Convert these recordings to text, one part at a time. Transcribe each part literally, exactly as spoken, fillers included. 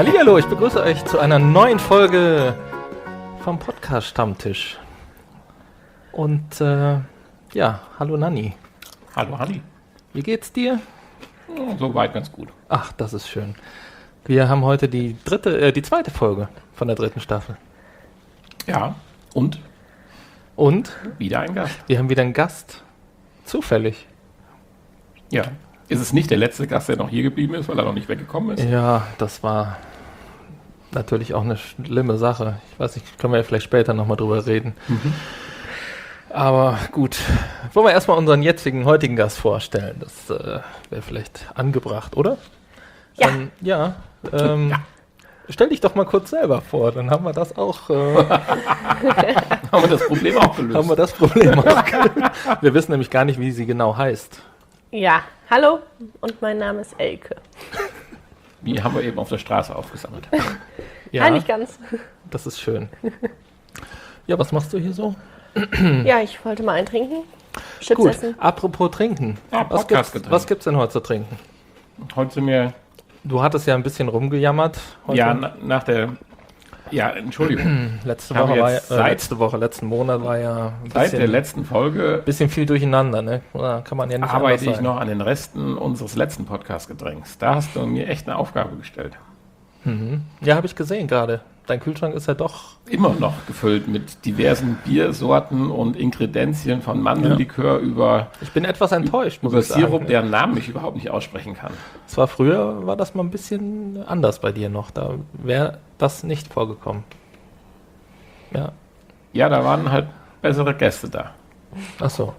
Hallihallo, ich begrüße euch zu einer neuen Folge vom Podcast Stammtisch. Und äh, ja, hallo Nanni. Hallo Hanni. Wie geht's dir? Ja, soweit ganz gut. Ach, das ist schön. Wir haben heute die dritte, äh, die zweite Folge von der dritten Staffel. Ja, und Und wieder ein Gast. wir haben wieder einen Gast. Zufällig. Ja. Ist es nicht der letzte Gast, der noch hier geblieben ist, weil er noch nicht weggekommen ist? Ja, das war natürlich auch eine schlimme Sache. Ich weiß nicht, können wir ja vielleicht später nochmal drüber reden. Mhm. Aber gut, wollen wir erstmal unseren jetzigen, heutigen Gast vorstellen. Das äh, wäre vielleicht angebracht, oder? Ja. Ähm, ja, ähm, Ja. Stell dich doch mal kurz selber vor, dann haben wir das auch, äh, Haben wir das Problem auch gelöst? haben wir das Problem auch gelöst. Wir wissen nämlich gar nicht, wie sie genau heißt. Ja, hallo und mein Name ist Elke. Die haben wir eben auf der Straße aufgesammelt. Ja, Ah, nicht ganz. das ist schön. Ja, was machst du hier so? Ja, ich wollte mal eintrinken. Chips Gut, essen. apropos trinken. Ja, was, Podcast gibt's, getrunken. was gibt's denn heute zu trinken? Heute sind wir, Du hattest ja ein bisschen rumgejammert heute. ja, na, nach der, ja, Entschuldigung, letzte Ich habe Woche war ja, jetzt äh, seit- letzte Woche, letzten Monat war ja ein seit der bisschen, letzten Folge bisschen viel durcheinander, ne? Da kann man ja nicht arbeite ich anders noch an den Resten unseres letzten Podcast-Getränks. Da hast du mir echt eine Aufgabe gestellt. sein. Ja, habe ich gesehen gerade. Dein Kühlschrank ist ja doch... Immer noch gefüllt mit diversen Biersorten und Inkredenzien von Mandellikör über, Ich bin etwas enttäuscht, muss über ich sagen. Sirup, deren Namen ich überhaupt nicht aussprechen kann. Es war früher, war das mal ein bisschen anders bei dir noch. Da wäre das nicht vorgekommen. Ja, Ja, da waren halt bessere Gäste da. ach so.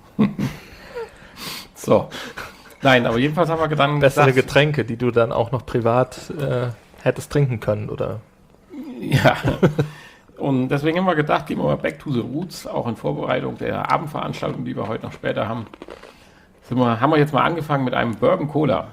So. Nein, aber jedenfalls haben wir dann Bessere gesagt, Getränke, die du dann auch noch privat äh, hättest trinken können, oder? ja. Und deswegen haben wir gedacht, gehen wir mal back to the roots, auch in Vorbereitung der Abendveranstaltung, die wir heute noch später haben. Sind wir, haben wir jetzt mal angefangen mit einem Bourbon Cola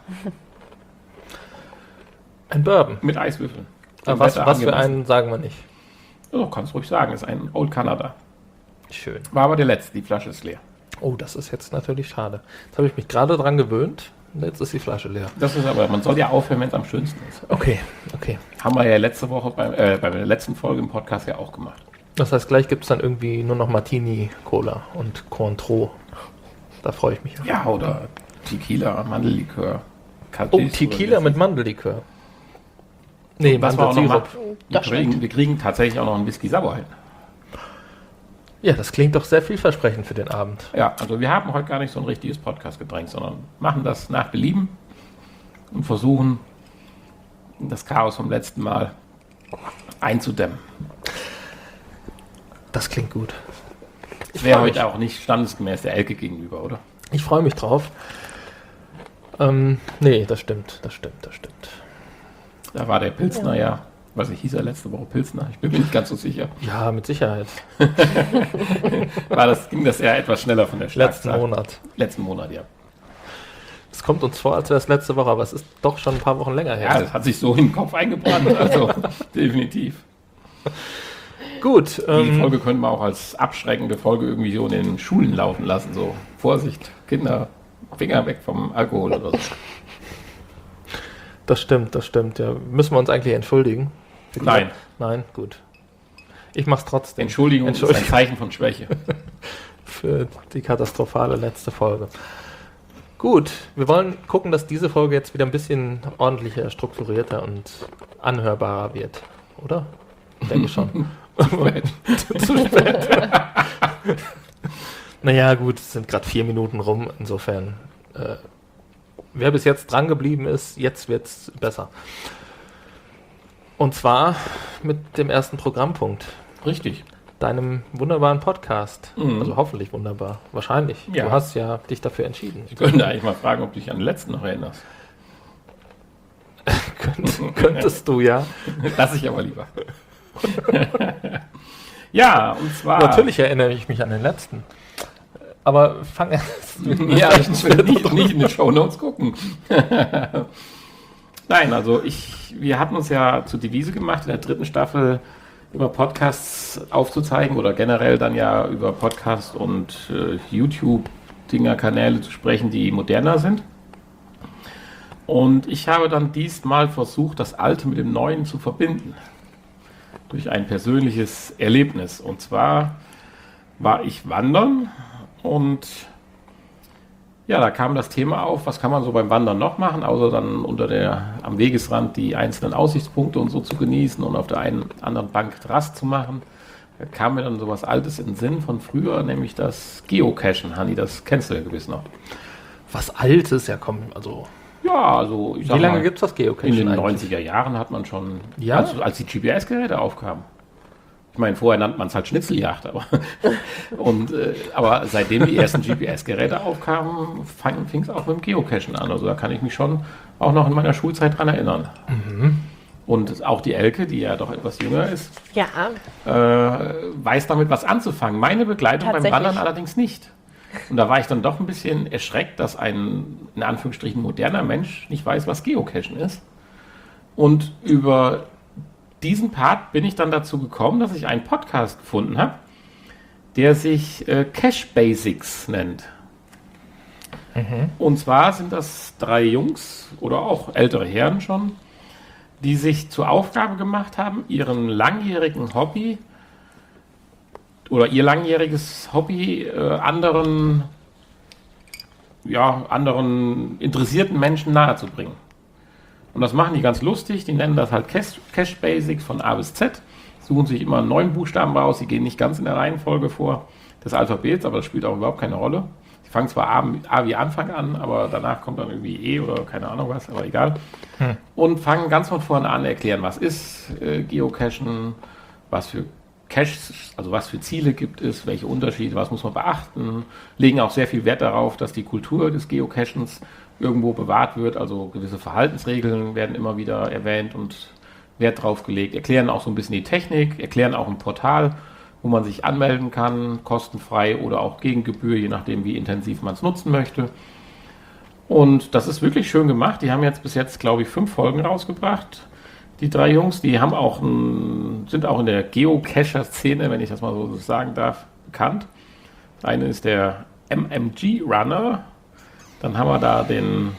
Ein Bourbon. mit Eiswürfeln. Aber was, Wetter was für angemessen. einen, sagen wir nicht. Oh, kannst ruhig sagen, ist ein Old Canada. Schön. War aber der letzte, die Flasche ist leer. Oh, das ist jetzt natürlich schade. Jetzt habe ich mich gerade dran gewöhnt. Und jetzt ist die Flasche leer. Das ist aber, man soll ja aufhören, wenn es am schönsten ist. Okay, okay. Haben wir ja letzte Woche beim, äh, bei der letzten Folge im Podcast ja auch gemacht. Das heißt, gleich gibt es dann irgendwie nur noch Martini-Cola und Cointreau. Da freue ich mich. Ja, oder Tequila, Mandellikör. Oh, Cadiz Tequila oder mit Mandellikör. Nee, Was wir auch noch Mandelsirup. machen. Wir Das kriegen, wir kriegen tatsächlich auch noch einen Whisky Sauer hin. Ja, das klingt doch sehr vielversprechend für den Abend. Ja, also wir haben heute gar nicht so ein richtiges Podcast-Getränk, sondern machen das nach Belieben und versuchen, das Chaos vom letzten Mal einzudämmen. Das klingt gut. Das wäre freu heute mich. auch nicht standesgemäß der Elke gegenüber, oder? Ich freue mich drauf. Ähm, nee, das stimmt, das stimmt, das stimmt. Da war der Pilsner ja, weiß ich, hieß er letzte Woche Pilsner? Ich bin mir nicht ganz so sicher. Ja, mit Sicherheit. War das, ging das eher etwas schneller von der Letzten Schlagzahl? Monat. Letzten Monat, ja. Es kommt uns vor, als wäre es letzte Woche, aber es ist doch schon ein paar Wochen länger her. Ja, das hat sich so in den Kopf eingebrannt, also definitiv. Gut, Die ähm, Folge können wir auch als abschreckende Folge irgendwie so in den Schulen laufen lassen. So, Vorsicht, Kinder, Finger weg vom Alkohol oder so. das stimmt, das stimmt. Ja, müssen wir uns eigentlich entschuldigen? Nein. Nein, gut. Ich mach's trotzdem. Entschuldigung, ist ein Entschuldigung Zeichen von Schwäche. für die katastrophale letzte Folge. Gut, wir wollen gucken, dass diese Folge jetzt wieder ein bisschen ordentlicher, strukturierter und anhörbarer wird, oder? Ich denke schon. Zu spät. Naja, gut, es sind gerade vier Minuten rum, insofern. Äh, wer bis jetzt dran geblieben ist, jetzt wird's besser. Und zwar mit dem ersten Programmpunkt, Richtig. deinem wunderbaren Podcast. Mhm. Also hoffentlich wunderbar. Wahrscheinlich. Ja. Du hast ja dich dafür entschieden. Ich könnte eigentlich mal fragen, ob du dich an den letzten noch erinnerst. Könnt, könntest du ja. Lass ich aber lieber. Ja, und zwar... Natürlich erinnere ich mich an den letzten. Aber fang erst mit Ja, ich will nicht, nicht in die Shownotes gucken. Nein, also ich, wir hatten uns ja zur Devise gemacht, in der dritten Staffel über Podcasts aufzuzeigen oder generell dann ja über Podcasts und äh, YouTube-Dinger, Kanäle zu sprechen, die moderner sind. Und ich habe dann diesmal versucht, das Alte mit dem Neuen zu verbinden. Durch ein persönliches Erlebnis. Und zwar war ich wandern und ja, da kam das Thema auf, was kann man so beim Wandern noch machen, außer dann unter der, am Wegesrand die einzelnen Aussichtspunkte und so zu genießen und auf der einen anderen Bank Rast zu machen. Da kam mir dann sowas Altes in den Sinn von früher, nämlich das Geocachen. Hanni, das kennst du ja gewiss noch. Was Altes, ja komm, also... Ja, also ich sag Wie lange mal, gibt es das Geocachen in den eigentlich? neunziger Jahren hat man schon, Ja? als, als die G P S-Geräte aufkamen. Ich meine, vorher nannte man es halt Schnitzeljagd, aber, und, äh, aber seitdem die ersten G P S-Geräte aufkamen, fing es auch mit dem Geocachen an. Also da kann ich mich schon auch noch in meiner Schulzeit dran erinnern. Mhm. Und auch die Elke, die ja doch etwas jünger ist, Ja, äh, weiß damit was anzufangen. Meine Begleitung beim Tatsächlich. Wandern allerdings nicht. Und da war ich dann doch ein bisschen erschreckt, dass ein, in Anführungsstrichen, moderner Mensch nicht weiß, was Geocachen ist. Und über diesen Part bin ich dann dazu gekommen, dass ich einen Podcast gefunden habe, der sich äh, Cache Basics nennt. Mhm. Und zwar sind das drei Jungs oder auch ältere Herren schon, die sich zur Aufgabe gemacht haben, ihren langjährigen Hobby oder ihr langjähriges Hobby äh, anderen, ja, anderen interessierten Menschen nahezubringen. Und das machen die ganz lustig, die nennen das halt Cache, Cache Basics von A bis Z, suchen sich immer einen neuen Buchstaben raus, sie gehen nicht ganz in der Reihenfolge vor des Alphabets, aber das spielt auch überhaupt keine Rolle. Sie fangen zwar A, A wie Anfang an, aber danach kommt dann irgendwie E oder keine Ahnung was, aber egal. Hm. Und fangen ganz von vorne an, erklären, was ist äh, Geocachen, was für Caches, also was für Ziele gibt es, welche Unterschiede, was muss man beachten, legen auch sehr viel Wert darauf, dass die Kultur des Geocachens irgendwo bewahrt wird, also gewisse Verhaltensregeln werden immer wieder erwähnt und Wert drauf gelegt, erklären auch so ein bisschen die Technik, erklären auch ein Portal, wo man sich anmelden kann, kostenfrei oder auch gegen Gebühr, je nachdem wie intensiv man es nutzen möchte. Und das ist wirklich schön gemacht, die haben jetzt bis jetzt, glaube ich, fünf Folgen rausgebracht. Die drei Jungs, die haben auch ein, sind auch in der Geocacher-Szene, wenn ich das mal so sagen darf, bekannt. Eine ist der M M G-Runner. Dann haben wir da den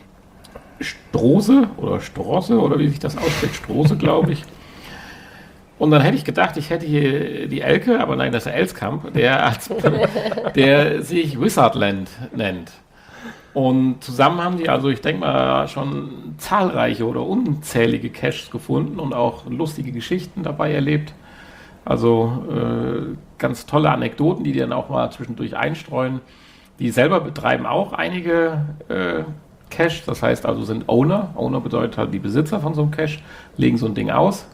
Strose oder Strosse oder wie sich das ausspricht, Strose, glaube ich. Und dann hätte ich gedacht, ich hätte hier die Elke, aber nein, das ist der Elskamp, der, als, der sich Wizardland nennt. Und zusammen haben die also, ich denke mal, schon zahlreiche oder unzählige Caches gefunden und auch lustige Geschichten dabei erlebt. Also äh, ganz tolle Anekdoten, die die dann auch mal zwischendurch einstreuen. Die selber betreiben auch einige äh, Caches, das heißt also sind Owner. Owner bedeutet halt die Besitzer von so einem Cache, legen so ein Ding aus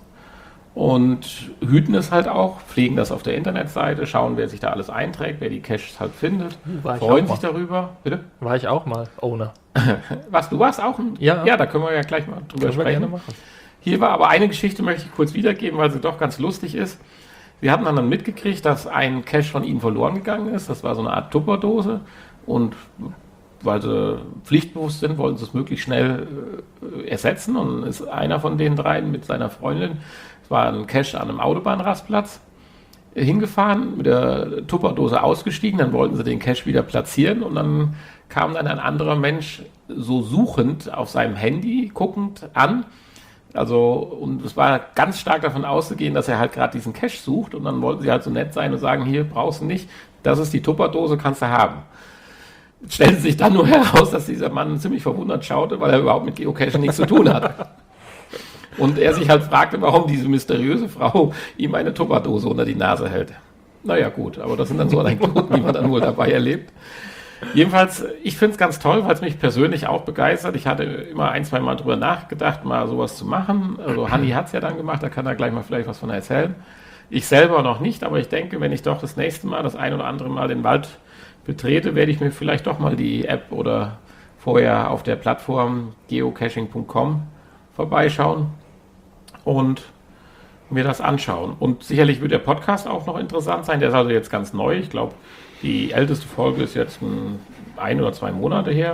und hüten es halt auch, pflegen das auf der Internetseite, schauen, wer sich da alles einträgt, wer die Caches halt findet, War ich freuen auch sich mal. darüber. Bitte? War ich auch mal Owner. Was, du warst auch ein... Ja. Ja, da können wir ja gleich mal drüber Können wir sprechen. gerne machen. Hier war aber eine Geschichte, möchte ich kurz wiedergeben, weil sie doch ganz lustig ist. Wir hatten dann mitgekriegt, dass ein Cache von ihnen verloren gegangen ist. Das war so eine Art Tupperdose. Und weil sie pflichtbewusst sind, wollten sie es möglichst schnell äh, ersetzen. Und ist einer von den dreien mit seiner Freundin, es war ein Cache an einem Autobahnrastplatz, äh, hingefahren, mit der Tupperdose ausgestiegen. Dann wollten sie den Cache wieder platzieren. Und dann kam dann ein anderer Mensch so suchend auf seinem Handy, guckend an. Also, und es war ganz stark davon auszugehen, dass er halt gerade diesen Cache sucht und dann wollten sie halt so nett sein und sagen, hier brauchst du nicht, das ist die Tupperdose, kannst du haben. Jetzt stellte sich dann nur heraus, dass dieser Mann ziemlich verwundert schaute, weil er überhaupt mit Geocaching nichts zu tun hatte. Und er sich halt fragte, warum diese mysteriöse Frau ihm eine Tupperdose unter die Nase hält. Naja gut, aber das sind dann so Anekdoten, die man dann wohl dabei erlebt. Jedenfalls, ich finde es ganz toll, weil es mich persönlich auch begeistert. Ich hatte immer ein, zwei Mal drüber nachgedacht, mal sowas zu machen. Also Hanni hat es ja dann gemacht, da kann er gleich mal vielleicht was von erzählen. Ich selber noch nicht, aber ich denke, wenn ich doch das nächste Mal, das ein oder andere Mal den Wald betrete, werde ich mir vielleicht doch mal die App oder vorher auf der Plattform geocaching punkt com vorbeischauen und mir das anschauen. Und sicherlich wird der Podcast auch noch interessant sein. Der ist also jetzt ganz neu. Ich glaube, die älteste Folge ist jetzt ein, ein oder zwei Monate her.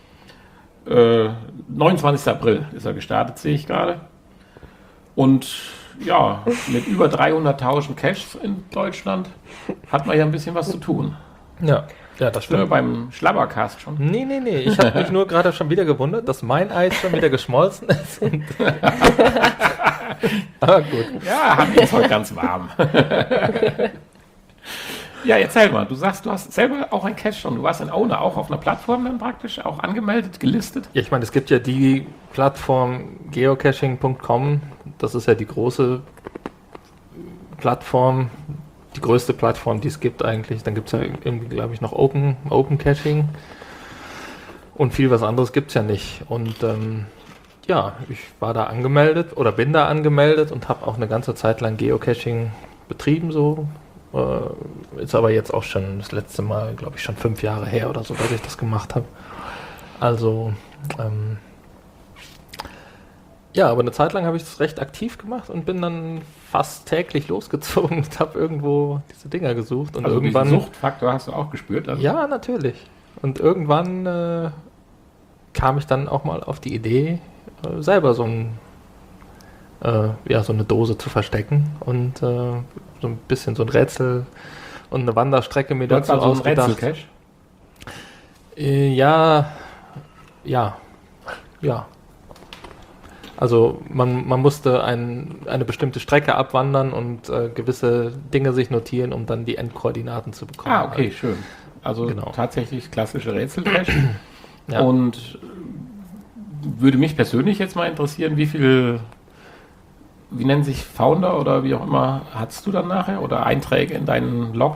Äh, neunundzwanzigster April ist er gestartet, sehe ich gerade. Und ja, mit über dreihunderttausend Caches in Deutschland hat man ja ein bisschen was zu tun. Ja, ja, das Sind wir stimmt. beim Schlabbercast schon? Nee, nee, nee. Ich habe mich nur gerade schon wieder gewundert, dass mein Eis schon wieder geschmolzen ist. Und aber gut. Ja, Hanni ist heute ganz warm. Ja, erzähl mal. Du sagst, du hast selber auch ein Cache schon. Du warst in Owner auch auf einer Plattform dann praktisch auch angemeldet, gelistet. Ja, ich meine, es gibt ja die Plattform geocaching punkt com. Das ist ja die große Plattform, die größte Plattform, die es gibt eigentlich. Dann gibt es ja irgendwie, glaube ich, noch Open, Open Caching. Und viel was anderes gibt es ja nicht. Und ähm, ja, ich war da angemeldet oder bin da angemeldet und habe auch eine ganze Zeit lang Geocaching betrieben, so. Äh, ist aber jetzt auch schon das letzte Mal, glaube ich, schon fünf Jahre her oder so, dass ich das gemacht habe. Also, ähm, ja, aber eine Zeit lang habe ich das recht aktiv gemacht und bin dann fast täglich losgezogen und habe irgendwo diese Dinger gesucht. Und Also irgendwann. diesen Suchtfaktor hast du auch gespürt? Also Ja, natürlich. Und irgendwann äh, kam ich dann auch mal auf die Idee, äh, selber so ein äh, ja, so eine Dose zu verstecken und äh, so ein bisschen so ein Rätsel und eine Wanderstrecke mir du hast dazu also einen ausgedacht. Rätselcache? Äh, ja, ja, ja. Also man, man musste ein, eine bestimmte Strecke abwandern und äh, gewisse Dinge sich notieren, um dann die Endkoordinaten zu bekommen. Ah, okay, schön. Also Genau. tatsächlich klassische Rätselcache. Ja. Und würde mich persönlich jetzt mal interessieren, wie viel, wie nennen sich Founder oder wie auch immer, hattest du dann nachher oder Einträge in deinen Log?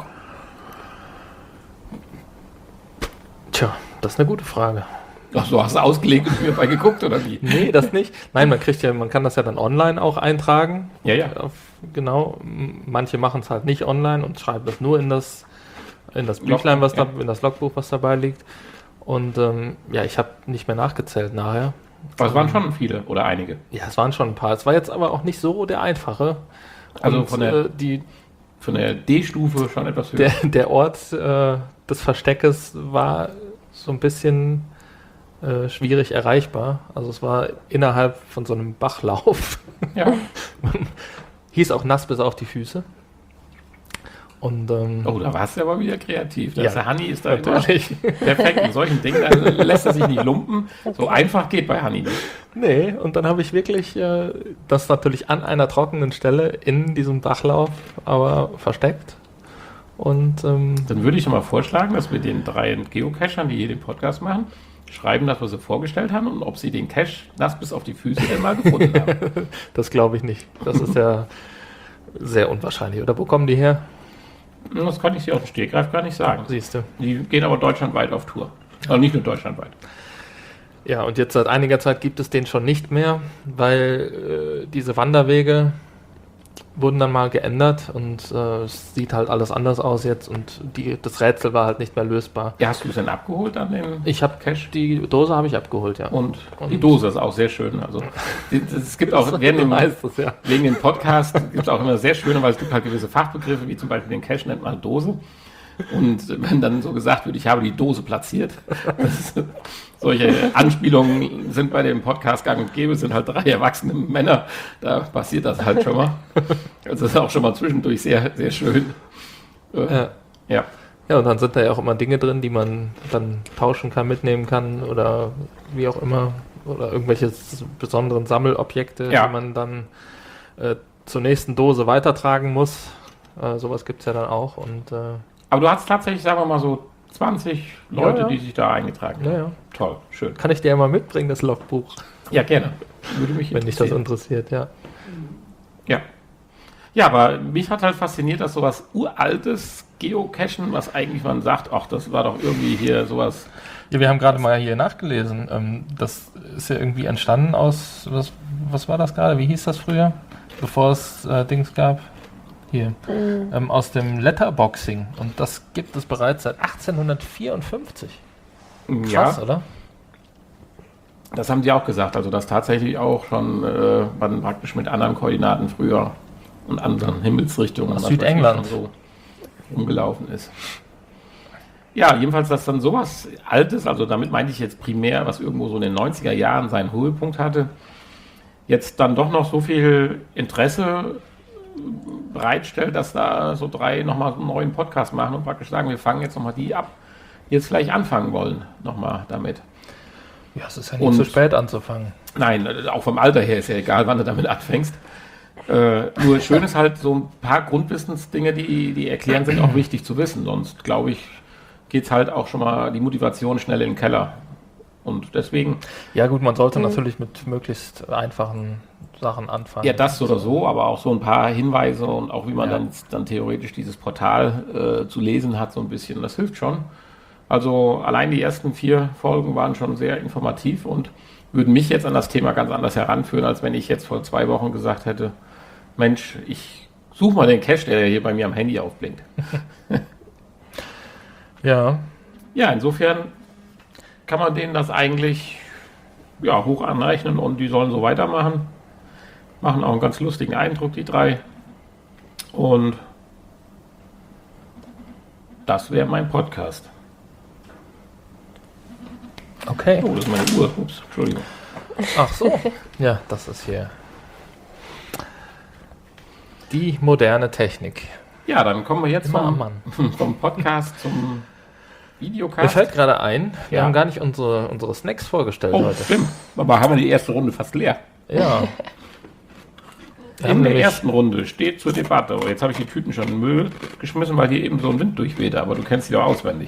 Tja, das ist eine gute Frage. Ach so, hast du ausgelegt und mir bei geguckt oder wie? Nee, das nicht. Nein, man kriegt ja, man kann das ja dann online auch eintragen. Ja, ja. Auf, genau. M- Manche machen es halt nicht online und schreiben das nur in das in das Büchlein, was ja. da, in das Logbuch, was dabei liegt. Und ähm, ja, ich habe nicht mehr nachgezählt nachher. Aber es waren schon viele oder einige. Ja, es waren schon ein paar. Es war jetzt aber auch nicht so der einfache. Also Und, von der- äh, die, Von der D-Stufe schon etwas höher. der, der Ort äh, des Versteckes war so ein bisschen äh, schwierig erreichbar. Also es war innerhalb von so einem Bachlauf. Ja. Hieß auch nass bis auf die Füße. Und ähm, Oh, da warst du aber wieder kreativ. Ja, Ja, der Hanni ist da immer natürlich. perfekt in solchen Dingen. Da lässt er sich nicht lumpen. So einfach geht bei Hanni nicht. Nee, und dann habe ich wirklich äh, das natürlich an einer trockenen Stelle in diesem Bachlauf, aber versteckt. Und ähm, Dann würde ich mal vorschlagen, dass wir den drei Geocachern, die hier den Podcast machen, schreiben, dass wir sie vorgestellt haben und ob sie den Cache nass bis auf die Füße denn mal gefunden haben. das glaube ich nicht. Das ist ja sehr unwahrscheinlich. Oder wo kommen die her? Das kann ich dir aus dem Stegreif gar nicht sagen. Siehst du. Die gehen aber deutschlandweit auf Tour. Aber nicht nur deutschlandweit. Ja, und jetzt seit einiger Zeit gibt es den schon nicht mehr, weil äh, diese Wanderwege wurden dann mal geändert und äh, es sieht halt alles anders aus jetzt und die, das Rätsel war halt nicht mehr lösbar. Ja, hast du es denn abgeholt an den Ich habe Cache? die Dose habe ich abgeholt, ja. Und, Und- die Dose ist auch sehr schön. Also die- das- es gibt auch während du dem, weißt es, ja. wegen dem Podcast gibt es auch immer sehr schöne, weil es gibt halt gewisse Fachbegriffe, wie zum Beispiel den Cache nennt man Dose. Und wenn dann so gesagt wird, ich habe die Dose platziert, das, solche Anspielungen sind bei dem Podcast gang und gäbe, es sind halt drei erwachsene Männer, da passiert das halt schon mal. Also das ist auch schon mal zwischendurch sehr, sehr schön. Äh, Ja. ja. Ja, und dann sind da ja auch immer Dinge drin, die man dann tauschen kann, mitnehmen kann oder wie auch immer. Oder irgendwelche s- besonderen Sammelobjekte, Ja. die man dann äh, zur nächsten Dose weitertragen muss. Äh, sowas gibt es ja dann auch. Und äh, Aber du hast tatsächlich, sagen wir mal so, zwanzig Leute, ja. die sich da eingetragen haben. ja, ja. Toll, schön. Kann ich dir ja mal mitbringen, das Logbuch, Ja, gerne. Würde mich wenn dich das interessieren. interessiert, ja. Ja. Ja, aber mich hat halt fasziniert, dass sowas uraltes Geocachen, was eigentlich man sagt, ach, das war doch irgendwie hier sowas. Ja, wir haben gerade mal hier nachgelesen. Ähm, das ist ja irgendwie entstanden aus, was, was war das gerade? Wie hieß das früher? Bevor es äh, Dings gab? Hier. Ähm, aus dem Letterboxing. Und das gibt es bereits seit achtzehnhundertvierundfünfzig. Krass, Ja, oder? das haben die auch gesagt. Also, dass tatsächlich auch schon äh, man praktisch mit anderen Koordinaten früher und anderen Himmelsrichtungen Aus was weiß ich, Südengland. schon so rumgelaufen ist. Ja, jedenfalls, dass dann sowas Altes, also damit meinte ich jetzt primär, was irgendwo so in den neunziger Jahren seinen Höhepunkt hatte, jetzt dann doch noch so viel Interesse bereitstellt, dass da so drei nochmal einen neuen Podcast machen und praktisch sagen, wir fangen jetzt nochmal die ab, die jetzt vielleicht anfangen wollen, nochmal damit. Ja, es ist ja nicht Und- zu spät anzufangen. Nein, auch vom Alter her ist ja egal, wann du damit anfängst. Äh, nur schön ist halt so ein paar Grundwissensdinge, die, die erklären, sind auch wichtig zu wissen. Sonst, glaube ich, geht es halt auch schon mal die Motivation schnell in den Keller. Und deswegen, Ja gut, man sollte natürlich mit möglichst einfachen Sachen anfangen. ja, das oder so, aber auch so ein paar Hinweise und auch wie man Ja. dann, dann theoretisch dieses Portal äh, zu lesen hat, so ein bisschen. Das hilft schon. Also allein die ersten vier Folgen waren schon sehr informativ und würden mich jetzt an das Thema ganz anders heranführen, als wenn ich jetzt vor zwei Wochen gesagt hätte, Mensch, ich suche mal den Cache, der hier bei mir am Handy aufblinkt. Ja, Ja, insofern kann man denen das eigentlich ja, hoch anrechnen und die sollen so weitermachen. Machen auch einen ganz lustigen Eindruck, die drei. Und das wäre mein Podcast. okay. Oh, das ist meine Uhr. Ups, Entschuldigung. Ach so. Ja, das ist hier die moderne Technik. Ja, dann kommen wir jetzt Immer am vom, Mann. vom Podcast zum Mir Videocast. fällt gerade ein, wir Ja. haben gar nicht unsere, unsere Snacks vorgestellt Oh, heute. stimmt. Aber haben wir die erste Runde fast leer. Ja. Wir haben In der nämlich- ersten Runde steht zur Debatte. Oh, jetzt habe ich die Tüten schon in den Müll geschmissen, weil hier eben so ein Wind durchwehte, aber du kennst die doch auswendig.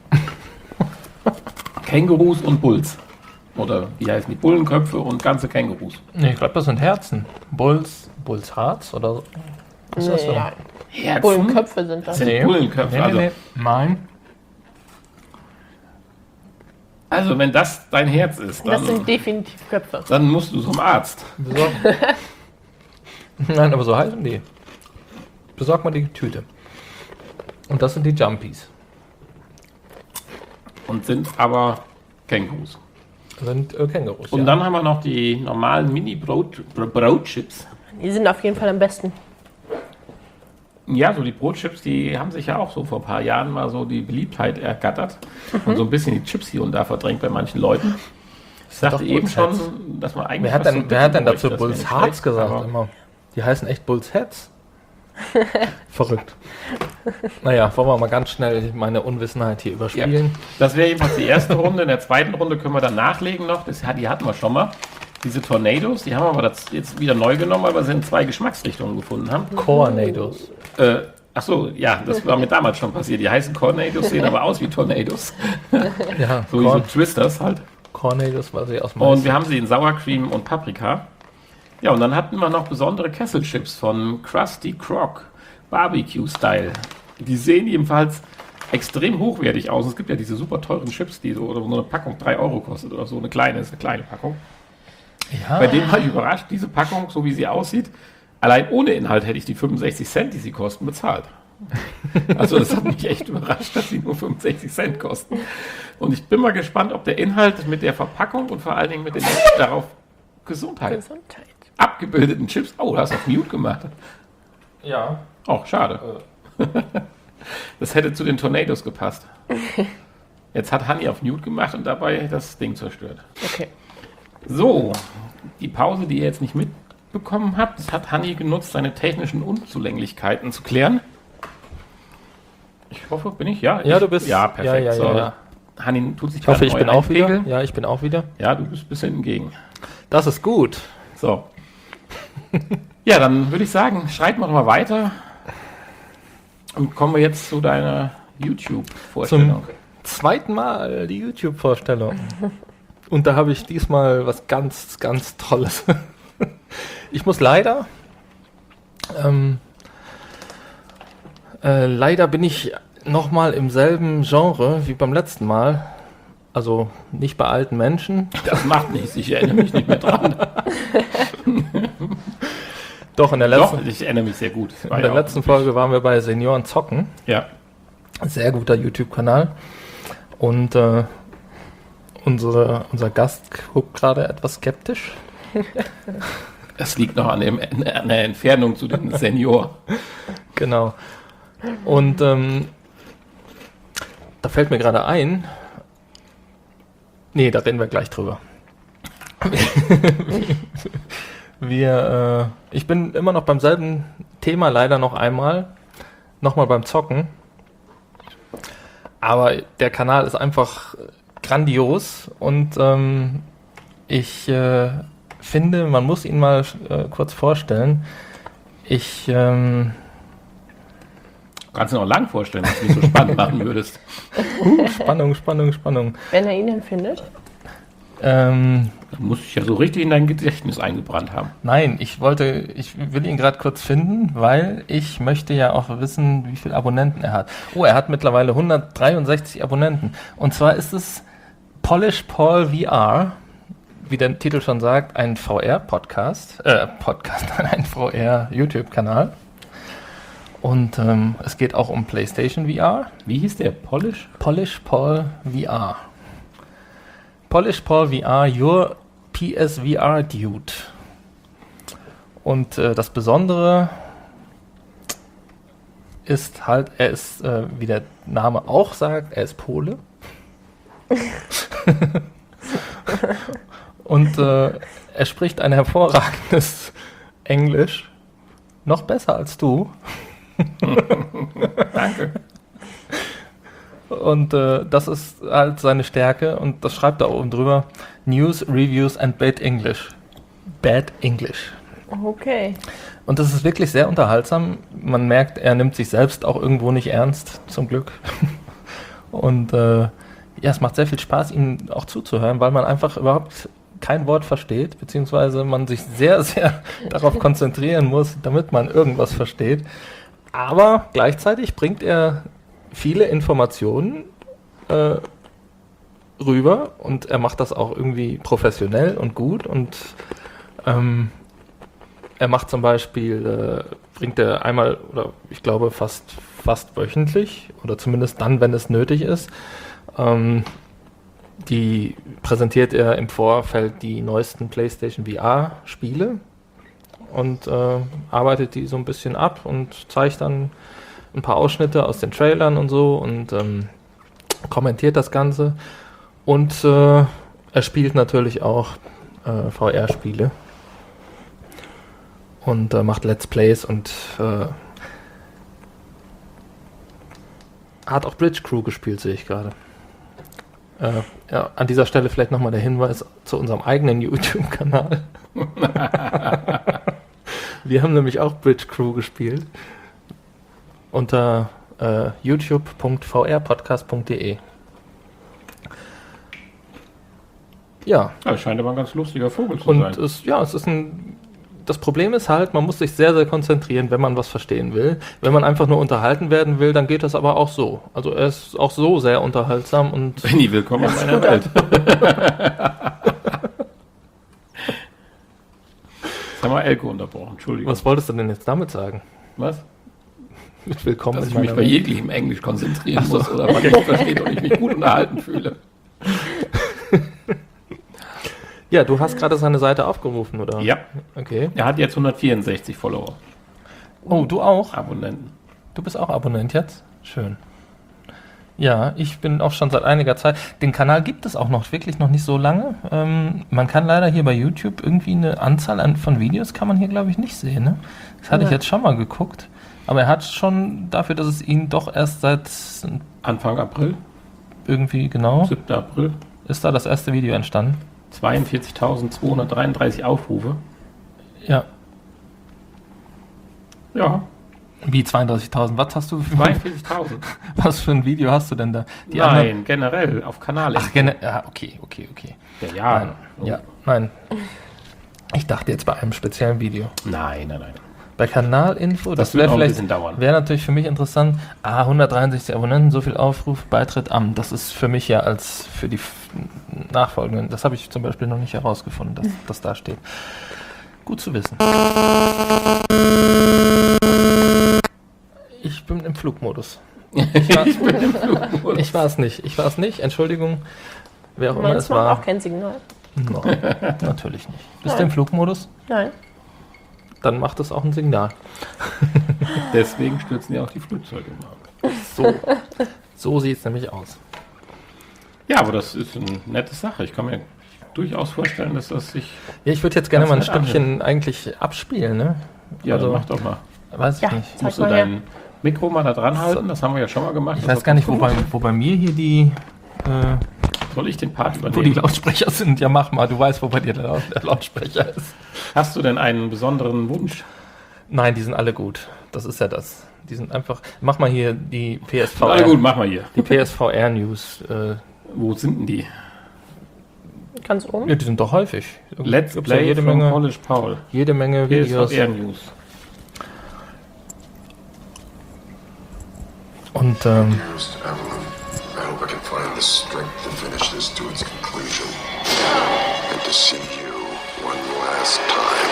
Kängurus und Bulls. Oder wie heißen die? Bullenköpfe und ganze Kängurus. Nee, ich glaube, das sind Herzen. Bulls, Bulls Harz oder so. Ist das so? Ja, Herzen? Bullenköpfe sind das. Das sind Bullenköpfe. Nee, nee, also, nee. Nein. also wenn das dein Herz ist, Das dann, sind definitiv Köpfe. dann musst du zum Arzt. Besorg. Nein, aber so heißen die. Besorg mal die Tüte. Und das sind die Jumpies. Und sind aber Kängurus. Das sind äh, Kängurus. Und ja. dann haben wir noch die normalen Mini-Brotchips. Die sind auf jeden Fall am besten. Ja, so die Brotchips, die haben sich ja auch so vor ein paar Jahren mal so die Beliebtheit ergattert und so ein bisschen die Chips hier und da verdrängt bei manchen Leuten. Ich sagte doch eben Bulls schon, Heads. dass man eigentlich. Wer hat fast denn, so wer hat denn bitten dazu bräuchte, das Bulls wäre Harz nicht gesagt schlecht, aber- immer? Die heißen echt Bulls Heads. Verrückt. Naja, wollen wir mal ganz schnell meine Unwissenheit hier überspielen. Das wäre jedenfalls die erste Runde. In der zweiten Runde können wir dann nachlegen noch. Das, die hatten wir schon mal. Diese Tornados, die haben wir aber das jetzt wieder neu genommen, weil wir sie in zwei Geschmacksrichtungen gefunden haben. Tornados. Äh, ach so, ja, das war mir damals schon passiert. Die heißen Tornados, sehen aber aus wie Tornados. Ja, So wie so Corn, Twisters halt. Tornados, weil sie aus Und Mais wir haben sie in Sour Cream und Paprika. Ja, und dann hatten wir noch besondere Kesselchips von Krusty Croc Barbecue Style. Die sehen jedenfalls extrem hochwertig aus. Es gibt ja diese super teuren Chips, die so, oder so eine Packung drei Euro kostet oder so eine kleine, ist eine kleine Packung. Ja, Bei denen war ich überrascht, diese Packung, so wie sie aussieht, allein ohne Inhalt hätte ich die fünfundsechzig Cent, die sie kosten, bezahlt. Also das hat mich echt überrascht, dass sie nur fünfundsechzig Cent kosten. Und ich bin mal gespannt, ob der Inhalt mit der Verpackung und vor allen Dingen mit den darauf Gesundheit Gesundheit. abgebildeten Chips. Oh, du hast auf Mute gemacht. ja. Oh, schade. Das hätte zu den Tornados gepasst. Jetzt hat Hanni auf Mute gemacht und dabei das Ding zerstört. Okay. So, die Pause, die ihr jetzt nicht mitbekommen habt, das hat Hanni genutzt, seine technischen Unzulänglichkeiten zu klären. Ich hoffe, bin ich? Ja, Ja, ich, du bist. Ja, perfekt. Ja, ja, so, ja, ja. Hanni tut sich Ich hoffe, gerade ich neu bin auch wieder. einpegeln. Ja, ich bin auch wieder. Ja, du bist ein bisschen entgegen. Das ist gut. So. Ja, dann würde ich sagen, schreiten wir doch mal weiter. Und kommen wir jetzt zu deiner YouTube-Vorstellung. Zweiten Mal die YouTube-Vorstellung. Und da habe ich diesmal was ganz, ganz Tolles. Ich muss leider, ähm, äh, leider bin ich nochmal im selben Genre wie beim letzten Mal. Also nicht bei alten Menschen. Das macht nichts, ich erinnere mich nicht mehr dran. Doch, in der letzten, Doch, ich erinnere mich sehr gut. War in der ja auch- letzten Folge waren wir bei Senioren Zocken. Ja, Sehr guter YouTube-Kanal. Und äh, unsere, unser Gast guckt gerade etwas skeptisch. es liegt noch an, dem, an der Entfernung zu dem Senior. Genau. Und ähm, da fällt mir gerade ein, nee, da reden wir gleich drüber. Wir, äh, ich bin immer noch beim selben Thema leider noch einmal. Nochmal beim Zocken. Aber der Kanal ist einfach grandios und ähm, ich äh, finde, man muss ihn mal äh, kurz vorstellen. Ich ähm, kannst du noch lang vorstellen, dass du mich so spannend machen würdest. Uh, Spannung, Spannung, Spannung. Wenn er ihn denn findet. Ähm, Dann muss ich ja so richtig in dein Gedächtnis eingebrannt haben. nein, ich wollte, ich will ihn gerade kurz finden, weil ich möchte ja auch wissen, wie viele Abonnenten er hat. Oh, er hat mittlerweile hundertdreiundsechzig Abonnenten. Und zwar ist es Polish Paul V R, wie der Titel schon sagt, ein V R-Podcast, äh, Podcast, ein V R-YouTube-Kanal. Und ähm, es geht auch um PlayStation V R. Wie hieß der? Polish? Polish Paul V R. Polish Paul V R, your P S V R Dude. Und äh, das Besondere ist halt, er ist, äh, wie der Name auch sagt, er ist Pole. Und äh, er spricht ein hervorragendes Englisch. Noch besser als du. Danke. Und äh, das ist halt seine Stärke und das schreibt er oben drüber. News, Reviews and Bad English. Bad English. Okay. Und das ist wirklich sehr unterhaltsam. Man merkt, er nimmt sich selbst auch irgendwo nicht ernst, zum Glück. Und äh, ja, es macht sehr viel Spaß, ihm auch zuzuhören, weil man einfach überhaupt kein Wort versteht, beziehungsweise man sich sehr, sehr darauf konzentrieren muss, damit man irgendwas versteht. Aber gleichzeitig bringt er viele Informationen äh, rüber und er macht das auch irgendwie professionell und gut und ähm, er macht zum Beispiel, äh, bringt er einmal oder ich glaube fast, fast wöchentlich oder zumindest dann, wenn es nötig ist, ähm, die präsentiert er im Vorfeld die neuesten PlayStation V R-Spiele und äh, arbeitet die so ein bisschen ab und zeigt dann ein paar Ausschnitte aus den Trailern und so und ähm, kommentiert das Ganze. Und äh, er spielt natürlich auch äh, V R-Spiele und äh, macht Let's Plays und äh, hat auch Bridge Crew gespielt, sehe ich gerade. Äh, ja, an dieser Stelle vielleicht nochmal der Hinweis zu unserem eigenen YouTube-Kanal. Wir haben nämlich auch Bridge Crew gespielt. Unter äh, youtube punkt v r podcast punkt d e. Ja. Ja, das scheint aber ein ganz lustiger Vogel zu Und sein. es, ja, es ist ein. Das Problem ist halt, man muss sich sehr, sehr konzentrieren, wenn man was verstehen will. Wenn man einfach nur unterhalten werden will, dann geht das aber auch so. Also er ist auch so sehr unterhaltsam und. Benni, willkommen in meiner Welt. Jetzt haben wir Elke unterbrochen, Entschuldigung. Was wolltest du denn jetzt damit sagen? Was? Mit Willkommen Dass in ich mich meiner bei Welt. jeglichem Englisch konzentrieren muss oder was ich nicht verstehe und ich mich gut unterhalten fühle. Ja, du hast gerade seine Seite aufgerufen, oder? Ja, Okay. er hat jetzt hundertvierundsechzig Follower, Oh, du auch? Abonnenten. Du bist auch Abonnent jetzt? Schön. Ja, ich bin auch schon seit einiger Zeit. Den Kanal gibt es auch noch wirklich noch nicht so lange. Ähm, man kann leider hier bei YouTube irgendwie eine Anzahl an, von Videos kann man hier, glaube ich, nicht sehen. Ne? Das hatte Ja. ich jetzt schon mal geguckt. Aber er hat schon dafür, dass es ihn doch erst seit Anfang April, irgendwie genau, siebten April, ist da das erste Video entstanden. zweiundvierzigtausendzweihundertdreiunddreißig Aufrufe. Ja. Ja, Wie zweiunddreißigtausend? Was hast du für, zweiundvierzigtausend. was für ein Video hast du denn da? Die Nein, anderen- generell auf Kanal. Ach, gene ja, okay, okay, okay. Ja, ja. Nein, ja, nein. Ich dachte jetzt bei einem speziellen Video. Nein, nein, nein. Bei Kanalinfo, Das das, wird wäre auch ein vielleicht, bisschen dauern. wäre natürlich für mich interessant. Ah, hundertdreiundsechzig Abonnenten, so viel Aufruf, Beitritt am. Das ist für mich ja als für die f- nachfolgenden. Das habe ich zum Beispiel noch nicht herausgefunden, dass das da steht. Gut zu wissen. Ich bin im Flugmodus. Ich war, Ich bin im Flugmodus. ich war es nicht. Ich war es nicht. Entschuldigung, wer auch immer Meins es macht war. auch kein Signal. No, natürlich nicht. Bist du Nein. im Flugmodus? Nein. Dann macht es auch ein Signal. Deswegen stürzen ja auch die Flugzeuge immer ab. So, so sieht es nämlich aus. Ja, aber das ist eine nette Sache. Ich kann mir durchaus vorstellen, dass das sich... Ja, ich würde jetzt gerne Ganz mal ein nett Stückchen eigentlich abspielen, ne? Ja, Also- also, mach doch mal. Weiß ich Ja, nicht. zeig Musst du mal her. dein Mikro mal da dran halten? Das haben wir ja schon mal gemacht. Ich Das weiß gar nicht, wo bei, wo bei mir hier die, äh, Soll ich den Part wo die übernehmen? Lautsprecher sind. Ja, mach mal. Du weißt, wo bei dir der, Laut der Lautsprecher ist. Hast du denn einen besonderen Wunsch? Nein, die sind alle gut. Das ist ja das. Die sind einfach. Mach mal hier die P S V R. Na gut, mach mal hier. Die P S V R News. Äh, Wo sind denn die? Ganz oben. ja, die sind doch häufig. Let's Gibt's ja Play jede from Menge, College Paul. jede Menge Videos. P S V R News. Und ähm, Used Evelyn. I hope I can find the strength to finish this to its conclusion. And to see you one last time.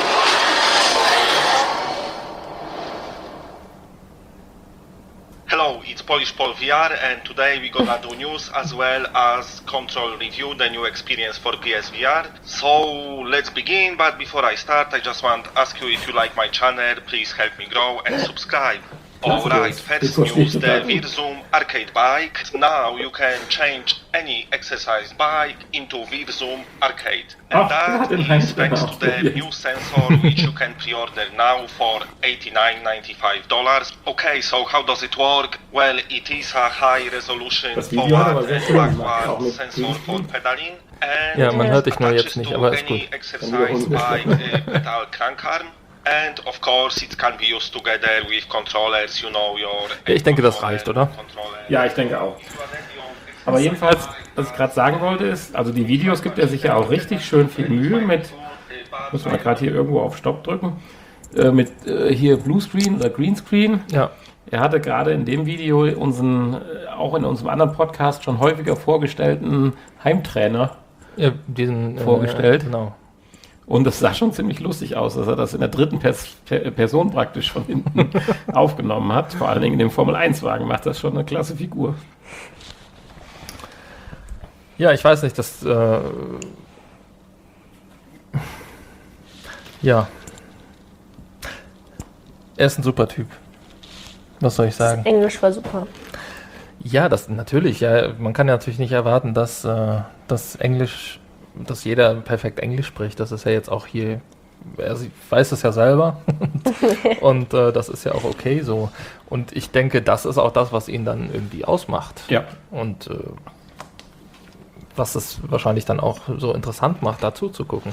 Hello, it's Polish Paul V R, and today we gonna do news as well as Control review, the new experience for P S V R. So let's begin, but before I start, I just want to ask you if you like my channel, please help me grow and subscribe. Alright, first news, the Virzum arcade bike. Now you can change any exercise bike into Virzum arcade. And Ach, that den is Heinz thanks to the ausprobiert. new sensor which you can pre-order now for eighty-nine ninety-five dollars. Okay, so how does it work? Well, it is a high resolution Das Video hat aber forward sehr and schön gemacht, auch backward mit sensor for Greenscreen. pedaling. And Ja, man hört dich nur attaches jetzt nicht, to aber ist any gut. exercise bike uh, pedal crankarm. And of course it can be used together with controllers, you know, your... Ja, ich denke, das reicht, oder? Controller. Ja, ich denke auch. Aber jedenfalls, was ich gerade sagen wollte, ist, also die Videos gibt er sich ja auch richtig schön viel Mühe mit, muss man gerade hier irgendwo auf Stopp drücken, äh, mit äh, hier Bluescreen oder Greenscreen. ja, Er hatte gerade in dem Video unseren, äh, auch in unserem anderen Podcast schon häufiger vorgestellten Heimtrainer ja diesen äh, Vorgestellt. Genau. und das sah schon ziemlich lustig aus, dass er das in der dritten Pers per Person praktisch von hinten aufgenommen hat. Vor allen Dingen in dem Formel eins Wagen macht das schon eine klasse Figur. Ja, ich weiß nicht, das. Äh, ja. Er ist ein super Typ. Was soll ich sagen? Englisch war super. Ja, das natürlich. Ja, man kann ja natürlich nicht erwarten, dass äh, das Englisch, dass jeder perfekt Englisch spricht. Das ist ja jetzt auch hier. Er weiß es ja selber und äh, das ist ja auch okay so. Und ich denke, das ist auch das, was ihn dann irgendwie ausmacht. Ja. Und äh, was es wahrscheinlich dann auch so interessant macht, dazu zu gucken.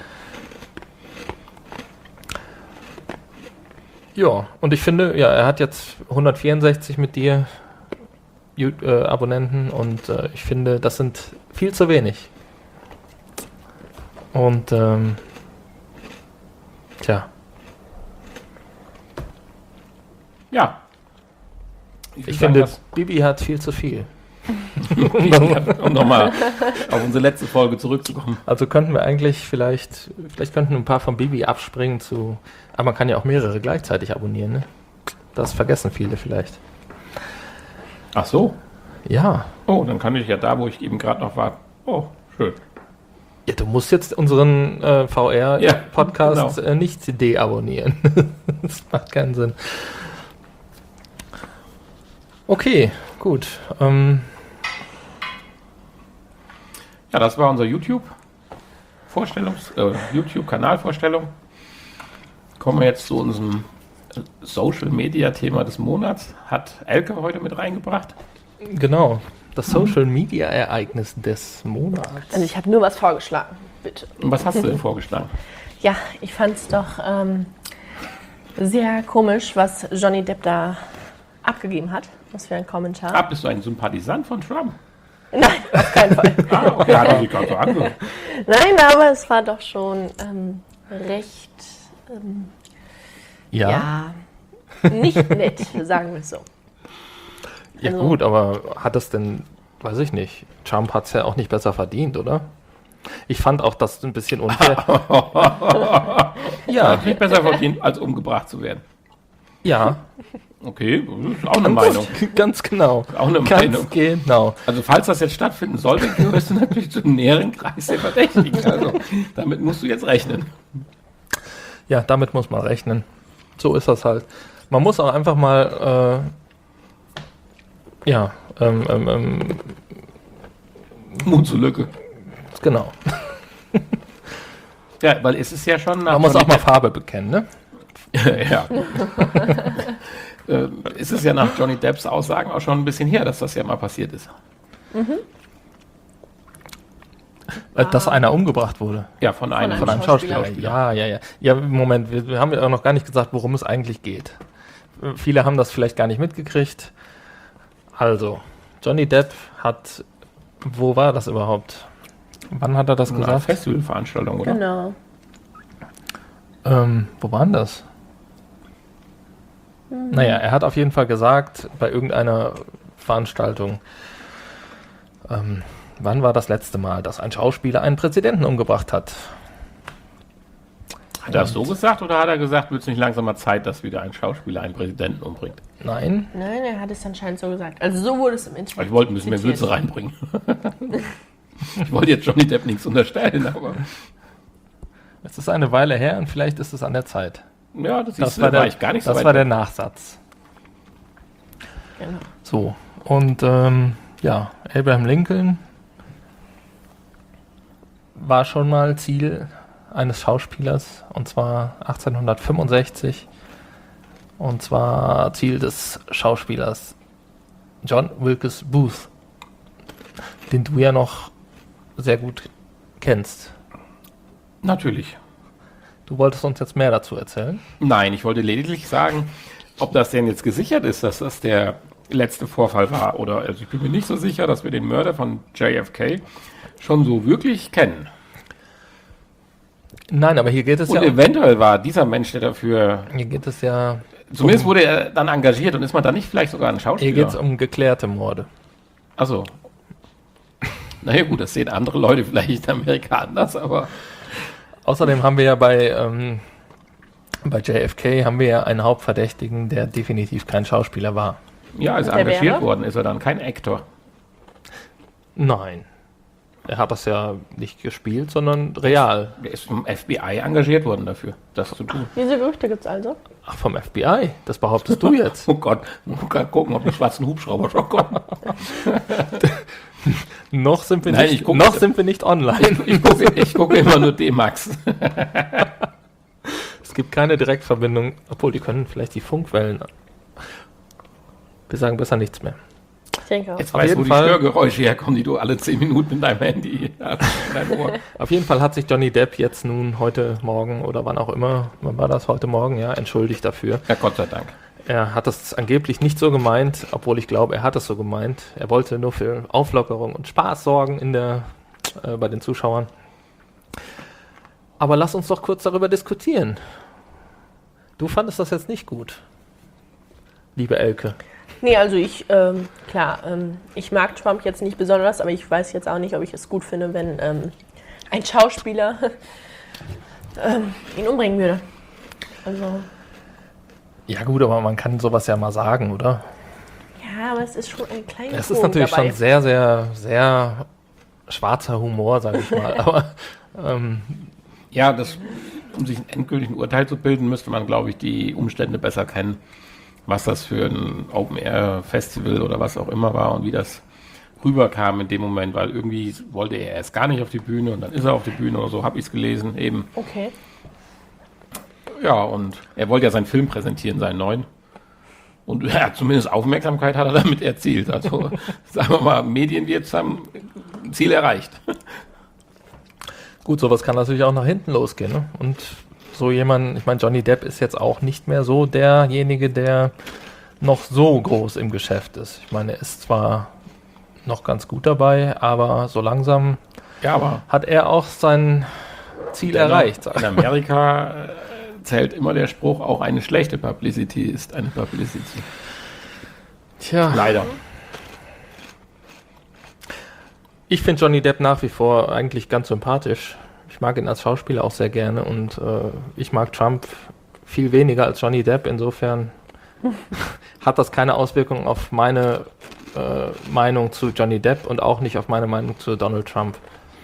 Ja, und ich finde, ja, er hat jetzt hundertvierundsechzig mit dir Ju- äh, Abonnenten und äh, ich finde, das sind viel zu wenig. Und ähm, tja, Ja. ich, würde finde, sagen, Bibi hat viel zu viel. das- um nochmal auf unsere letzte Folge zurückzukommen. Also könnten wir eigentlich vielleicht, vielleicht könnten ein paar von Bibi abspringen zu, aber man kann ja auch mehrere gleichzeitig abonnieren, ne? Das vergessen viele vielleicht. Ach so. Ja, Oh, dann kann ich ja da, wo ich eben gerade noch war. Oh, schön. ja, du musst jetzt unseren äh, V Ja, R-Podcast genau. äh, nicht deabonnieren. Das macht keinen Sinn. Okay, gut. Ähm, Ja, das war unser YouTube-Vorstellungs-, äh, YouTube-Kanalvorstellung. Kommen wir jetzt zu unserem äh, Social-Media-Thema des Monats. Hat Elke heute mit reingebracht. genau, das Social-Media-Ereignis des Monats. Also ich habe nur was vorgeschlagen, bitte. Und was hast du denn vorgeschlagen? Ja, ich fand es doch ähm, sehr komisch, was Johnny Depp da abgegeben hat. Was für ein Kommentar. Ah, bist du ein Sympathisant von Trump? Nein, auf keinen Fall. Ah, okay, hat er sich gerade so angehört. Nein, aber es war doch schon ähm, recht, ähm, Ja, ja. nicht nett, sagen wir es so. ja also- gut, aber hat das denn, weiß ich nicht, Trump hat es ja auch nicht besser verdient, oder? Ich fand auch das ein bisschen unfair. Ja, nicht besser verdient, als umgebracht zu werden. Ja, Okay, das ist auch eine Meinung. ganz genau. Auch eine Ganz Meinung. genau. Also falls das jetzt stattfinden sollte, gehörst du natürlich zum näheren Kreis der Verdächtigen. Also damit musst du jetzt rechnen. Ja, damit muss man rechnen. So ist das halt. Man muss auch einfach mal, äh, ja, ähm, ähm, ähm, Mut zur Lücke. genau. Ja, weil es ist ja schon... nach Man muss auch Johnny mal Depp- Farbe bekennen, ne? ja. äh, ist es ja nach Johnny Depps Aussagen auch schon ein bisschen her, dass das ja mal passiert ist. Mhm. Dass einer umgebracht wurde. Ja, von einem, Von einem Schauspieler. Ja, ja, ja. Ja, Moment, wir, wir haben ja auch noch gar nicht gesagt, worum es eigentlich geht. Viele haben das vielleicht gar nicht mitgekriegt. Also, Johnny Depp hat, wo war das überhaupt? Wann hat er das Eine gesagt? Festivalveranstaltung, oder? Genau. Ähm, wo war denn das? Mhm. Naja, er hat auf jeden Fall gesagt, bei irgendeiner Veranstaltung, ähm, wann war das letzte Mal, dass ein Schauspieler einen Präsidenten umgebracht hat? Hat er das so gesagt oder hat er gesagt, wird es nicht langsam mal Zeit, dass wieder ein Schauspieler einen Präsidenten umbringt? Nein. Nein, er hat es anscheinend so gesagt. Also so wurde es im Internet. Ich wollte ein bisschen mehr Würze reinbringen. Ich wollte jetzt Johnny Depp nichts unterstellen, aber... Es ist eine Weile her und vielleicht ist es an der Zeit. Ja, das, Das ist, war, der, war ich gar nicht so das weit war der weg. Nachsatz. Genau. So, und ähm, ja, Abraham Lincoln war schon mal Ziel eines Schauspielers, und zwar achtzehnhundertfünfundsechzig, und zwar Ziel des Schauspielers John Wilkes Booth, den du ja noch sehr gut kennst. Natürlich. Du wolltest uns jetzt mehr dazu erzählen? Nein, ich wollte lediglich sagen, ob das denn jetzt gesichert ist, dass das der letzte Vorfall war. Oder also ich bin mir nicht so sicher, dass wir den Mörder von J F K schon so wirklich kennen. Nein, aber hier geht es Und ja... eventuell war dieser Mensch, der dafür... Hier geht es ja... Zumindest um, wurde er dann engagiert und ist man dann nicht vielleicht sogar ein Schauspieler? Hier geht es um geklärte Morde. Achso. Naja gut, das sehen andere Leute vielleicht in Amerika anders, aber... Außerdem haben wir ja bei, ähm, bei J F K haben wir ja einen Hauptverdächtigen, der definitiv kein Schauspieler war. Ja, als er Und der engagiert wäre? worden ist er dann kein Actor. Nein. Er hat das ja nicht gespielt, sondern real. Der ist vom F B I engagiert worden dafür, das zu tun. Diese Gerüchte gibt es also? Ach, vom F B I? Das behauptest du jetzt? Oh Gott, man kann gucken, ob die schwarzen Hubschrauber schon kommen. noch sind wir Nein, nicht, ich guck- noch sind wir nicht online. Ich gucke, ich gucke immer nur D-Max. Es gibt keine Direktverbindung, obwohl die können vielleicht die Funkwellen. Wir sagen besser nichts mehr. Ich denke auch. Jetzt Auf weißt du, jeden wo die Fall- Störgeräusche herkommen, die du alle zehn Minuten in deinem Handy hast, in deinem Ohr. Auf jeden Fall hat sich Johnny Depp jetzt nun heute Morgen oder wann auch immer, wann war das, heute Morgen, ja, entschuldigt dafür. Ja, Gott sei Dank. Er hat das angeblich nicht so gemeint, obwohl ich glaube, er hat es so gemeint. Er wollte nur für Auflockerung und Spaß sorgen in der, äh, bei den Zuschauern. Aber lass uns doch kurz darüber diskutieren. Du fandest das jetzt nicht gut, liebe Elke. Nee, also ich, ähm, klar, ähm, ich mag Trump jetzt nicht besonders, aber ich weiß jetzt auch nicht, ob ich es gut finde, wenn ähm, ein Schauspieler ähm, ihn umbringen würde. Also, Ja gut, aber man kann sowas ja mal sagen, oder? ja, aber es ist schon ein kleiner Es ist natürlich dabei. schon sehr, sehr, sehr schwarzer Humor, sage ich mal. Aber ähm, Ja, das, um sich einen endgültigen Urteil zu bilden, müsste man, glaube ich, die Umstände besser kennen, was das für ein Open-Air-Festival oder was auch immer war und wie das rüberkam in dem Moment, weil irgendwie wollte er erst gar nicht auf die Bühne und dann ist er auf die Bühne oder so, habe ich es gelesen eben. Okay. Ja, und er wollte ja seinen Film präsentieren, seinen neuen. Und ja, zumindest Aufmerksamkeit hat er damit erzielt. Also, sagen wir mal, medienwirksam Ziel erreicht. gut, sowas kann natürlich auch nach hinten losgehen. Ne? Und so jemand, ich meine, Johnny Depp ist jetzt auch nicht mehr so derjenige, der noch so groß im Geschäft ist. Ich meine, er ist zwar noch ganz gut dabei, aber so langsam Ja, aber hat er auch sein Ziel erreicht. in Amerika äh, zählt immer der Spruch, auch eine schlechte Publicity ist eine Publicity. Tja, Leider. ich finde Johnny Depp nach wie vor eigentlich ganz sympathisch. Ich mag ihn als Schauspieler auch sehr gerne und äh, ich mag Trump viel weniger als Johnny Depp. Insofern hat das keine Auswirkungen auf meine äh, Meinung zu Johnny Depp und auch nicht auf meine Meinung zu Donald Trump.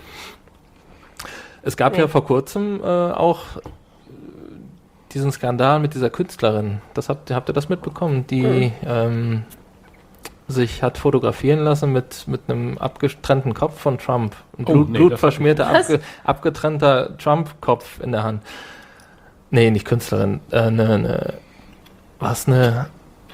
Es gab Nee. ja vor kurzem äh, auch diesen Skandal mit dieser Künstlerin. Das habt, habt ihr das mitbekommen? Die ähm, sich hat fotografieren lassen mit, mit einem abgetrennten Kopf von Trump. Ein Oh, Blut, nee, blutverschmierter, das- abge, abgetrennter Trump-Kopf in der Hand. nee, nicht Künstlerin, äh, ne, ne, was, eine,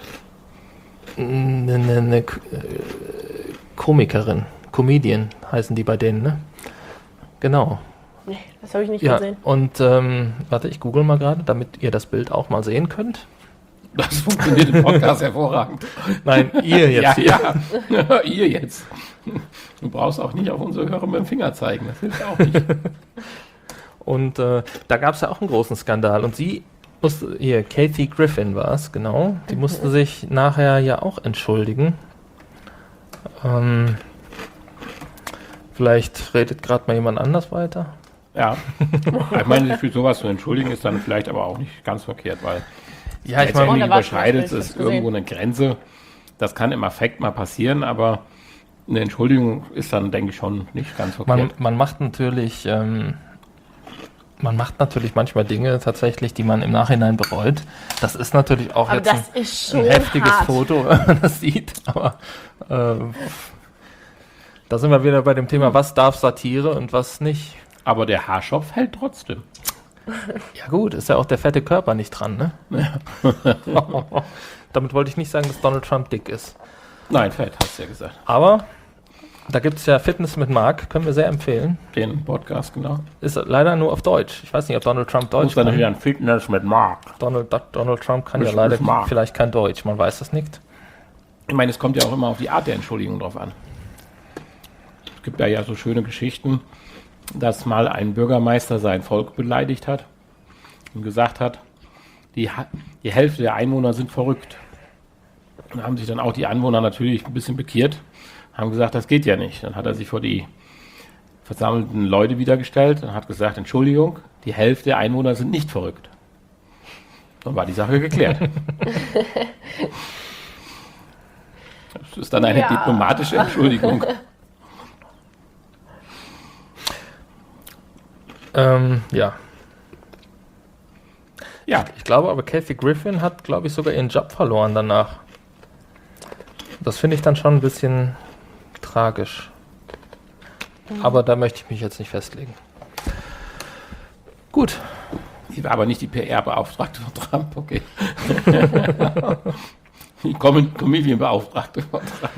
eine, eine, eine Komikerin, Comedian heißen die bei denen, ne? Genau. Nee, das habe ich nicht Ja, gesehen. und, ähm, warte, ich google mal gerade, damit ihr das Bild auch mal sehen könnt. Das funktioniert im Podcast hervorragend. Nein, ihr jetzt ja, hier. ja. Ihr jetzt. Du brauchst auch nicht auf unsere Hörer mit dem Finger zeigen. Das hilft auch nicht. Und äh, da gab es ja auch einen großen Skandal. Und sie musste, hier, Kathy Griffin war es, genau. Die musste sich nachher ja auch entschuldigen. Ähm, vielleicht redet gerade mal jemand anders weiter. Ja. Ich meine, sich für sowas zu entschuldigen, ist dann vielleicht aber auch nicht ganz verkehrt, weil Ja, ich letztendlich meine, Oh, da war überschreitet zum Beispiel, es ich hab's gesehen. irgendwo eine Grenze. Das kann im Affekt mal passieren, aber eine Entschuldigung ist dann, denke ich, schon nicht ganz verkehrt. man, man macht natürlich, ähm, man macht natürlich manchmal Dinge tatsächlich, die man im Nachhinein bereut. Das ist natürlich auch Aber jetzt ein, das ist schon ein heftiges hart. Foto, wenn man das sieht. Aber äh, da sind wir wieder bei dem Thema, was darf Satire und was nicht. aber der Haarschopf hält trotzdem. Ja gut, ist ja auch der fette Körper nicht dran, ne? Damit wollte ich nicht sagen, dass Donald Trump dick ist. Nein, fett, hast du ja gesagt. Aber da gibt es ja Fitness mit Mark, können wir sehr empfehlen. Den Podcast, genau. Ist leider nur auf Deutsch. Ich weiß nicht, ob Donald Trump Deutsch Muss dann kann. wieder ein Fitness mit Mark. Donald, Donald Trump kann Mit- ja leider mit Mark. vielleicht kein Deutsch, man weiß es nicht. Ich meine, es kommt ja auch immer auf die Art der Entschuldigung drauf an. Es gibt da ja so schöne Geschichten, dass mal ein Bürgermeister sein Volk beleidigt hat und gesagt hat, die, Ha- die Hälfte der Einwohner sind verrückt. Und haben sich dann auch die Anwohner natürlich ein bisschen bekehrt, haben gesagt, das geht ja nicht. Dann hat er sich vor die versammelten Leute wiedergestellt und hat gesagt, Entschuldigung, die Hälfte der Einwohner sind nicht verrückt. Dann war die Sache geklärt. Das ist dann eine Ja. diplomatische Entschuldigung. Ähm, ja, Ja, ich glaube aber, Kathy Griffin hat, glaube ich, sogar ihren Job verloren danach. Das finde ich dann schon ein bisschen tragisch. Aber da möchte ich mich jetzt nicht festlegen. Gut, die war aber nicht die P R-Beauftragte von Trump, okay. Die Com- Comedian-Beauftragte von Trump.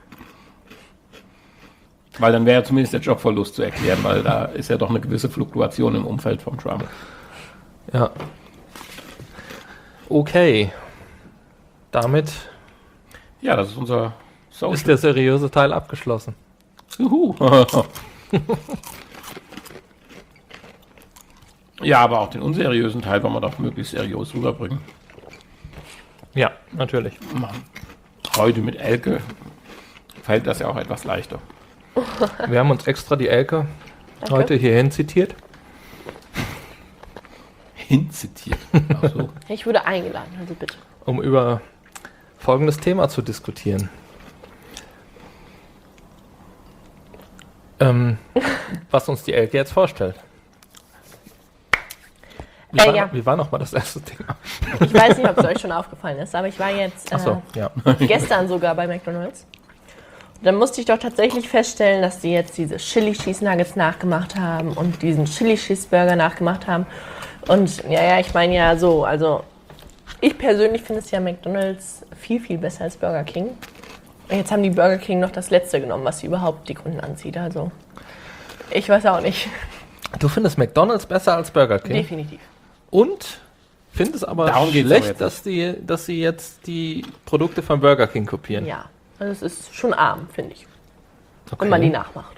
Weil dann wäre ja zumindest der Jobverlust zu erklären, weil da ist ja doch eine gewisse Fluktuation im Umfeld von Trump. ja. Okay. Damit Ja, das ist unser Social. ist der seriöse Teil abgeschlossen. Juhu. Ja, aber auch den unseriösen Teil wollen wir doch möglichst seriös rüberbringen. Ja, natürlich. Heute mit Elke fällt das ja auch etwas leichter. Wir haben uns extra die Elke Danke. heute hierhin zitiert. Hinzitiert. Ach so. Ich wurde eingeladen, also bitte. um über folgendes Thema zu diskutieren. Ähm, was uns die Elke jetzt vorstellt. Wie, Äh, war, ja. wie war nochmal das erste Thema? Ich weiß nicht, ob es euch schon aufgefallen ist, aber ich war jetzt äh, Achso, ja. gestern sogar bei McDonald's. Und dann musste ich doch tatsächlich feststellen, dass die jetzt diese Chili Cheese Nuggets nachgemacht haben und diesen Chili Cheese Burger nachgemacht haben. Und ja, ja, ich meine ja so, also ich persönlich finde es ja McDonald's viel, viel besser als Burger King. Und jetzt haben die Burger King noch das letzte genommen, was überhaupt die Kunden anzieht. Also ich weiß auch nicht. Du findest McDonald's besser als Burger King? Definitiv. Und findest aber Darum geht's aber schlecht, jetzt dass, die, dass sie jetzt die Produkte von Burger King kopieren. Ja, also es ist schon arm, finde ich, Okay. wenn man die nachmacht.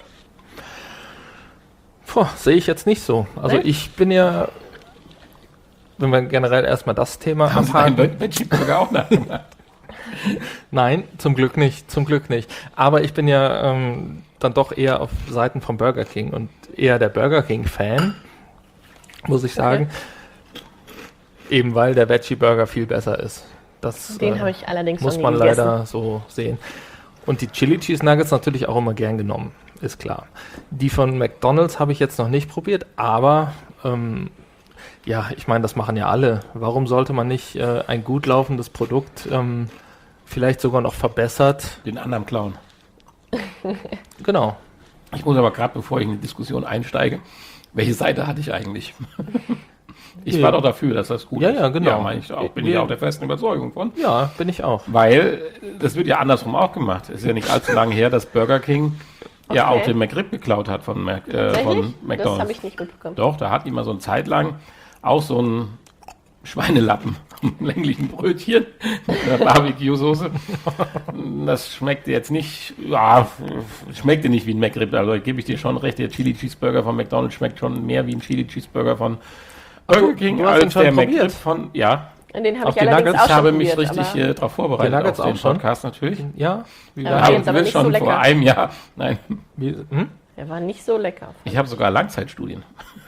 Puh, sehe ich jetzt nicht so. Also Nee? ich bin ja, wenn wir generell erstmal das Thema Haben Sie einen abhaken. Veggie-Burger auch nachgemacht? Nein, zum Glück nicht, zum Glück nicht. Aber ich bin ja ähm, dann doch eher auf Seiten von Burger King und eher der Burger King-Fan, muss ich sagen. Eben weil der Veggie-Burger viel besser ist. Das Den äh, habe ich allerdings muss noch nie man gegessen. leider so sehen. Und die Chili Cheese Nuggets natürlich auch immer gern genommen, ist klar. Die von McDonald's habe ich jetzt noch nicht probiert, aber ähm, ja, ich meine, das machen ja alle. Warum sollte man nicht äh, ein gut laufendes Produkt ähm, vielleicht sogar noch verbessert? Den anderen klauen. Genau. Ich muss aber gerade, bevor ich in die Diskussion einsteige, welche Seite hatte ich eigentlich? Ich Ja. war doch dafür, dass das gut Ja, ist. ja, genau. Ja, meine ich auch, bin ich Ja. auch der festen Überzeugung von. Ja, bin ich auch. Weil das wird ja andersrum auch gemacht. Es ist ja nicht allzu lange her, dass Burger King ja Okay. auch den McRib geklaut hat von, Mac, äh, Tatsächlich? von Das McDonald's. habe ich nicht mitbekommen. Doch, da hat die mal so eine Zeit lang auch so einen Schweinelappen, einen länglichen Brötchen mit einer Barbecue-Soße. Das schmeckte jetzt nicht, ja, schmeckte nicht wie ein McRib. Also gebe ich dir schon recht, der Chili Cheeseburger von McDonald's schmeckt schon mehr wie ein Chili Cheeseburger von Burger King du hast ihn als schon der probiert? McRib von, ja. Den habe Auf ich die allerdings Nuggets auch Ich schon habe mich probiert, richtig aber äh, darauf vorbereitet Die Nuggets auf den auch schon? Podcast natürlich. Ja? Wie Ja, war- aber Aber jetzt aber du nicht schon so vor lecker. einem Jahr. Nein, wie, hm? der war nicht so lecker. ich habe sogar Langzeitstudien.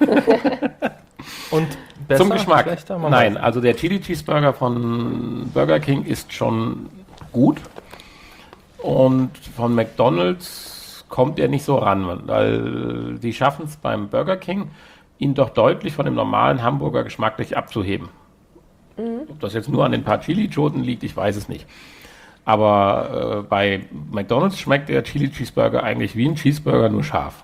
Und besser, Zum Geschmack. schlechter? Man Nein, weiß. also der Chili Cheeseburger von Burger King ist schon gut. Und von McDonald's kommt er nicht so ran, weil die schaffen es beim Burger King, ihn doch deutlich von dem normalen Hamburger geschmacklich abzuheben. Ob das jetzt nur an den paar Chili-Schoten liegt, ich weiß es nicht. Aber äh, bei McDonald's schmeckt der Chili Cheeseburger eigentlich wie ein Cheeseburger, nur scharf.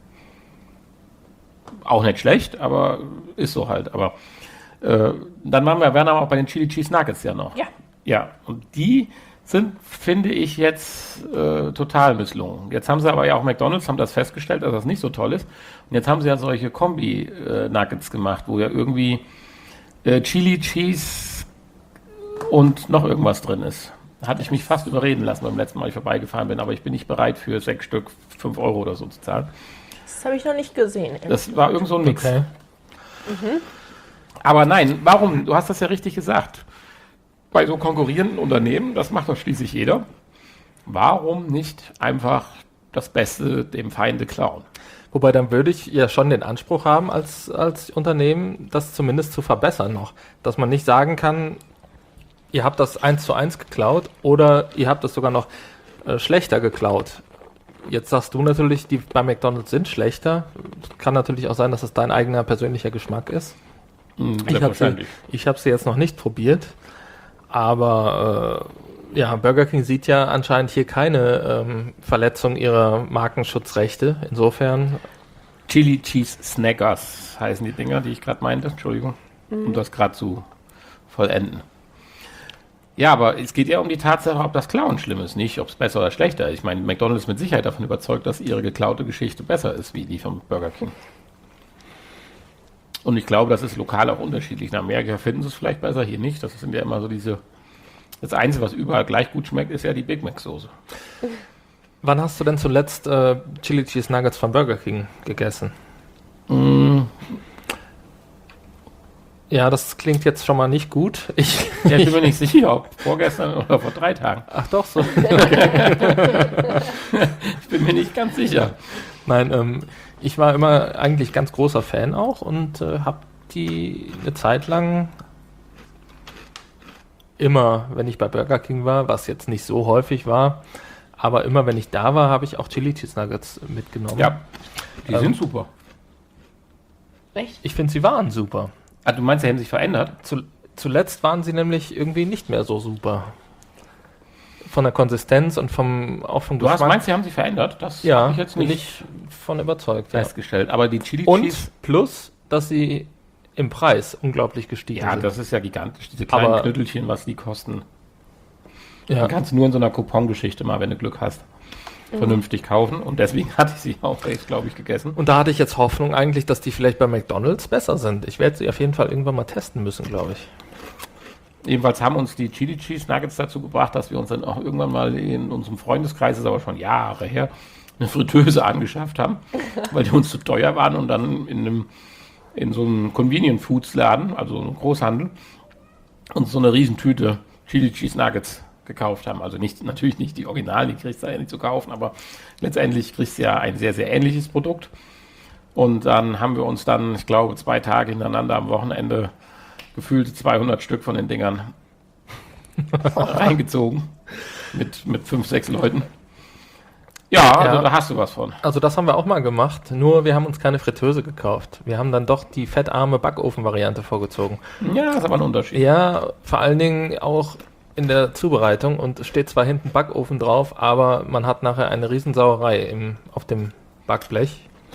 Auch nicht schlecht, aber ist so halt. Aber äh, dann waren wir, wären wir auch bei den Chili Cheese Nuggets ja noch. Ja. Ja, und die sind, finde ich, jetzt äh, total misslungen. Jetzt haben sie aber ja auch McDonald's, haben das festgestellt, dass das nicht so toll ist. Und jetzt haben sie ja solche Kombi-Nuggets gemacht, wo ja irgendwie äh, Chili Cheese und noch irgendwas drin ist. Da hatte ich mich fast überreden lassen beim letzten Mal, als ich vorbeigefahren bin, aber ich bin nicht bereit für sechs Stück fünf Euro oder so zu zahlen. Das habe ich noch nicht gesehen. Das war irgend so ein Mix. Okay. Aber nein, warum? Du hast das ja richtig gesagt. Bei so konkurrierenden Unternehmen, das macht doch schließlich jeder, warum nicht einfach das Beste dem Feinde klauen? Wobei dann würde ich ja schon den Anspruch haben als, als Unternehmen, das zumindest zu verbessern noch. Dass man nicht sagen kann, ihr habt das eins zu eins geklaut oder ihr habt es sogar noch äh, schlechter geklaut. Jetzt sagst du natürlich, die bei McDonald's sind schlechter. Kann natürlich auch sein, dass es dein eigener persönlicher Geschmack ist. Hm, Ich habe sie, selbstverständlich. ich hab sie jetzt noch nicht probiert, aber äh, ja, Burger King sieht ja anscheinend hier keine ähm, Verletzung ihrer Markenschutzrechte. Insofern, Chili Cheese Snackers heißen die Dinger, die ich gerade meinte. Entschuldigung, um das gerade zu vollenden. Ja, aber es geht ja um die Tatsache, ob das Klauen schlimm ist, nicht ob es besser oder schlechter ist. Ich meine, McDonald's ist mit Sicherheit davon überzeugt, dass ihre geklaute Geschichte besser ist, wie die von Burger King. Und ich glaube, das ist lokal auch unterschiedlich. In Amerika finden sie es vielleicht besser, hier nicht. Das sind ja immer so diese... Das Einzige, was überall gleich gut schmeckt, ist ja die Big Mac-Soße. wann hast du denn zuletzt äh, Chili Cheese Nuggets von Burger King gegessen? Mm, Ja, das klingt jetzt schon mal nicht gut. Ich, ja, ich bin mir nicht sicher, ob vorgestern oder vor drei Tagen. ach doch, so. Ich bin mir nicht ganz sicher. Nein, ähm, ich war immer eigentlich ganz großer Fan auch und äh, habe die eine Zeit lang immer, wenn ich bei Burger King war, was jetzt nicht so häufig war, aber immer, wenn ich da war, habe ich auch Chili Cheese Nuggets mitgenommen. Ja, die Ähm, sind super. Echt? Ich finde, sie waren super. Ah, du meinst, sie haben sich verändert? Zu, zuletzt waren sie nämlich irgendwie nicht mehr so super. Von der Konsistenz und vom, auch vom Du hast, meinst, sie haben sich verändert? Das ja, habe ich jetzt bin nicht ich von überzeugt. Ja. festgestellt. Aber die Chili Und Cheese... plus, dass sie im Preis unglaublich gestiegen Ja, sind. das ist ja gigantisch. Diese kleinen Aber- Knüttelchen, was die kosten. ja. Man kann es nur in so einer Coupon-Geschichte mal, wenn du Glück hast, vernünftig kaufen. Und deswegen hatte ich sie auch echt, glaube ich, gegessen. Und da hatte ich jetzt Hoffnung eigentlich, dass die vielleicht bei McDonald's besser sind. Ich werde sie auf jeden Fall irgendwann mal testen müssen, glaube ich. Jedenfalls haben uns die Chili Cheese Nuggets dazu gebracht, dass wir uns dann auch irgendwann mal in unserem Freundeskreis, das ist aber schon Jahre her, eine Fritteuse angeschafft haben, weil die uns zu teuer waren und dann in einem in so einem Convenient Foods Laden, also einem Großhandel, uns so eine Riesentüte Chili Cheese Nuggets gekauft haben. Also nicht, natürlich nicht die Originalen, die kriegst du ja nicht zu kaufen, aber letztendlich kriegst du ja ein sehr, sehr ähnliches Produkt. Und dann haben wir uns dann, ich glaube, zwei Tage hintereinander am Wochenende gefühlte zweihundert Stück von den Dingern reingezogen. Mit, mit fünf, sechs Leuten. Ja, also Ja. da hast du was von. Also das haben wir auch mal gemacht, nur wir haben uns keine Fritteuse gekauft. Wir haben dann doch die fettarme Backofen-Variante vorgezogen. Ja, ist aber ein Unterschied. Ja, vor allen Dingen auch in der Zubereitung und es steht zwar hinten Backofen drauf, aber man hat nachher eine Riesensauerei im, auf dem Backblech.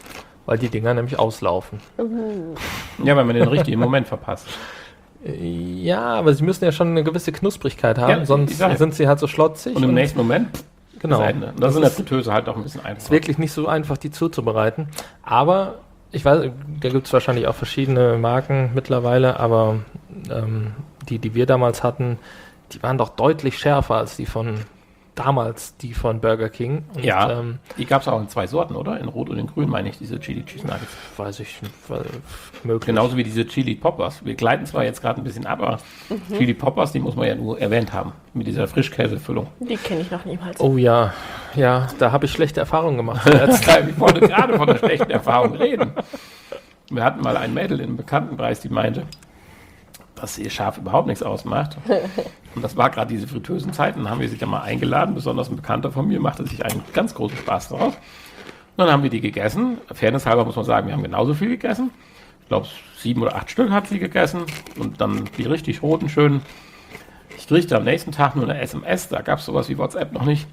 weil die Dinger nämlich auslaufen. Ja, weil man den richtigen Moment verpasst. Ja, aber sie müssen ja schon eine gewisse Knusprigkeit haben, Ja, sonst ich sag ja. sind sie halt so schlotzig. Und im nächsten Moment genau. ist Ende. Und das ist in der Fritteuse halt auch ein bisschen einfacher. ist wirklich nicht so einfach, die zuzubereiten. Aber ich weiß, da gibt es wahrscheinlich auch verschiedene Marken mittlerweile, aber ähm, die, die wir damals hatten, die waren doch deutlich schärfer als die von damals, die von Burger King. Und, Ja, ähm, die gab es auch in zwei Sorten, oder? In Rot und in Grün, meine ich, diese Chili Cheese Nuggets. weiß ich nicht, weil- möglich. Genauso wie diese Chili Poppers. Wir gleiten zwar jetzt gerade ein bisschen ab, aber Mhm. Chili Poppers, die muss man ja nur erwähnt haben. Mit dieser Frischkäsefüllung. Die kenne ich noch niemals. Oh ja, ja, da habe ich schlechte Erfahrungen gemacht. Ich wollte gerade von einer schlechten Erfahrung reden. Wir hatten mal ein Mädel im Bekanntenkreis, die meinte, dass ihr Schaf überhaupt nichts ausmacht. Und das war gerade diese Fritteusenzeiten. Dann haben wir sie dann mal eingeladen. Besonders ein Bekannter von mir machte sich einen ganz großen Spaß daraus. Und dann haben wir die gegessen. Fairness halber muss man sagen, wir haben genauso viel gegessen. Ich glaube, sieben oder acht Stück hat sie gegessen. Und dann die richtig roten, schönen. Ich kriegte am nächsten Tag nur eine S M S. Da gab es sowas wie WhatsApp noch nicht.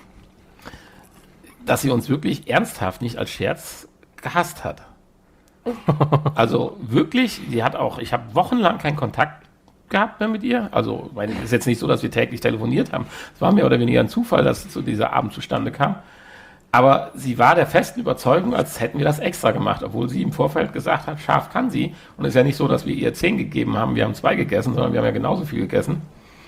Dass sie uns wirklich ernsthaft, nicht als Scherz, gehasst hat. Also wirklich, sie hat auch, ich habe wochenlang keinen Kontakt gehabt mehr mit ihr. Also, weil es ist jetzt nicht so, dass wir täglich telefoniert haben. Es war mehr oder weniger ein Zufall, dass zu dieser Abend zustande kam. Aber sie war der festen Überzeugung, als hätten wir das extra gemacht, obwohl sie im Vorfeld gesagt hat, scharf kann sie. Und es ist ja nicht so, dass wir ihr zehn gegeben haben, wir haben zwei gegessen, sondern wir haben ja genauso viel gegessen.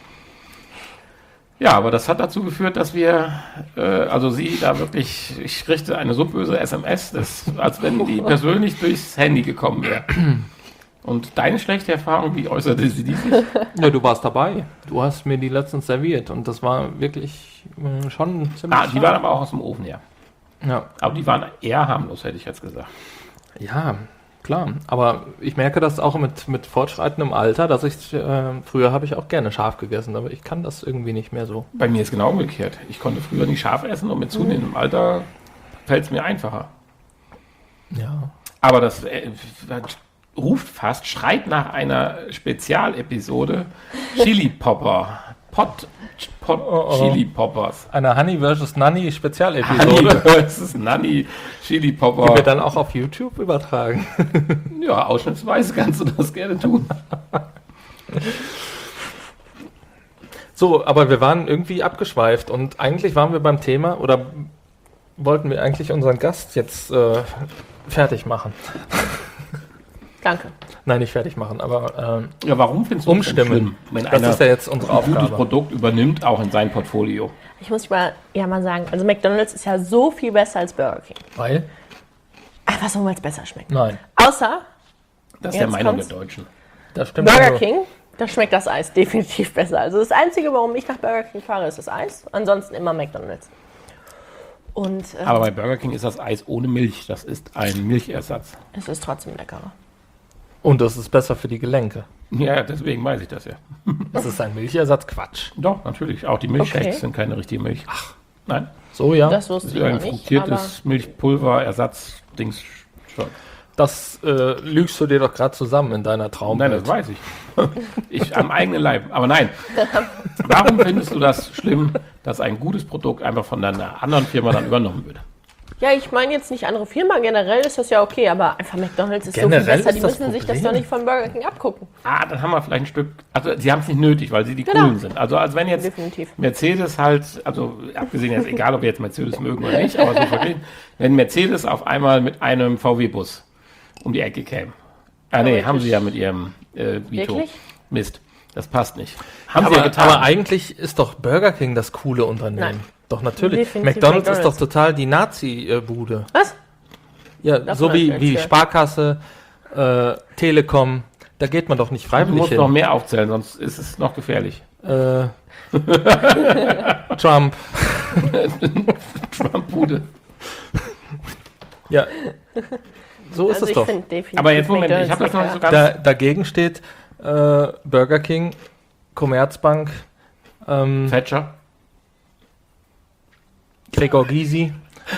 Ja, aber das hat dazu geführt, dass wir, äh, also sie da wirklich, ich kriegte eine so böse S M S, das, als wenn die persönlich durchs Handy gekommen wäre. Und deine schlechte Erfahrung, wie äußerte sie die sich? Ja, du warst dabei. Du hast mir die letztens serviert und das war wirklich äh, schon ziemlich Ah, die waren aber auch aus dem Ofen, ja. ja. Aber die waren eher harmlos, hätte ich jetzt gesagt. Ja, klar. Aber ich merke das auch mit, mit fortschreitendem Alter, dass ich, äh, früher habe ich auch gerne scharf gegessen, aber ich kann das irgendwie nicht mehr so. Bei mir ist genau umgekehrt. Ich konnte früher nicht scharf essen und mit zunehmendem Alter fällt es mir einfacher. Ja. Aber das äh, ruft fast, schreit nach einer Spezialepisode Chili Popper. Pot, Pot Oh, oh. Chili Poppers. Eine Honey versus Nanny Honey Spezialepisode, versus Nanny Chili die Popper. wir dann auch auf YouTube übertragen. Ja, ausschnittsweise kannst du das gerne tun. So, aber wir waren irgendwie abgeschweift und eigentlich waren wir beim Thema oder wollten wir eigentlich unseren Gast jetzt äh, fertig machen. Danke. Nein, nicht fertig machen, aber ähm, Ja, warum findest du das denn umstimmen. schlimm, wenn Das einer ist ja jetzt unsere ein gutes Aufgabe. Produkt übernimmt, auch in sein Portfolio? Ich muss mal, ja mal sagen, also McDonald's ist ja so viel besser als Burger King. Weil? Einfach so, weil es besser schmeckt. Nein, Außer Das ist der Jetzt Meinung kommt's. der Deutschen. das stimmt. Burger also. King, da schmeckt das Eis definitiv besser. Also das Einzige, warum ich nach Burger King fahre, ist das Eis. Ansonsten immer McDonald's. Und äh, Aber bei Burger King ist das Eis ohne Milch. Das ist ein Milchersatz. es ist trotzdem leckerer. Und das ist besser für die Gelenke. Ja, deswegen weiß ich das ja. Das ist ein Milchersatz, Quatsch. Doch, natürlich. Auch die Milchshakes Okay. sind keine richtige Milch. Ach, nein. So, ja. Das Das wusste ist ich ein noch nicht. Aber fruktiertes Milchpulver-Ersatz-Dings. Das äh, lügst du dir doch gerade zusammen in deiner Nein, Traumwelt. das weiß ich. Ich am eigenen Leib. Aber nein. Warum findest du das schlimm, dass ein gutes Produkt einfach von einer anderen Firma dann übernommen wird? ja, ich meine jetzt nicht andere Firma, generell ist das ja okay, aber einfach McDonald's ist Generell so viel besser, ist die das müssen sich das Problem. doch nicht von Burger King abgucken. Ah, dann haben wir vielleicht ein Stück. Also, sie haben es nicht nötig, weil sie die Genau. Coolen sind. Also, als wenn jetzt Definitiv. Mercedes halt, also abgesehen jetzt, egal ob wir jetzt Mercedes mögen oder nicht, aber so verglichen, wenn Mercedes auf einmal mit einem V W-Bus um die Ecke käme. Ah, nee, Theoretisch. haben sie ja mit ihrem äh, Vito. Wirklich? Mist, das passt nicht. Haben sie Aber, ja getan. aber eigentlich ist doch Burger King das coole Unternehmen. Nein. Doch, natürlich. Definitiv McDonald's, ist McDonald's. doch total die Nazi-Bude. Was? Ja, Davon so hab ich wie, nichts wie gehört. Sparkasse, Sparkasse, äh, Telekom, da geht man doch nicht du freiwillig musst hin. noch mehr aufzählen, sonst ist es noch gefährlich. Äh, Trump. Trump-Bude. Ja, so ist Also es ich doch. finde definitiv Aber jetzt Moment, ich McDonald's habe das noch nicht so lecker. ganz. Da, dagegen steht äh, Burger King, Commerzbank, ähm, Thatcher. Gregor Gysi.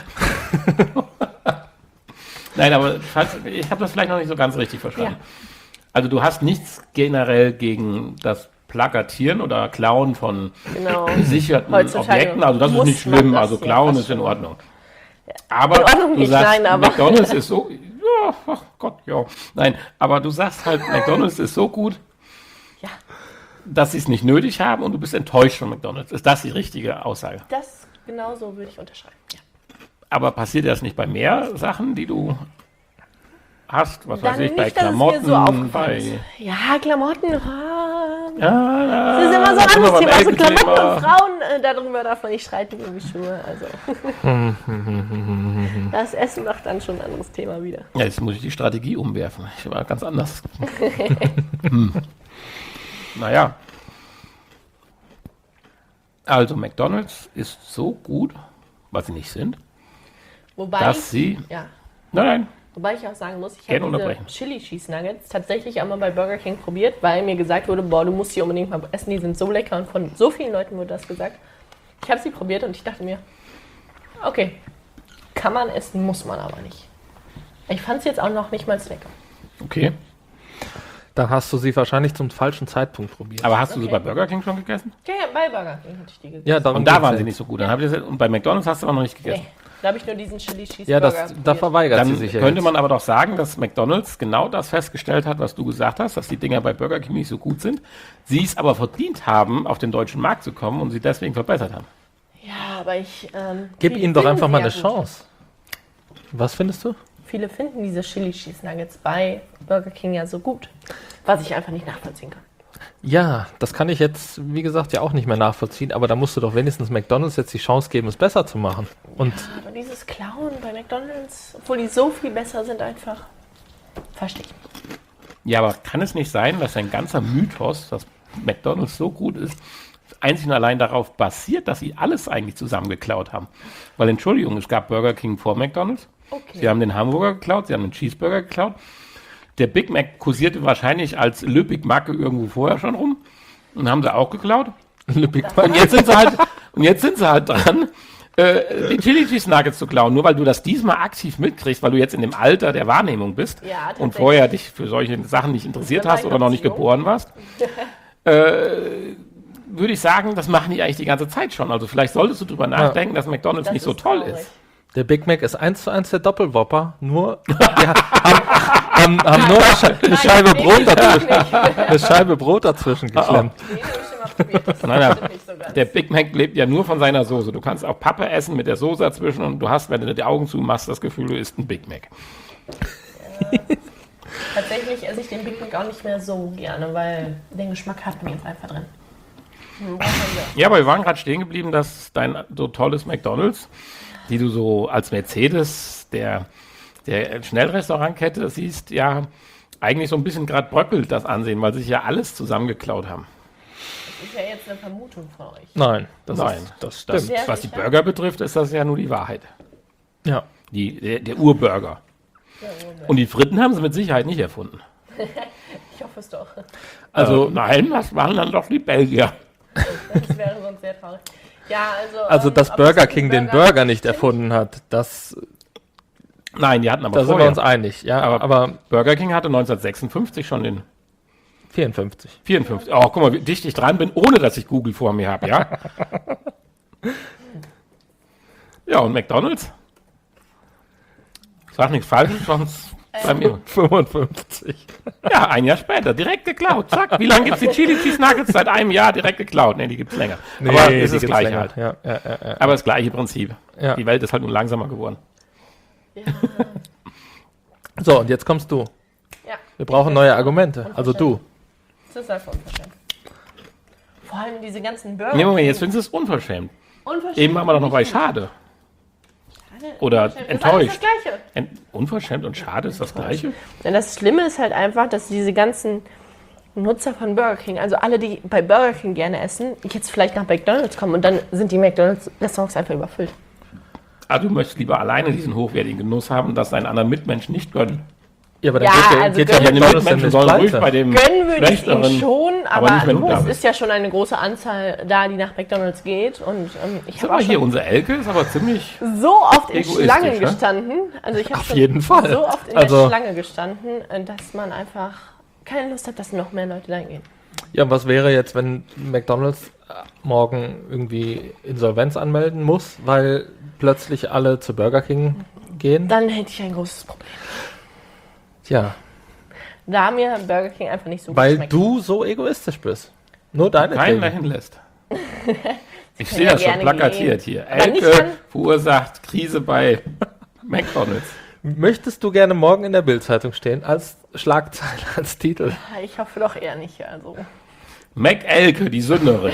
Nein, aber falls, ich habe das vielleicht noch nicht so ganz richtig verstanden. Ja. Also du hast nichts generell gegen das Plakatieren oder Klauen von Genau. gesicherten Heutzutage Objekten. Also das ist muss nicht man schlimm. das Also ja Klauen fast ist in schon. Ordnung. Aber In Ordnung du nicht, sagst, nein, aber- McDonald's ist so, ja, ach Gott, ja. Nein, aber du sagst halt, McDonald's ist so gut, Ja, dass sie es nicht nötig haben und du bist enttäuscht von McDonald's. Ist das die richtige Aussage? das genau so würde ich unterschreiben. Ja. Aber passiert das nicht bei mehr Sachen, die du hast? Was weiß Dann ich, bei nicht, dass es mir Klamotten, so aufgefallen bei... ist. Ja, Klamotten. Ah, Ja, das ist immer so da ein sind wir anderes beim Thema. Also Elke-Thema. Klamotten und Frauen, äh, darüber darf man nicht streiten, irgendwie Schuhe. Also. Das Essen macht dann schon ein anderes Thema wieder. Ja, jetzt muss ich die Strategie umwerfen. Ich war ganz anders. hm. Naja. Also McDonald's ist so gut, was sie nicht sind, Wobei dass ich, sie... ja, Nein, nein. wobei ich auch sagen muss, ich Gerne habe unterbrechen. diese Chili Cheese Nuggets tatsächlich einmal bei Burger King probiert, weil mir gesagt wurde, boah, du musst die unbedingt mal essen, die sind so lecker und von so vielen Leuten wurde das gesagt. Ich habe sie probiert und ich dachte mir, okay, kann man essen, muss man aber nicht. Ich fand es jetzt auch noch nicht mal lecker. Okay. Dann hast du sie wahrscheinlich zum falschen Zeitpunkt probiert. Aber hast du sie Okay. bei Burger King schon gegessen? Ja, ja, bei Burger King hatte ich die gegessen. ja, darum Und da geht's waren ja. sie nicht so gut. Dann hab ich das, und bei McDonald's hast du aber noch nicht gegessen. Nee, da habe ich nur diesen Chili Cheese Ja, Burger das, da probiert. verweigert Dann sie sich ja könnte jetzt. man aber doch sagen, dass McDonald's genau das festgestellt hat, was du gesagt hast, dass die Dinger bei Burger King nicht so gut sind. Sie es aber verdient haben, auf den deutschen Markt zu kommen und sie deswegen verbessert haben. Ja, aber ich... Ähm, Gib viele ihnen doch finden einfach sie mal ja eine gut. Chance. Was findest du? Viele finden diese Chili Cheese Nuggets bei Burger King ja so gut, was ich einfach nicht nachvollziehen kann. Ja, das kann ich jetzt, wie gesagt, ja auch nicht mehr nachvollziehen, aber da musst du doch wenigstens McDonald's jetzt die Chance geben, es besser zu machen. Und Aber dieses Klauen bei McDonald's, obwohl die so viel besser sind einfach, verstehe ich nicht. Ja, aber kann es nicht sein, dass ein ganzer Mythos, dass McDonald's so gut ist, einzig und allein darauf basiert, dass sie alles eigentlich zusammengeklaut haben? Weil, Entschuldigung, es gab Burger King vor McDonald's. Okay. Sie haben den Hamburger geklaut, sie haben den Cheeseburger geklaut. Der Big Mac kursierte wahrscheinlich als Le Big Mac irgendwo vorher schon rum und haben sie auch geklaut. Le Big Und jetzt sind sie halt, und jetzt sind sie halt dran, äh, die Chili Cheese Nuggets zu klauen. Nur weil du das diesmal aktiv mitkriegst, weil du jetzt in dem Alter der Wahrnehmung bist Ja, tatsächlich. und vorher dich für solche Sachen nicht interessiert Dann war hast ich oder noch noch nicht zu jung. geboren warst, äh, würde ich sagen, das machen die eigentlich die ganze Zeit schon. Also vielleicht solltest du drüber nachdenken, dass McDonald's Das nicht so ist toll traurig. ist. Der Big Mac ist eins zu eins der Doppelwhopper, nur die haben, haben, haben nur eine, Sche eine Scheibe nee, Brot ich dazwischen, nicht. eine Scheibe Brot dazwischen geklemmt. Nee, hab ich schon mal probiert. Das Nein, nein. stimmt nicht so ganz. Der Big Mac lebt ja nur von seiner Soße. Du kannst auch Pappe essen mit der Soße dazwischen und du hast, wenn du die Augen zumachst, das Gefühl, du isst ein Big Mac. Tatsächlich esse ich den Big Mac auch nicht mehr so gerne, weil den Geschmack hat mir jetzt einfach drin. Hm, braucht man ja. Ja, aber wir waren gerade stehen geblieben, dass dein so tolles McDonald's, die du so als Mercedes der, der Schnellrestaurantkette siehst, ja eigentlich so ein bisschen gerade bröckelt das Ansehen, weil sie sich ja alles zusammengeklaut haben. Das ist ja jetzt eine Vermutung von euch. Nein, das Nein, ist, das Das, stimmt. Sehr was die sicher? Burger betrifft, ist das ja nur die Wahrheit. Ja. Die, der, der Urburger. Und die Fritten haben sie mit Sicherheit nicht erfunden. Ich hoffe es doch. Also nein, das waren dann doch die Belgier. Das wäre sonst sehr traurig. Ja, also, Also, ähm, dass ob Burger das King mit den Burger nicht stimmt? erfunden hat, das, Nein, die hatten aber da sind wir vorher. uns einig. Ja, aber, aber Burger King hatte neunzehnhundertsechsundfünfzig schon den vierundfünfzig. vierundfünfzig. Oh, guck mal, wie dicht ich dran bin, ohne dass ich Google vor mir habe, ja? Ja, und McDonald's? Sag nichts Falsches, sonst bei mir. fünfundfünfzig. Ja, ein Jahr später, direkt geklaut. Zack, wie lange gibt es die Chili Cheese Nuggets? Seit einem Jahr direkt geklaut. Nee, die gibt es länger. Aber ist die das gibt's gleiche länger. halt. Ja, ja, ja, ja. Aber das gleiche Prinzip. Ja. Die Welt ist halt nur langsamer geworden. Ja, So, und jetzt kommst du. ja. Wir brauchen neue Argumente. Also du. Das ist einfach unverschämt. Vor allem diese ganzen Burger. Nee, Moment, jetzt findest du es unverschämt. Unverschämt. Eben waren wir doch noch bei schade. Oder Unverschämt. Das enttäuscht. ist alles das Gleiche. Ent unverschämt und schade ist das gleiche? Ja, das Schlimme ist halt einfach, dass diese ganzen Nutzer von Burger King, also alle, die bei Burger King gerne essen, jetzt vielleicht nach McDonald's kommen und dann sind die McDonald's-Restaurants einfach überfüllt. Ah, du möchtest lieber alleine diesen hochwertigen Genuss haben und das deinen anderen Mitmenschen nicht gönnen. Ja, aber dann Ja, geht, ja- also geht ja gönnen- Deine McDonald's Mitmenschen nicht sollen ruhig pleite. bei dem Gönnen würde ich schlechteren, ihnen schon, aber aber, nicht, wenn du du, da es bist. ist ja schon eine große Anzahl da, die nach McDonald's geht. Und ähm, ich habe Aber auch hier, schon unser Elke ist aber ziemlich... so oft in egoistisch, Schlange ne? gestanden. Also ich habe Auf schon jeden Fall. so oft in Also- der Schlange gestanden, äh, dass man einfach keine Lust hat, dass noch mehr Leute da hingehen. Ja, und was wäre jetzt, wenn McDonald's morgen irgendwie Insolvenz anmelden muss, weil plötzlich alle zu Burger King gehen? Dann hätte ich ein großes Problem. Ja, Da mir Burger King einfach nicht so gut weil schmeckt. du so egoistisch bist. Nur deine Keinen Dinge. dahin lässt. Ich können sehe ja das schon gerne plakatiert gehen. hier. Aber nicht Elke an- verursacht Krise bei McDonald's. Möchtest du gerne morgen in der Bild-Zeitung stehen als Schlagzeile, als Titel? Ich hoffe doch eher nicht. Also. McElke, die Sünderin.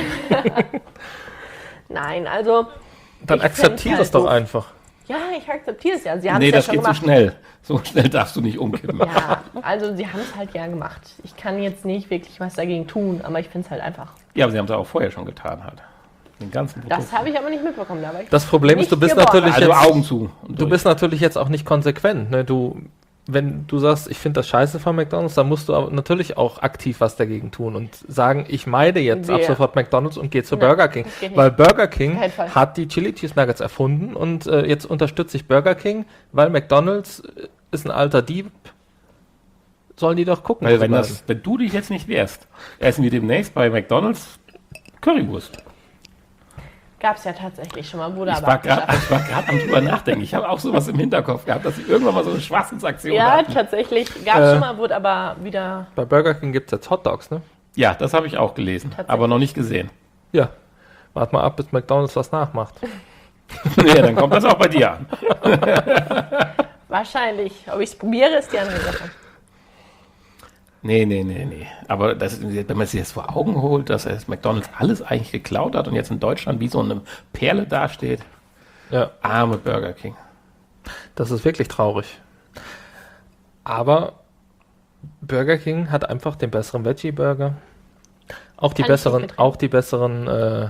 Nein, also. Dann ich akzeptiere find's es doch doof. einfach. Ja, ich akzeptiere es ja. Sie haben Nee, es ja das schon geht gemacht. zu schnell. So schnell darfst du nicht umkippen. Ja, also sie haben es halt ja gemacht. Ich kann jetzt nicht wirklich was dagegen tun, aber ich finde es halt einfach. Ja, aber sie haben es auch vorher schon getan halt. Den ganzen Produkt. Das habe ich aber nicht mitbekommen. Da war ich Das Problem ist, nicht du bist geboren. natürlich Also jetzt, Augen zu. und du durch. bist natürlich jetzt auch nicht konsequent. Ne? Du, wenn du sagst, ich finde das scheiße von McDonald's, dann musst du aber natürlich auch aktiv was dagegen tun und sagen, ich meide jetzt ab Wer? sofort McDonald's und gehe zu Nein, Burger King. das geht nicht. Weil Burger King Kein Fall. hat die Chili Cheese Nuggets erfunden und äh, jetzt unterstütze ich Burger King, weil McDonald's äh, ist ein alter Dieb. Sollen die doch gucken. Weil wo wenn, sie das, bleiben. wenn du dich jetzt nicht wehrst, essen wir demnächst bei McDonald's Currywurst. Gab es ja tatsächlich schon mal, wurde Ich aber war gerade abgeschafft. am drüber nachdenken. Ich habe auch sowas im Hinterkopf gehabt, dass sie irgendwann mal so eine Schwachsinnsaktion Ja, hatten. tatsächlich. Gab es Äh. schon mal, wurde aber wieder. Bei Burger King gibt es jetzt Hot Dogs, ne? Ja, das habe ich auch gelesen, Tatsächlich. aber noch nicht gesehen. Ja. Wart mal ab, bis McDonald's was nachmacht. Ja, dann kommt das auch bei dir an. Wahrscheinlich. Ob ich es probiere, ist die andere Sache. Nee, nee, nee, nee. Aber das, wenn man sich das vor Augen holt, dass es McDonald's alles eigentlich geklaut hat und jetzt in Deutschland wie so eine Perle dasteht. Ja. Arme Burger King. Das ist wirklich traurig. Aber Burger King hat einfach den besseren Veggie-Burger. Auch die Kann ich besseren, nicht mitreden. auch die besseren äh,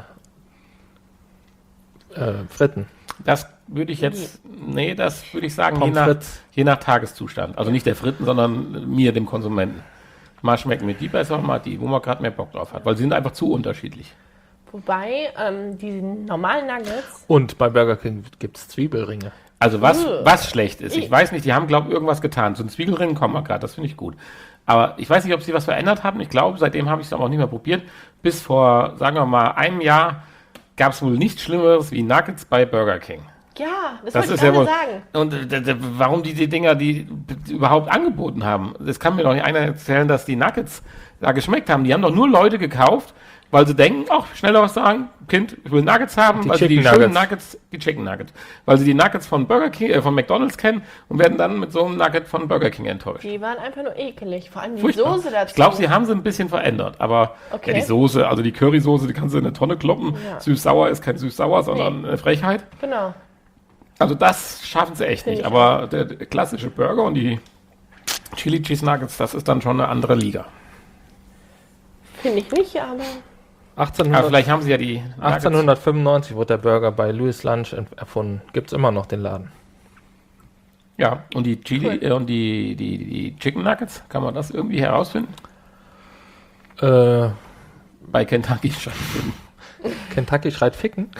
äh, Fritten. Das würde ich jetzt, nee, das würde ich sagen, je Pommes nach, frites. je nach Tageszustand. Also nicht der Fritten, sondern mir, dem Konsumenten. Mal schmecken mir die besser, mal die, wo man gerade mehr Bock drauf hat. Weil sie sind einfach zu unterschiedlich. Wobei, ähm, die normalen Nuggets. Und bei Burger King gibt es Zwiebelringe. Also was, Ugh. was schlecht ist, ich Ich- weiß nicht, die haben, glaube ich, irgendwas getan. So ein Zwiebelring kommen wir gerade, das finde ich gut. Aber ich weiß nicht, ob sie was verändert haben. Ich glaube, seitdem habe ich es aber auch nicht mehr probiert. Bis vor, sagen wir mal, einem Jahr gab es wohl nichts Schlimmeres wie Nuggets bei Burger King. Ja, das, Das wollte ist ich ja gerade wohl. sagen. Und äh, d- d- warum die die Dinger, die b- überhaupt angeboten haben, das kann mir doch nicht einer erzählen, dass die Nuggets da geschmeckt haben. Die haben doch nur Leute gekauft, weil sie denken, ach, schneller was sagen, Kind, ich will Nuggets haben, Die weil sie die Chicken schönen Nuggets. Nuggets, die Chicken Nuggets, weil sie die Nuggets von Burger King, äh, von McDonald's kennen und werden dann mit so einem Nugget von Burger King enttäuscht. Die waren einfach nur ekelig. Vor allem die Furchtbar. Soße dazu. Ich glaube, sie haben sie ein bisschen verändert, aber Okay. ja, die Soße, also die Currysoße, die kannst du in eine Tonne kloppen. Ja. Süß-sauer ist kein süß-sauer, sondern Nee. eine Frechheit. Genau. Also das schaffen sie echt Find nicht. ich Aber der, der klassische Burger und die Chili Cheese Nuggets, das ist dann schon eine andere Liga. Finde ich nicht, aber. Aber achtzehnhundert, vielleicht haben sie ja die Nuggets. achtzehnhundertfünfundneunzig wurde der Burger bei Louis Lunch ent- erfunden. Gibt es immer noch den Laden. Ja, und die Chili äh, und die, die, die Chicken Nuggets, kann man das irgendwie herausfinden? Äh, Bei Kentucky stattfinden. Kentucky schreit Ficken.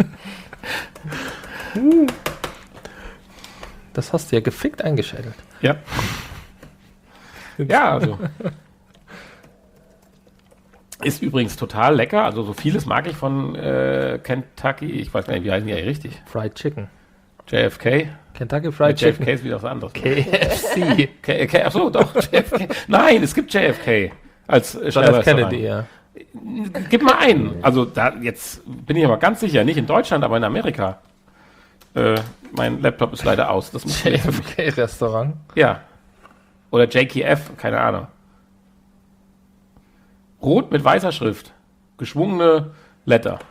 Das hast du ja gefickt eingeschädelt. Ja. Ja, also. Ist übrigens total lecker. Also so vieles mag ich von äh, Kentucky. Ich weiß gar nicht, wie heißen die eigentlich richtig? Fried Chicken. J F K? Kentucky Fried J F Chicken. K ist wieder was anderes. K F C. K, K, achso, doch, J F K. Nein, es gibt J F K als äh, John F. Schnellrestaurant. Kennedy, ja. Gib mal einen. Also da jetzt bin ich aber ganz sicher, nicht in Deutschland, aber in Amerika. Äh, mein Laptop ist leider aus. Das muss J F K Restaurant. ja. Oder J K F, keine Ahnung. Rot mit weißer Schrift. Geschwungene Letter.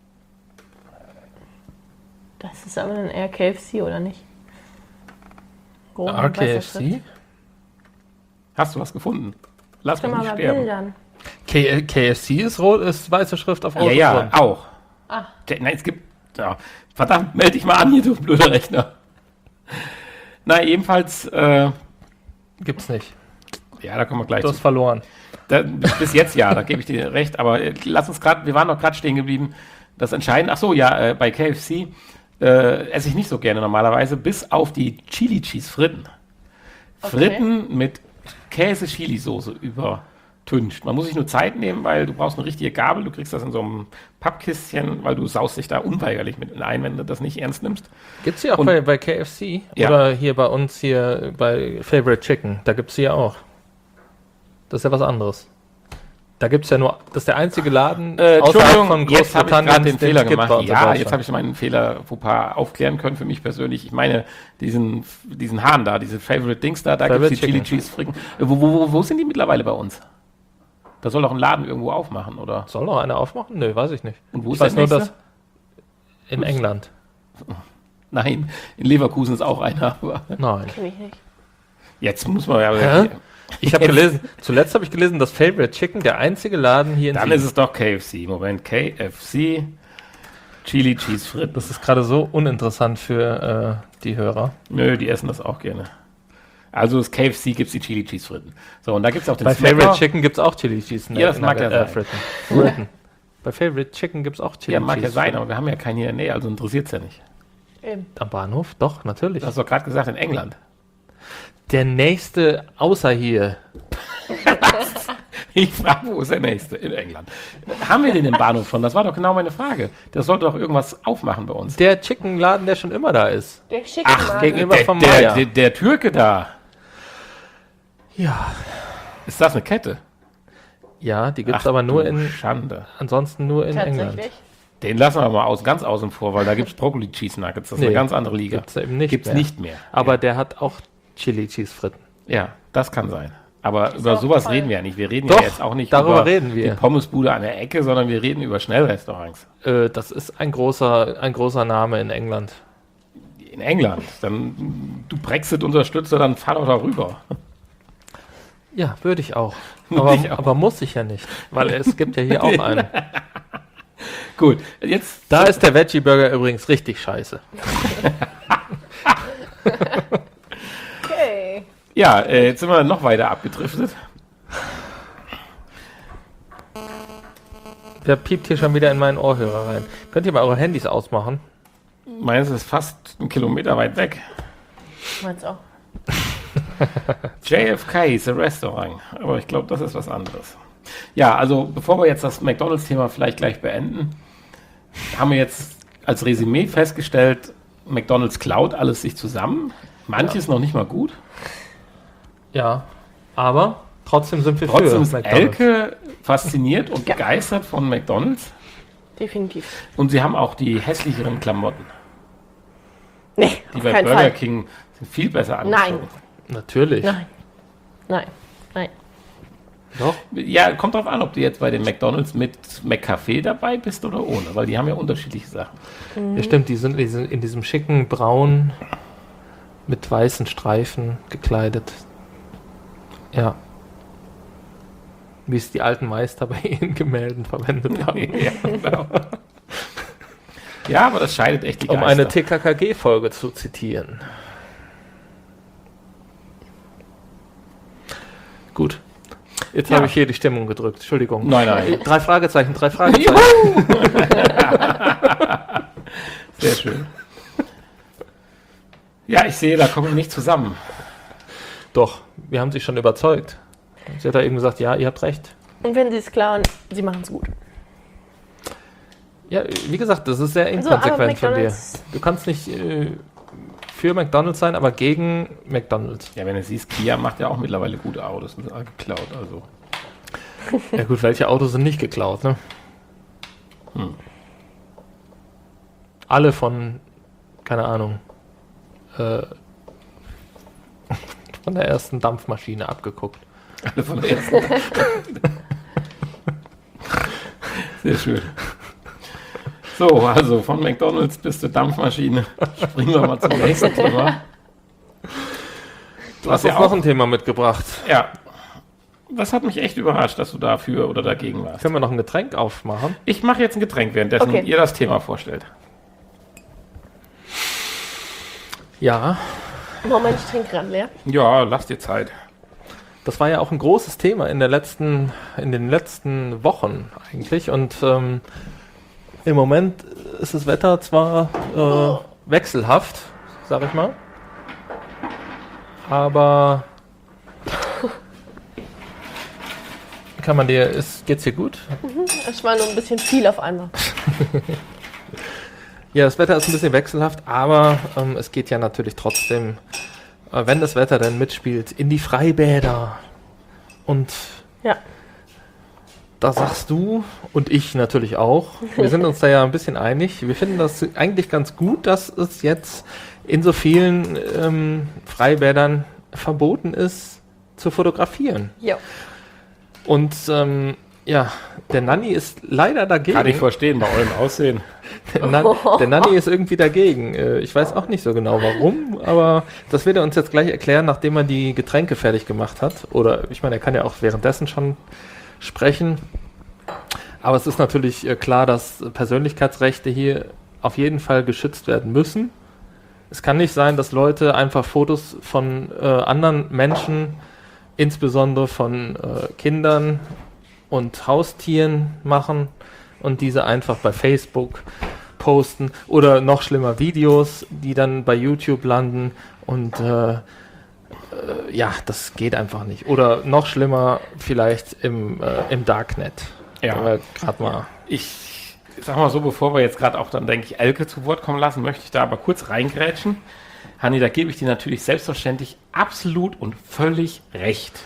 Das ist aber dann eher K F C, oder nicht? Rot und R K F weißer Schrift. C? Hast du was gefunden? Lass Schau mich mal nicht bei sterben. Bildern. K K F C ist rot, ist weiße Schrift auf Ja, rotem ja, Grund. auch. Ah. J- Nein, es gibt. Ja, verdammt, melde dich mal an hier, du blöder Rechner. Na, ebenfalls, äh, Gibt's nicht. ja, da kommen wir gleich Du zu. hast verloren. Da, bis jetzt ja, da gebe ich dir recht, aber äh, lass uns gerade, wir waren noch gerade stehen geblieben, das Entscheidende, ach so, ja, äh, bei K F C äh, esse ich nicht so gerne normalerweise, bis auf die Chili Cheese Fritten. Okay. Fritten mit Käse-Chili-Soße über tüncht. Man muss sich nur Zeit nehmen, weil du brauchst eine richtige Gabel, du kriegst das in so einem Pappkistchen, weil du saust dich da unweigerlich mit ein, wenn du das nicht ernst nimmst. Gibt's hier auch Und- bei, bei K F C? Ja. Oder hier bei uns hier bei Favorite Chicken? Da gibt's hier auch. Das ist ja was anderes. Da gibt's ja nur, das ist der einzige Laden Äh, Entschuldigung, von jetzt habe ich Großbritannien, gerade den den Fehler es gibt bei gemacht. uns in Ja, Deutschland. jetzt habe ich meinen Fehler Fauxpas aufklären können für mich persönlich. Ich meine, diesen, diesen Hahn da, diese Favorite Dings da, da gibt es die Favorite Chili Cheese Fricken. Äh, Wo, wo, wo, wo sind die mittlerweile bei uns? Da soll doch ein Laden irgendwo aufmachen, oder? Soll noch einer aufmachen? Nö, weiß ich nicht. Und wo ich ist weiß der nur, nächste? dass in England. Nein, in Leverkusen ist auch einer. aber Nein. Kenn ich nicht. Jetzt muss man ja... Hä? Ich habe gelesen, zuletzt habe ich gelesen, dass Favorite Chicken der einzige Laden hier in Dann Siegen- ist es doch K F C. Moment, K F C Chili Cheese Fritten. Das ist gerade so uninteressant für äh, die Hörer. Nö, die essen das auch gerne. Also das K F C gibt es die Chili Cheese Fritten. So, und da gibt es auch den Bei Smacker. Favorite Chicken gibt es auch Chili Cheese. Ja, das mag ja äh, sein. Fritten. Fritten. Bei Favorite Chicken gibt es auch Chili Ja, mag ja Cheese. sein, aber wir haben ja keinen hier in der Nähe, also interessiert es ja nicht. Eben. Am Bahnhof? Doch, natürlich. Du hast doch gerade gesagt, in England. Der nächste außer hier. Ich frage, wo ist der nächste? In England. Haben wir den im Bahnhof schon? Das war doch genau meine Frage. Der sollte doch irgendwas aufmachen bei uns. Der Chicken-Laden, der schon immer da ist. Der schicke Ach, gegenüber der, vom der, Meier. der, der Türke da. Ja. Ist das eine Kette? Ja, die gibt es Ach, aber nur du in, Schande. ansonsten nur in England. Tatsächlich. Den lassen wir mal aus, ganz außen vor, weil da gibt es Broccoli Cheese Nuggets. Das ist Nee, eine ganz andere Liga. Gibt's da eben nicht Gibt's mehr. nicht mehr. Aber der hat auch Chili Cheese Fritten. Ja, das kann sein. Aber über auch sowas toll. reden wir ja nicht. Wir reden Doch, ja jetzt auch nicht darüber über reden wir. die Pommesbude an der Ecke, sondern wir reden über Schnellrestaurants. Äh, das ist ein großer, ein großer Name in England. In England. Dann du Brexit-Unterstützer, dann fahr doch da rüber. Ja, würde ich auch. Würde Aber, ich auch. aber muss ich ja nicht, weil es gibt ja hier auch einen. Gut, jetzt Da ist der Veggie Burger übrigens richtig scheiße. Okay. ja, äh, jetzt sind wir noch weiter abgedriftet. Wer piept hier schon wieder in meinen Ohrhörer rein? Könnt ihr mal eure Handys ausmachen? Meins ist fast einen Kilometer weit weg. Meins auch. J F K ist ein Restaurant, aber ich glaube, das ist was anderes. Ja, also bevor wir jetzt das McDonalds-Thema vielleicht gleich beenden, haben wir jetzt als Resümee festgestellt, McDonalds klaut alles sich zusammen. Manches noch nicht mal gut. Ja, aber trotzdem sind wir Trotzdem für ist McDonald's. Elke fasziniert und Ja. begeistert von McDonalds. Definitiv. Und sie haben auch die hässlicheren Klamotten. Nee, Die auf bei keinen Burger Fall. King sind viel besser Nein. angezogen. Natürlich. Nein. Nein. Nein. Doch. Ja, kommt drauf an, ob du jetzt bei den McDonalds mit McCafé dabei bist oder ohne, weil die haben ja unterschiedliche Sachen. Ja, stimmt, die sind in diesem, in diesem schicken Braun mit weißen Streifen gekleidet. Ja. Wie es die alten Meister bei ihren Gemälden verwendet haben. ja, genau. Ja, aber das scheidet echt die Um Geister. eine T K K G-Folge zu zitieren. Gut. Jetzt Ja. habe ich hier die Stimmung gedrückt. Entschuldigung. Nein, nein. Drei Fragezeichen, drei Fragezeichen. Sehr schön. Ja, ich sehe, da kommen wir nicht zusammen. Doch, wir haben sie schon überzeugt. Sie hat da eben gesagt, ja, ihr habt recht. Und wenn sie es klauen, sie machen es gut. Ja, wie gesagt, das ist sehr Also, aber inkonsequent von dir. McDonald's- Du kannst nicht äh, für McDonald's sein, aber gegen McDonald's. Ja, wenn du siehst, Kia macht ja auch mittlerweile gute Autos, sind alle geklaut, also. Ja gut, welche Autos sind nicht geklaut, ne? Hm. Alle von, keine Ahnung, äh, von der ersten Dampfmaschine abgeguckt. Alle von der ersten. Sehr schön. So, also von McDonalds bis zur Dampfmaschine. Springen wir mal zum nächsten Thema. Du hast ja auch ein Thema mitgebracht. Ja. Das hat mich echt überrascht, dass du dafür oder dagegen warst. Können wir noch ein Getränk aufmachen? Ich mache jetzt ein Getränk, währenddessen Okay. ihr das Thema vorstellt. Ja, Moment, ich trinke gerade leer. Ja, lasst dir Zeit. das war ja auch ein großes Thema in der letzten, in den letzten Wochen eigentlich. Und ähm, im Moment ist das Wetter zwar äh, wechselhaft, sag ich mal, aber kann man dir, ist, geht's dir gut? Mhm. Es war nur ein bisschen viel auf einmal. Ja, das Wetter ist ein bisschen wechselhaft, aber ähm, es geht ja natürlich trotzdem, äh, wenn das Wetter dann mitspielt, in die Freibäder. Und Ja. da sagst du und ich natürlich auch, wir sind uns da ja ein bisschen einig. Wir finden das eigentlich ganz gut, dass es jetzt in so vielen ähm, Freibädern verboten ist, zu fotografieren. Jo. Und ähm, ja, der Nanni ist leider dagegen. Kann ich verstehen, bei eurem Aussehen. Der, Nan der Nanni ist irgendwie dagegen. Äh, Ich weiß auch nicht so genau warum, aber das wird er uns jetzt gleich erklären, nachdem er die Getränke fertig gemacht hat. Oder ich meine, er kann ja auch währenddessen schon sprechen. Aber es ist natürlich äh, klar, dass Persönlichkeitsrechte hier auf jeden Fall geschützt werden müssen. Es kann nicht sein, dass Leute einfach Fotos von äh, anderen Menschen, insbesondere von äh, Kindern und Haustieren machen und diese einfach bei Facebook posten oder noch schlimmer Videos, die dann bei YouTube landen und äh, äh, ja, das geht einfach nicht. Oder noch schlimmer vielleicht im, äh, im Darknet. Ja. Gerade mal. Ich sag mal so, bevor wir jetzt gerade auch dann, denke ich, Elke zu Wort kommen lassen, möchte ich da aber kurz reingrätschen. Hanni, da gebe ich dir natürlich selbstverständlich absolut und völlig recht.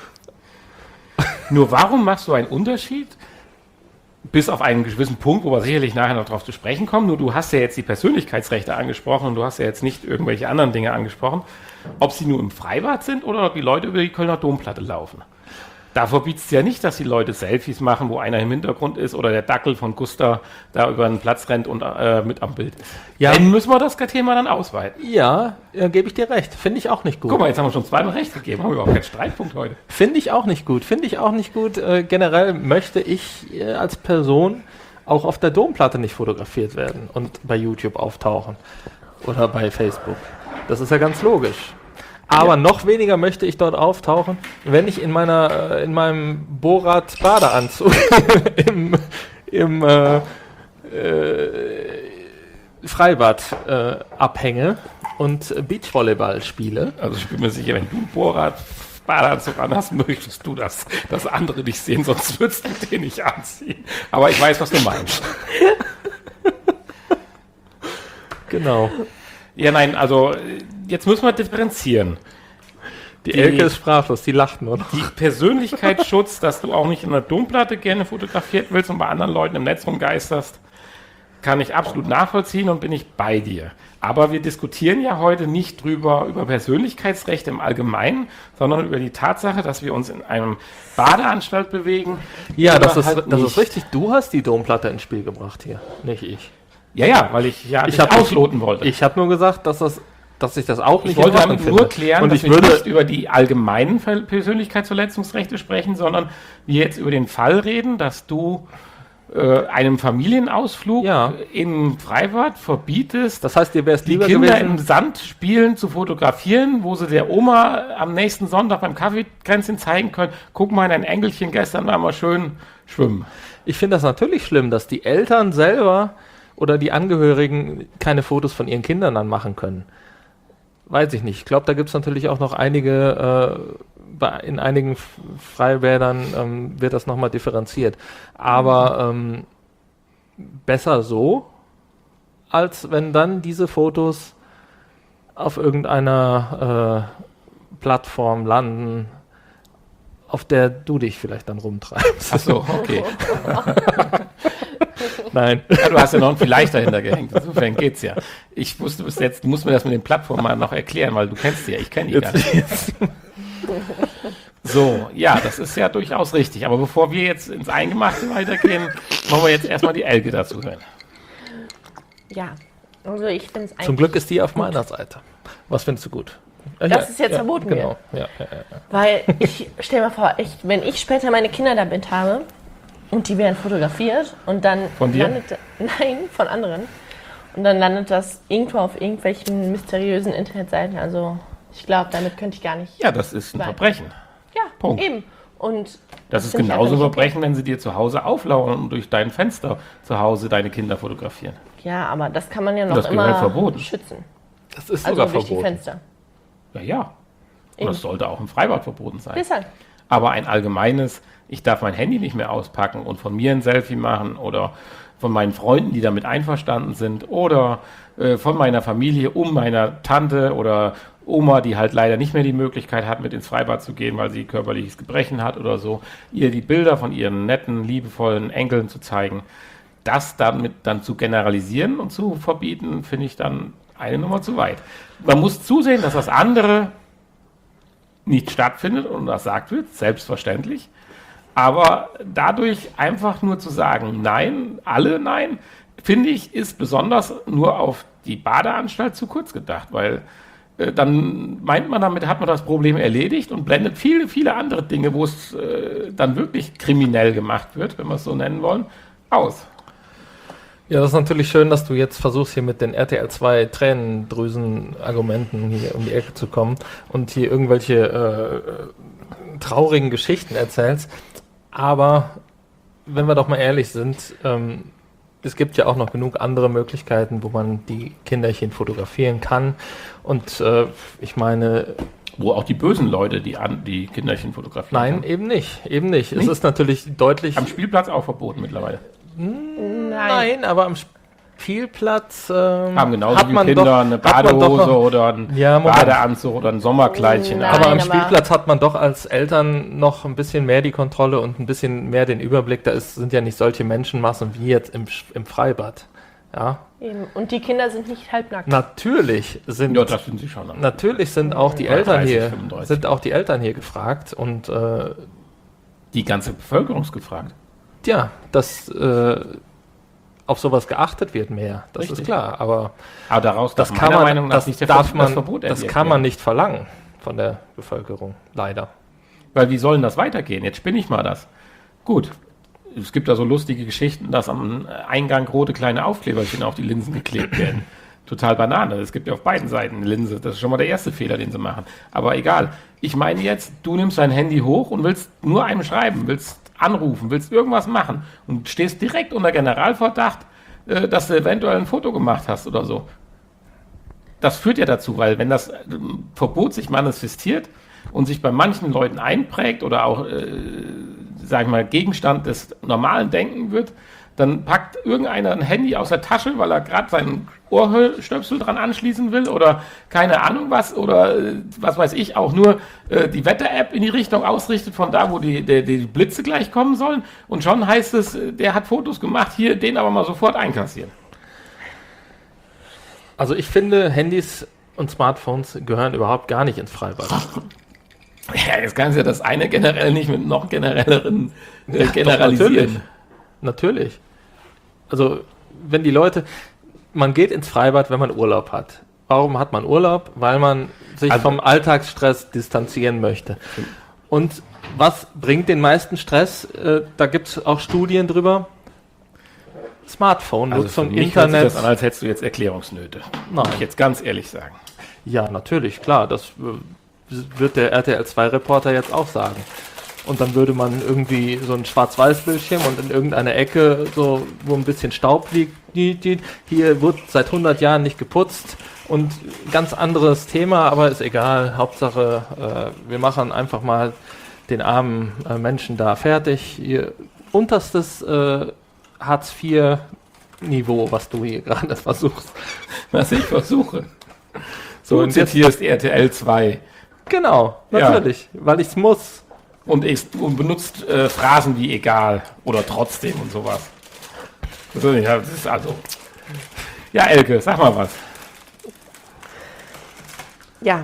Nur warum machst du einen Unterschied? Bis auf einen gewissen Punkt, wo wir sicherlich nachher noch drauf zu sprechen kommen. Nur du hast ja jetzt die Persönlichkeitsrechte angesprochen und du hast ja jetzt nicht irgendwelche anderen Dinge angesprochen. Ob sie nur im Freibad sind oder ob die Leute über die Kölner Domplatte laufen. Da verbietet es ja nicht, dass die Leute Selfies machen, wo einer im Hintergrund ist oder der Dackel von Gustav da über den Platz rennt und äh, mit am Bild ist. Ja. Dann müssen wir das Thema dann ausweiten. Ja, äh, gebe ich dir recht. Finde ich auch nicht gut. Guck mal, jetzt haben wir schon zweimal recht gegeben. Haben wir überhaupt keinen Streitpunkt heute. Finde ich auch nicht gut. Finde ich auch nicht gut. Äh, generell möchte ich äh, als Person auch auf der Domplatte nicht fotografiert werden und bei YouTube auftauchen oder bei Facebook. Das ist ja ganz logisch. Aber ja. noch weniger möchte ich dort auftauchen, wenn ich in meiner äh, in meinem Borat-Badeanzug im, im äh, äh, Freibad äh, abhänge und Beachvolleyball spiele. Also ich bin mir sicher, wenn du Borat Badeanzug an hast, möchtest du das, dass andere dich sehen, sonst würdest du den nicht anziehen. Aber ich weiß, was du meinst. Genau. Ja, nein, also jetzt müssen wir differenzieren. Die, die Elke ist sprachlos, die lacht nur noch. Die Persönlichkeitsschutz, dass du auch nicht in der Domplatte gerne fotografiert willst und bei anderen Leuten im Netz rumgeisterst, kann ich absolut nachvollziehen und bin ich bei dir. Aber wir diskutieren ja heute nicht drüber über Persönlichkeitsrechte im Allgemeinen, sondern über die Tatsache, dass wir uns in einem Badeanstalt bewegen. Ja, das ist, halt das ist richtig. Du hast die Domplatte ins Spiel gebracht hier, nicht ich. Ja, ja, weil ich ja ich hab ausloten wollte. Ich habe nur gesagt, dass, das, dass ich das auch ich nicht wollte damit finde. nur klären, und dass ich wir würde nicht über die allgemeinen Persönlichkeitsverletzungsrechte sprechen, sondern wir jetzt über den Fall reden, dass du äh, einem Familienausflug ja. im Freibad verbietest, das heißt, dir wär's die lieber Kinder gewesen, im Sand spielen zu fotografieren, wo sie der Oma am nächsten Sonntag beim Kaffeekränzchen zeigen können, guck mal, ein Engelchen gestern war mal schön schwimmen. Ich finde das natürlich schlimm, dass die Eltern selber oder die Angehörigen keine Fotos von ihren Kindern dann machen können. Weiß ich nicht. Ich glaube, da gibt es natürlich auch noch einige, äh, bei, in einigen Freibädern ähm, wird das nochmal differenziert. Aber ähm, besser so, als wenn dann diese Fotos auf irgendeiner äh, Plattform landen, auf der du dich vielleicht dann rumtreibst. Ach so, okay. Nein. Ja, du hast ja noch ein viel leichter dahinter gehängt. Insofern geht's ja. Ich wusste bis jetzt, du musst mir das mit den Plattformen mal noch erklären, weil du kennst die ja, ich kenne die gar nicht. Jetzt. So, ja, das ist ja durchaus richtig. Aber bevor wir jetzt ins Eingemachte weitergehen, wollen wir jetzt erstmal die Elke dazu hören. Ja, also ich finde es eigentlich... Zum Glück ist die auf meiner Seite. Was findest du gut? Dass Ja, es jetzt ja, verboten genau. wird. Ja, ja, ja, ja. Weil ich, stell mir vor, ich, wenn ich später meine Kinder damit habe und die werden fotografiert und dann Von dir? landet, nein, von anderen, und dann landet das irgendwo auf irgendwelchen mysteriösen Internetseiten, also ich glaube, damit könnte ich gar nicht... Ja, das ist ein Nein. Verbrechen. Ja, Punkt. eben. Und Das ist finde ich genauso ein einfach nicht Verbrechen, wenn sie dir zu Hause auflauern und durch dein Fenster zu Hause deine Kinder fotografieren. okay. Ja, aber das kann man ja noch Das gehört immer verboten. schützen. Das ist Also sogar durch die verboten. Fenster. Ja, ja. Und Eben. das sollte auch im Freibad verboten sein. Deshalb. Aber ein allgemeines, ich darf mein Handy nicht mehr auspacken und von mir ein Selfie machen oder von meinen Freunden, die damit einverstanden sind oder äh, von meiner Familie, um meiner Tante oder Oma, die halt leider nicht mehr die Möglichkeit hat, mit ins Freibad zu gehen, weil sie körperliches Gebrechen hat oder so, ihr die Bilder von ihren netten, liebevollen Enkeln zu zeigen. Das damit dann zu generalisieren und zu verbieten, finde ich dann eine Nummer zu weit. Man muss zusehen, dass das andere nicht stattfindet und untersagt wird, selbstverständlich. Aber dadurch einfach nur zu sagen, nein, alle nein, finde ich, ist besonders nur auf die Badeanstalt zu kurz gedacht, weil äh, dann meint man, damit hat man das Problem erledigt und blendet viele, viele andere Dinge, wo es äh, dann wirklich kriminell gemacht wird, wenn wir es so nennen wollen, aus. Ja, das ist natürlich schön, dass du jetzt versuchst, hier mit den R T L zwei Tränendrüsen-Argumenten hier um die Ecke zu kommen und hier irgendwelche äh, traurigen Geschichten erzählst. Aber wenn wir doch mal ehrlich sind, ähm, es gibt ja auch noch genug andere Möglichkeiten, wo man die Kinderchen fotografieren kann. Und äh, ich meine... Wo auch die bösen Leute die, an, die Kinderchen fotografieren. Nein, haben. eben nicht. Eben nicht. nicht. Es ist natürlich deutlich... Am Spielplatz auch verboten mittlerweile. Nein, Nein aber am Spielplatz ähm, haben genauso hat wie man Kinder doch, eine Badehose noch, oder ein ja, Badeanzug oder ein Sommerkleidchen. Nein, aber am aber Spielplatz hat man doch als Eltern noch ein bisschen mehr die Kontrolle und ein bisschen mehr den Überblick. Da ist, sind ja nicht solche Menschenmassen wie jetzt im, im Freibad. Ja. Eben. Und die Kinder sind nicht halbnackt. Natürlich sind, Ja, das sind sie schon. natürlich sind auch die Ja, Eltern dreißig, hier, fünfunddreißig. sind auch die Eltern hier gefragt und äh, Die ganze Bevölkerung ist gefragt. ja, dass äh, auf sowas geachtet wird mehr. Das Richtig. ist klar. Aber Aber daraus das darf kann meiner man, Meinung nach das nicht der darf Ver- man, das Verbot das erwirkt kann man werden. nicht verlangen von der Bevölkerung, leider. Weil wie soll denn das weitergehen? Jetzt spinne ich mal das. Gut, es gibt da so lustige Geschichten, dass am Eingang rote kleine Aufkleberchen auf die Linsen geklebt werden. Total Banane. Es gibt ja auf beiden Seiten eine Linse. Das ist schon mal der erste Fehler, den sie machen. Aber egal. Ich meine jetzt, du nimmst dein Handy hoch und willst nur einem schreiben, willst anrufen, willst irgendwas machen und stehst direkt unter Generalverdacht, äh, dass du eventuell ein Foto gemacht hast oder so. Das führt ja dazu, weil wenn das äh, Verbot sich manifestiert und sich bei manchen Leuten einprägt oder auch, äh, sag ich mal, Gegenstand des normalen Denken wird, dann packt irgendeiner ein Handy aus der Tasche, weil er gerade seinen Ohrstöpsel dran anschließen will oder keine Ahnung was oder äh, was weiß ich, auch nur äh, die Wetter-App in die Richtung ausrichtet von da, wo die, die, die Blitze gleich kommen sollen und schon heißt es, äh, der hat Fotos gemacht, hier, den aber mal sofort einkassieren. Also ich finde, Handys und Smartphones gehören überhaupt gar nicht ins Freibad. Ja, jetzt kannst du ja das eine generell nicht mit noch generelleren äh, Ja, generalisieren. doch, natürlich. natürlich. Also wenn die Leute, man geht ins Freibad, wenn man Urlaub hat. Warum hat man Urlaub? Weil man sich Also- vom Alltagsstress distanzieren möchte. Und was bringt den meisten Stress? Äh, da gibt es auch Studien drüber. Smartphone, Also Nutzung, für mich hört sich Internet. das an, als hättest du jetzt Erklärungsnöte. Nein. Muss ich jetzt ganz ehrlich sagen. Ja, natürlich, klar. Das äh, wird der R T L zwei Reporter jetzt auch sagen. Und dann würde man irgendwie so ein Schwarz-Weiß-Bildschirm und in irgendeiner Ecke, so wo ein bisschen Staub liegt, die, die, hier wird seit hundert Jahren nicht geputzt und ganz anderes Thema, aber ist egal. Hauptsache, äh, wir machen einfach mal den armen äh, Menschen da fertig. Ihr unterstes äh, Hartz vier Niveau, was du hier gerade versuchst. Was ich versuche. So, Du und jetzt- zitierst R T L zwei Genau, Ja. natürlich, weil ich es muss. und, ich, und benutzt äh, Phrasen wie egal oder trotzdem und sowas. So, ja, das ist also. Ja, Elke, sag mal was. Ja.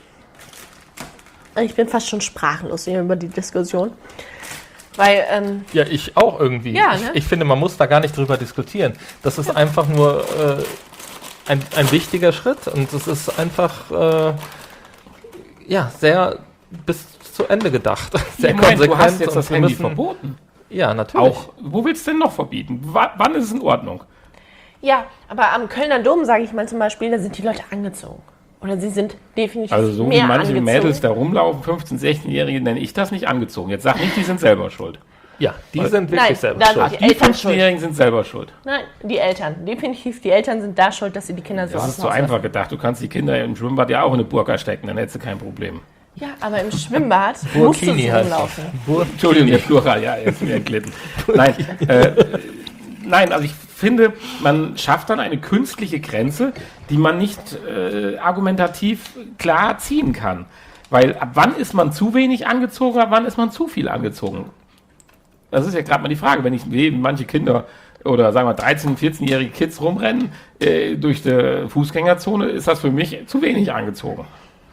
Ich bin fast schon sprachlos hier über die Diskussion. Weil, ähm, Ja, ich auch irgendwie. Ja, ich, ne? ich finde, man muss da gar nicht drüber diskutieren. Das ist einfach nur äh, ein, ein wichtiger Schritt und es ist einfach äh, ja, sehr bis zu Ende gedacht. Sehr Ja, Moment, du hast jetzt und das wir Handy müssen- verboten. Ja, natürlich. Auch, wo willst du denn noch verbieten? W wann ist es in Ordnung? ja, aber am Kölner Dom, sage ich mal zum Beispiel, da sind die Leute angezogen. Oder sie sind definitiv Also so mehr wie manche angezogen. Mädels da rumlaufen, fünfzehn-, sechzehnjährige, nenne ich das nicht angezogen. Jetzt sag nicht, die sind selber schuld. Ja, die sind wirklich Nein, selber da schuld. sind Die Eltern fünfzehnjährigen sind selber schuld. Nein, die Eltern. Definitiv, die Eltern sind da schuld, dass sie die Kinder so Das aus ist dem so Haus einfach lassen. gedacht. Du kannst die Kinder im Schwimmbad ja auch in eine Burka stecken, dann hättest du kein Problem. Ja, aber im Schwimmbad musst du Burkini so heißt rumlaufen. das. Entschuldigung, der Plural, ja, jetzt mir entglitten. Nein, äh, nein, also ich finde, man schafft dann eine künstliche Grenze, die man nicht äh, argumentativ klar ziehen kann. Weil ab wann ist man zu wenig angezogen, ab wann ist man zu viel angezogen? Das ist ja gerade mal die Frage, wenn ich sehe, manche Kinder oder sagen wir dreizehn-, vierzehnjährige Kids rumrennen äh, durch die Fußgängerzone, ist das für mich zu wenig angezogen.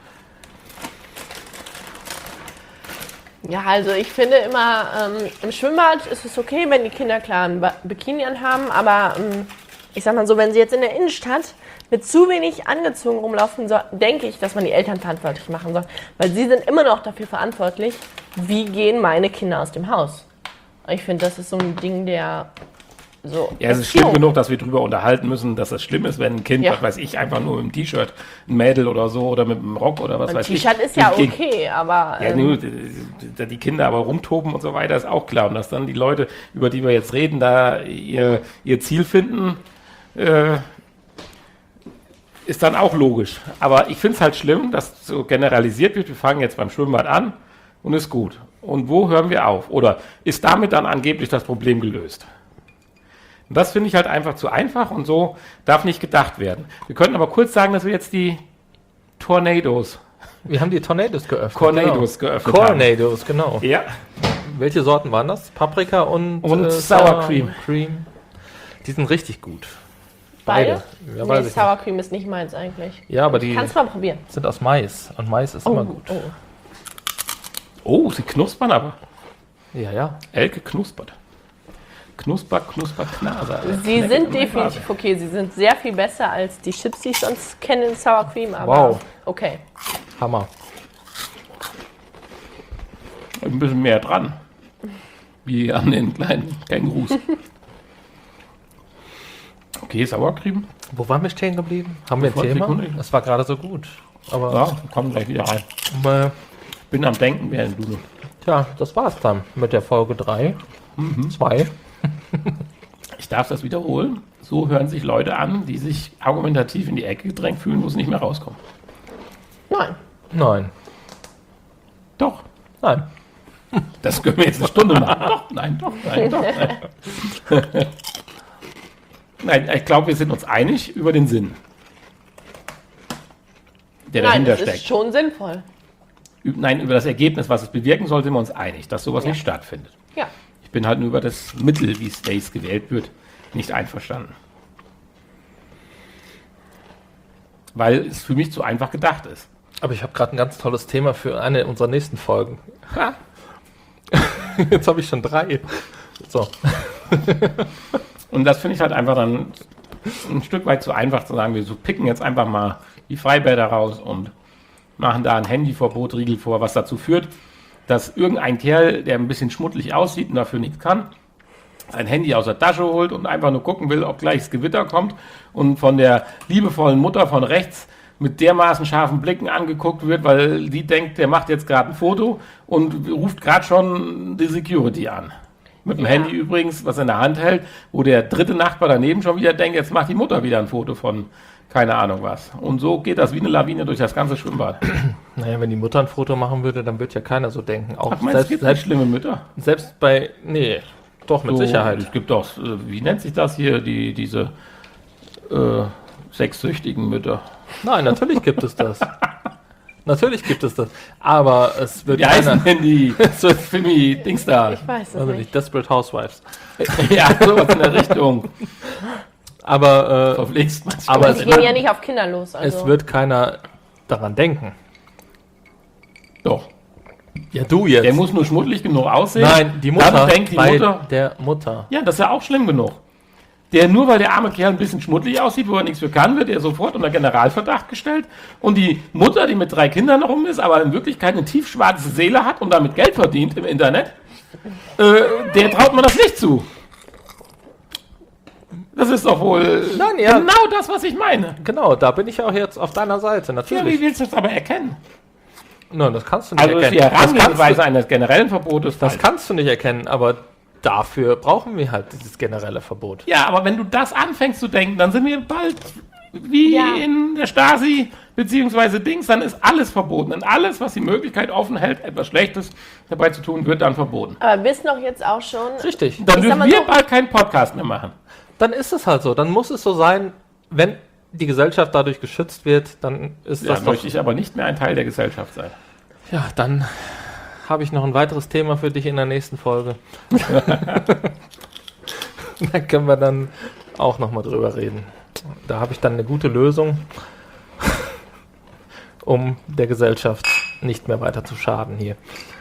Ja, also ich finde immer, ähm, im Schwimmbad ist es okay, wenn die Kinder klar ein Ba- Bikini anhaben, aber ähm, ich sag mal so, wenn sie jetzt in der Innenstadt mit zu wenig angezogen rumlaufen, so, denke ich, dass man die Eltern verantwortlich machen soll, weil sie sind immer noch dafür verantwortlich, wie gehen meine Kinder aus dem Haus. Ich finde, das ist so ein Ding, der so... Ja, es ist schlimm genug, dass wir darüber unterhalten müssen, dass das schlimm ist, wenn ein Kind, Ja. was weiß ich, einfach nur mit dem T-Shirt, ein Mädel oder so, oder mit einem Rock oder was Ein weiß ich. T-Shirt ist ja gegen- okay, aber... Ja, ähm, nur, die, die Kinder aber rumtoben und so weiter, ist auch klar. Und dass dann die Leute, über die wir jetzt reden, da ihr, ihr Ziel finden, äh, ist dann auch logisch. Aber ich finde es halt schlimm, dass so generalisiert wird, wir fangen jetzt beim Schwimmbad an und ist gut. Und wo hören wir auf? Oder ist damit dann angeblich das Problem gelöst? Und das finde ich halt einfach zu einfach und so darf nicht gedacht werden. Wir könnten aber kurz sagen, dass wir jetzt die Tornados, Wir haben die Tornados geöffnet. Tornados genau. geöffnet haben. Tornados, genau. Ja, Welche Sorten waren das? Paprika und, Und äh, Sour Cream. Cream. Die sind richtig gut. beide? Ja, Nee, weiß ich Sour Cream ist nicht meins eigentlich. Ja, aber die Kannst du mal probieren. sind aus Mais. Und Mais ist immer gut. Oh. oh, sie knuspern aber. Ja, ja. Elke knuspert. Knusper, knusper, knaser. Sie sind definitiv okay. Sie sind sehr viel besser als die Chips, die ich sonst kenne in Sour Cream. Aber Wow. okay. Hammer. Ein bisschen mehr dran. Wie an den kleinen Kängurus. Okay, Sauercreme. Wo waren wir stehen geblieben? Haben wir ein Sofort, Thema? Sekunde. Es war gerade so gut. Aber Ja, kommen gleich wieder rein. äh, Bin am Denken, während du. tja, das war's dann mit der Folge drei. zwei. Ich darf das wiederholen. So hören sich Leute an, die sich argumentativ in die Ecke gedrängt fühlen, wo sie nicht mehr rauskommen. Nein. Nein. Doch. Nein. Das können wir jetzt eine Stunde machen. Doch, nein, doch, nein, doch, nein. Nein, ich glaube, wir sind uns einig über den Sinn, der Nein, dahinter das ist steckt. schon sinnvoll. Ü- Nein, über das Ergebnis, was es bewirken soll, sind wir uns einig, dass sowas Ja. nicht stattfindet. Ja. Ich bin halt nur über das Mittel, wie Stace gewählt wird, nicht einverstanden. Weil es für mich zu einfach gedacht ist. Aber ich habe gerade ein ganz tolles Thema für eine unserer nächsten Folgen. Ha. Jetzt habe ich schon drei. So. Und das finde ich halt einfach dann ein Stück weit zu einfach zu sagen, wir so picken jetzt einfach mal die Freibäder raus und machen da ein Handyverbot-Riegel vor, was dazu führt, dass irgendein Kerl, der ein bisschen schmuddelig aussieht und dafür nichts kann, sein Handy aus der Tasche holt und einfach nur gucken will, ob gleich das Gewitter kommt und von der liebevollen Mutter von rechts mit dermaßen scharfen Blicken angeguckt wird, weil die denkt, der macht jetzt gerade ein Foto und ruft gerade schon die Security an. Mit dem Ja. Handy übrigens, was er in der Hand hält, wo der dritte Nachbar daneben schon wieder denkt, jetzt macht die Mutter wieder ein Foto von keine Ahnung was. Und so geht das wie eine Lawine durch das ganze Schwimmbad. Naja, wenn die Mutter ein Foto machen würde, dann wird ja keiner so denken. Auch Ach, meinst du, es selbst, gibt nicht selbst, schlimme Mütter? selbst bei. Nee, doch, mit So, Sicherheit. Es gibt doch, äh, wie nennt sich das hier, die, diese äh, sexsüchtigen Mütter. Nein, natürlich gibt es das. Natürlich gibt es das. Aber es wird Wie heißen denn die Fimi-Dings da? Ich weiß es Also nicht. nicht Desperate Housewives. Ja, sowas in der Richtung. Aber, äh, Verpflegst man sich aber doch. es Die wird- gehen ja nicht auf Kinder los. Also. es wird keiner daran denken. Doch. Ja, du jetzt. Der muss nur schmuddelig genug aussehen. Nein, die Mutter. Dann denkt die bei Mutter, der Mutter. ja, das ist ja auch schlimm genug. Der, nur weil der arme Kerl ein bisschen schmuddelig aussieht, wo er nichts für kann, wird er sofort unter Generalverdacht gestellt. Und die Mutter, die mit drei Kindern rum ist, aber in Wirklichkeit eine tiefschwarze Seele hat und damit Geld verdient im Internet, äh, der traut man das nicht zu. Das ist doch wohl Nein, ja. genau das, was ich meine. Genau, da bin ich auch jetzt auf deiner Seite, Ja, natürlich. wie willst du das aber erkennen? Nein, das kannst du nicht Also ist die erkennen. Das kannst, Herangehensweise du, eines generellen Verbotes das falsch. kannst du nicht erkennen, aber dafür brauchen wir halt dieses generelle Verbot. Ja, aber wenn du das anfängst zu denken, dann sind wir bald wie Ja. in der Stasi beziehungsweise Dings, dann ist alles verboten. Und alles, was die Möglichkeit offen hält, etwas Schlechtes dabei zu tun, wird dann verboten. Aber wissen doch jetzt auch schon. Richtig. Dann Ich sag dürfen mal wir so- bald keinen Podcast mehr machen. Dann ist es halt so. Dann muss es so sein, wenn die Gesellschaft dadurch geschützt wird, dann ist Ja, das doch... möchte ich aber nicht mehr ein Teil der Gesellschaft sein. Ja, dann habe ich noch ein weiteres Thema für dich in der nächsten Folge. Da können wir dann auch nochmal drüber reden. Da habe ich dann eine gute Lösung, um der Gesellschaft nicht mehr weiter zu schaden hier.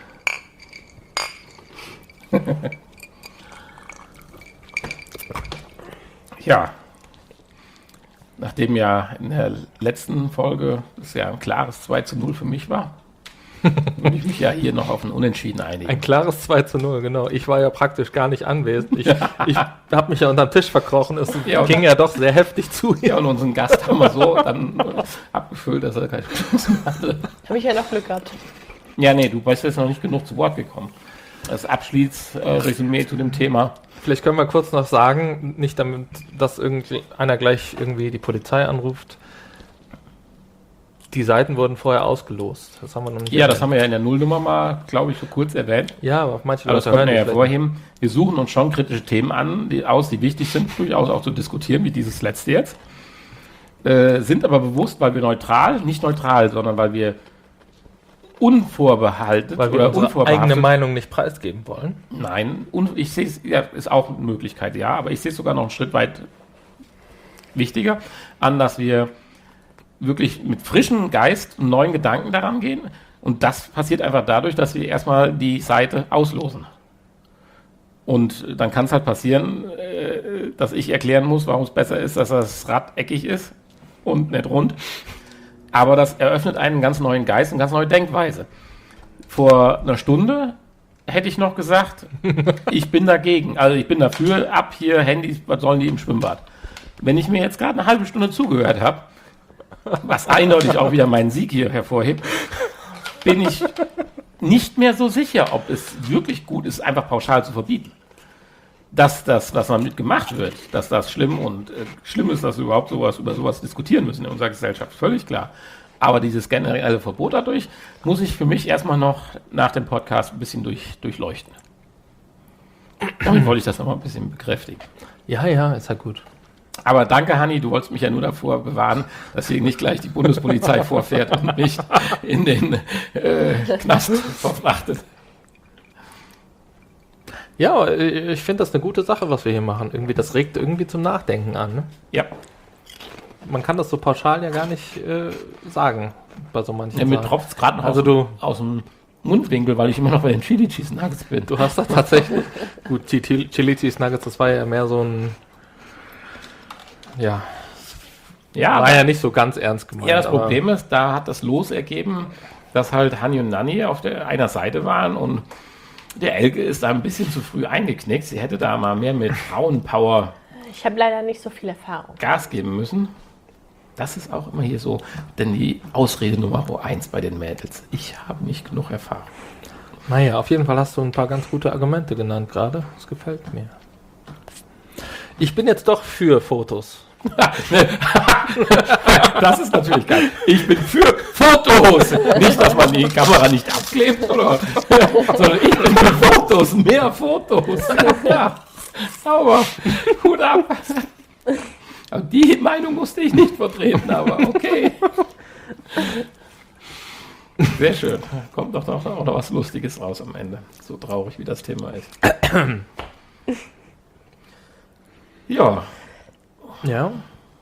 Ja. Nachdem ja in der letzten Folge es ja ein klares zwei zu null für mich war, würde ich mich ja hier noch auf ein Unentschieden einigen. Ein klares zwei zu null, genau. Ich war ja praktisch gar nicht anwesend. Ich, ich habe mich ja unterm Tisch verkrochen. Es Ja, und- ging ja doch sehr heftig zu hier. Ja, und unseren Gast haben wir so dann abgefüllt, dass er keine Chance mehr hatte. Habe ich ja noch Glück gehabt. Ja, nee, du bist jetzt noch nicht genug zu Wort gekommen. Das Abschließresümee zu dem Thema. Vielleicht können wir kurz noch sagen, nicht damit, dass irgendwie einer gleich irgendwie die Polizei anruft. Die Seiten wurden vorher ausgelost. Das haben wir noch nicht Ja, das erwähnt. haben wir ja in der Nullnummer mal, glaube ich, so kurz erwähnt. Ja, aber manche Aber das Leute können wir ja vielleicht hervorheben. Wir suchen uns schon kritische Themen an, die aus, die wichtig sind, durchaus auch zu diskutieren, wie dieses letzte jetzt. Äh, sind aber bewusst, weil wir neutral, nicht neutral, sondern weil wir unvorbehalten nicht, weil wir oder unsere unvorbehaftet. eigene Meinung nicht preisgeben wollen. Nein, und ich sehe es, ja, ist auch eine Möglichkeit, ja, aber ich sehe es sogar noch einen Schritt weit wichtiger an, dass wir wirklich mit frischem Geist und neuen Gedanken daran gehen. Und das passiert einfach dadurch, dass wir erstmal die Seite auslosen. Und dann kann es halt passieren, äh, dass ich erklären muss, warum es besser ist, dass das Rad eckig ist und nicht rund. Aber das eröffnet einen ganz neuen Geist, eine ganz neue Denkweise. Vor einer Stunde hätte ich noch gesagt, ich bin dagegen. Also ich bin dafür, ab hier Handys, was sollen die im Schwimmbad? Wenn ich mir jetzt gerade eine halbe Stunde zugehört habe, was eindeutig auch wieder meinen Sieg hier hervorhebt, bin ich nicht mehr so sicher, ob es wirklich gut ist, einfach pauschal zu verbieten. Dass das, was damit gemacht wird, dass das schlimm und äh, schlimm ist, dass wir überhaupt sowas über sowas diskutieren müssen in unserer Gesellschaft, völlig klar. Aber dieses generelle Verbot dadurch muss ich für mich erstmal noch nach dem Podcast ein bisschen durch, durchleuchten. Damit wollte ich das nochmal ein bisschen bekräftigen. Ja, ja, ist ja gut. Aber danke, Hanni, du wolltest mich ja nur davor bewahren, dass hier nicht gleich die Bundespolizei vorfährt und mich in den äh, Knast verfrachtet. Ja, äh, ich finde das eine gute Sache, was wir hier machen. Irgendwie, das regt irgendwie zum Nachdenken an. Ne? Ja, Man kann das so pauschal ja gar nicht äh, sagen bei so manchen ja mir Sachen. tropft es gerade noch Also aus, du- aus dem Mundwinkel, weil ich immer noch bei den Chili Cheese Nuggets bin. Du hast da tatsächlich. Gut, die Chili Chili Cheese Nuggets, das war ja mehr so ein. Ja, Ja, war ja nicht so ganz ernst gemeint. ja, das aber- Problem ist, da hat das Los ergeben, dass halt Hanni und Nanni auf der einer Seite waren und der Elke ist da ein bisschen zu früh eingeknickt. Sie hätte da mal mehr mit Frauenpower Ich habe leider nicht so viel Erfahrung. Gas geben müssen. Das ist auch immer hier so, denn die Ausrede Nummer eins bei den Mädels. Ich habe nicht genug Erfahrung. Naja, auf jeden Fall hast du ein paar ganz gute Argumente genannt gerade. Das gefällt mir. Ich bin jetzt doch für Fotos. Das ist natürlich geil. Ich bin für Fotos. Nicht, dass man die Kamera nicht abklebt, oder? Sondern ich bin für Fotos. Mehr Fotos. Ja, sauber. Hut ab. Aber die Meinung musste ich nicht vertreten, aber okay. Sehr schön. Kommt doch noch, auch noch was Lustiges raus am Ende. So traurig, wie das Thema ist. Ja. Ja.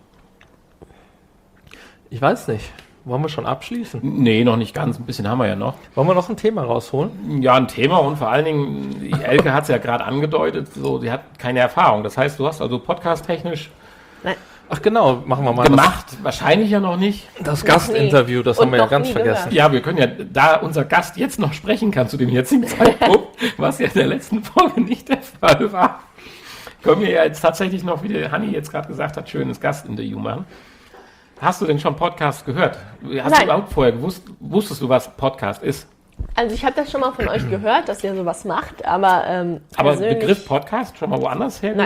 Ich weiß nicht. Wollen wir schon abschließen? Nee, noch nicht ganz. Ein bisschen haben wir ja noch. Wollen wir noch ein Thema rausholen? Ja, ein Thema und vor allen Dingen, die Elke hat es ja gerade angedeutet, so, sie hat keine Erfahrung. Das heißt, du hast also podcast-technisch Nein. Ach genau, machen wir mal gemacht, wahrscheinlich ja noch nicht. das, das Gastinterview, das Und haben wir ja noch ganz nie vergessen. gehört. Ja, wir können ja, da unser Gast jetzt noch sprechen kann zu dem jetzigen Zeitpunkt, was ja in der letzten Folge nicht der Fall war, können wir ja jetzt tatsächlich noch, wie der Hanni jetzt gerade gesagt hat, schönes Gastinterview machen. Hast du denn schon Podcast gehört? Hast Nein. du überhaupt vorher gewusst, wusstest du, was Podcast ist? Also ich habe das schon mal von euch gehört, dass ihr sowas macht, aber ähm, Aber persönlich- Begriff Podcast schon mal woanders her Nein. gehört?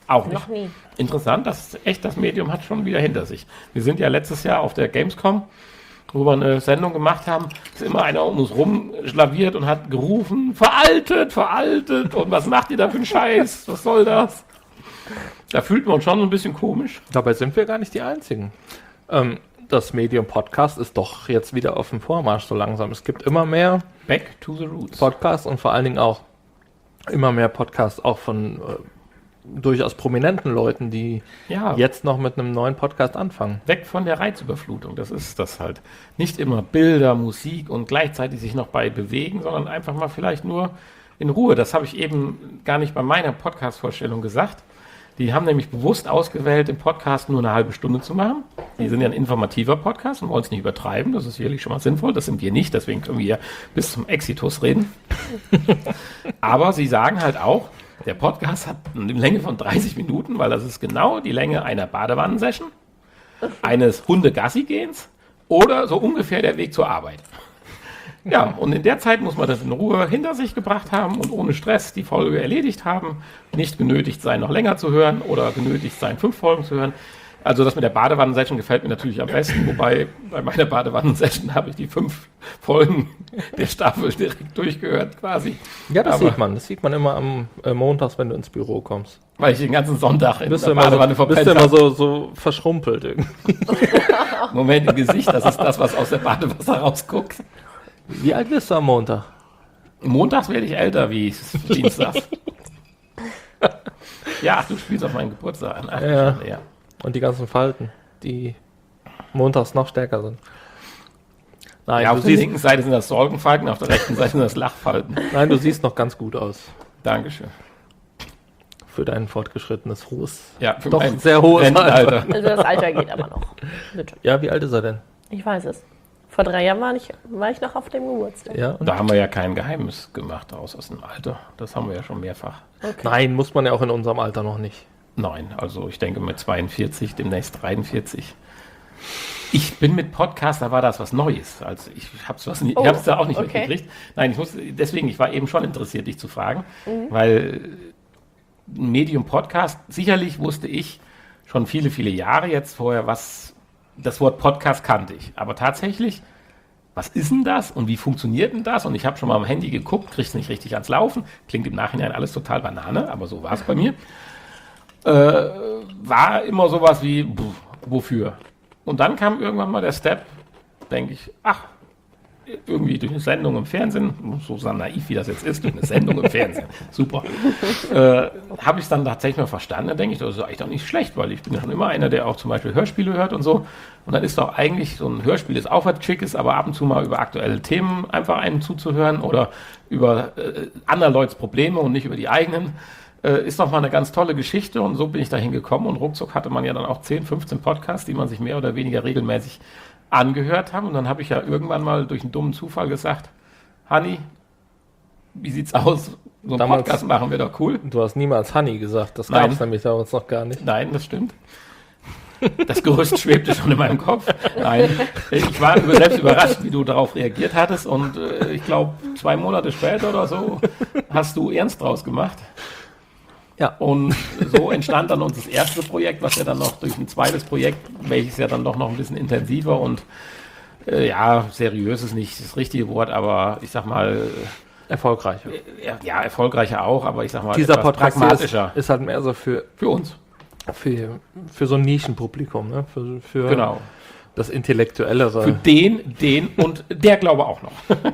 Auch nicht. Noch nie. Interessant, das echt das Medium hat schon wieder hinter sich. Wir sind ja letztes Jahr auf der Gamescom, wo wir eine Sendung gemacht haben, ist immer einer um uns rumschlaviert und hat gerufen, veraltet, veraltet und was macht ihr da für einen Scheiß, was soll das? Da fühlt man uns schon so ein bisschen komisch. Dabei sind wir gar nicht die Einzigen. Ähm, das Medium Podcast ist doch jetzt wieder auf dem Vormarsch so langsam. Es gibt immer mehr Back to the roots. Podcasts und vor allen Dingen auch immer mehr Podcasts auch von äh, durchaus prominenten Leuten, die Ja. jetzt noch mit einem neuen Podcast anfangen. Weg von der Reizüberflutung, das ist das halt. Nicht immer Bilder, Musik und gleichzeitig sich noch bei bewegen, sondern einfach mal vielleicht nur in Ruhe. Das habe ich eben gar nicht bei meiner Podcast-Vorstellung gesagt. Die haben nämlich bewusst ausgewählt, den Podcast nur eine halbe Stunde zu machen. Die sind ja ein informativer Podcast und wollen es nicht übertreiben. Das ist sicherlich schon mal sinnvoll. Das sind wir nicht, deswegen können wir ja bis zum Exitus reden. Aber sie sagen halt auch, der Podcast hat eine Länge von dreißig Minuten, weil das ist genau die Länge einer Badewannensession, eines Hunde-Gassi-Gehens oder so ungefähr der Weg zur Arbeit. Ja, und in der Zeit muss man das in Ruhe hinter sich gebracht haben und ohne Stress die Folge erledigt haben, nicht genötigt sein, noch länger zu hören oder genötigt sein, fünf Folgen zu hören. Also das mit der Badewannensession gefällt mir natürlich am besten, wobei bei meiner Badewannensession habe ich die fünf Folgen der Staffel direkt durchgehört quasi. Ja, das Aber sieht man. Das sieht man immer am äh, Montags, wenn du ins Büro kommst. weil ich den ganzen Sonntag in Bist der du immer, Badewanne so, bist verpennt du immer habe. so, so verschrumpelt irgendwie. Moment im Gesicht, das ist das, was aus der Badewasser rausguckt. Wie alt bist du am Montag? Montags werde ich älter wie Dienstags. Ja, ach, du spielst auf meinen Geburtstag an. Ach, Ja. schade, ja. Und die ganzen Falten, die montags noch stärker sind. Nein, Ja, du auf der siehst, linken Seite sind das Sorgenfalten, auf der rechten Seite sind das Lachfalten. nein, du siehst noch ganz gut aus Dankeschön. für dein fortgeschrittenes hohes. Ja, für Doch, mein sehr hohes Rentenalter. Also das Alter geht aber noch. Bitte. Ja, wie alt ist er denn? Ich weiß es. Vor drei Jahren war ich, war ich noch auf dem Geburtstag. Ja, und Da haben wir ja kein Geheimnis gemacht aus, aus dem Alter. Das haben wir ja schon mehrfach. Nein, muss man ja auch in unserem Alter noch nicht. Nein, also ich denke mit zweiundvierzig, demnächst dreiundvierzig. Ich bin mit Podcast, da war das was Neues. Also ich habe es nie, Oh, ich hab's da auch nicht okay. mitgekriegt. Nein, ich muss, deswegen, ich war eben schon interessiert, dich zu fragen, weil ein Medium Podcast, sicherlich wusste ich schon viele, viele Jahre jetzt vorher, was das Wort Podcast kannte ich. Aber tatsächlich, was ist denn das und wie funktioniert denn das? Und ich habe schon mal am Handy geguckt, krieg's nicht richtig ans Laufen. Klingt im Nachhinein alles total Banane, aber so war es bei mir. Äh, war immer sowas wie, pff, wofür? Und dann kam irgendwann mal der Step, denke ich, ach, irgendwie durch eine Sendung im Fernsehen, so naiv wie das jetzt ist, durch eine Sendung im Fernsehen, super, äh, habe ich es dann tatsächlich mal verstanden. Dann denke ich, das ist eigentlich doch nicht schlecht, weil ich bin ja schon immer einer, der auch zum Beispiel Hörspiele hört und so. Und dann ist doch eigentlich so ein Hörspiel, das auch was Schickes, aber ab und zu mal über aktuelle Themen einfach einem zuzuhören oder über äh, anderer Leute's Probleme und nicht über die eigenen. Äh, ist doch mal eine ganz tolle Geschichte und so bin ich dahin gekommen und ruckzuck hatte man ja dann auch zehn, fünfzehn Podcasts, die man sich mehr oder weniger regelmäßig angehört haben und dann habe ich ja irgendwann mal durch einen dummen Zufall gesagt, Hanni, wie sieht's aus? So einen Damals- Podcast machen wir doch cool. Du hast niemals Honey gesagt, das Nein. gab es nämlich damals noch gar nicht. Nein, das stimmt. Das Gerücht schwebte schon in meinem Kopf. Nein, ich war über- selbst überrascht, wie du darauf reagiert hattest und äh, ich glaube, zwei Monate später oder so hast du ernst draus gemacht. Ja. Und so entstand dann unser erstes Projekt, was ja dann noch durch ein zweites Projekt, welches ja dann doch noch ein bisschen intensiver und äh, ja, seriös ist nicht das richtige Wort, aber ich sag mal, Erfolgreicher. äh, ja, erfolgreicher auch, aber ich sag mal, Dieser etwas Podcast hier ist, pragmatischer ist halt mehr so für, für uns. für, für so ein Nischenpublikum, ne? Für, für Genau. das Intellektuellere. Für den, den und der glaube auch noch.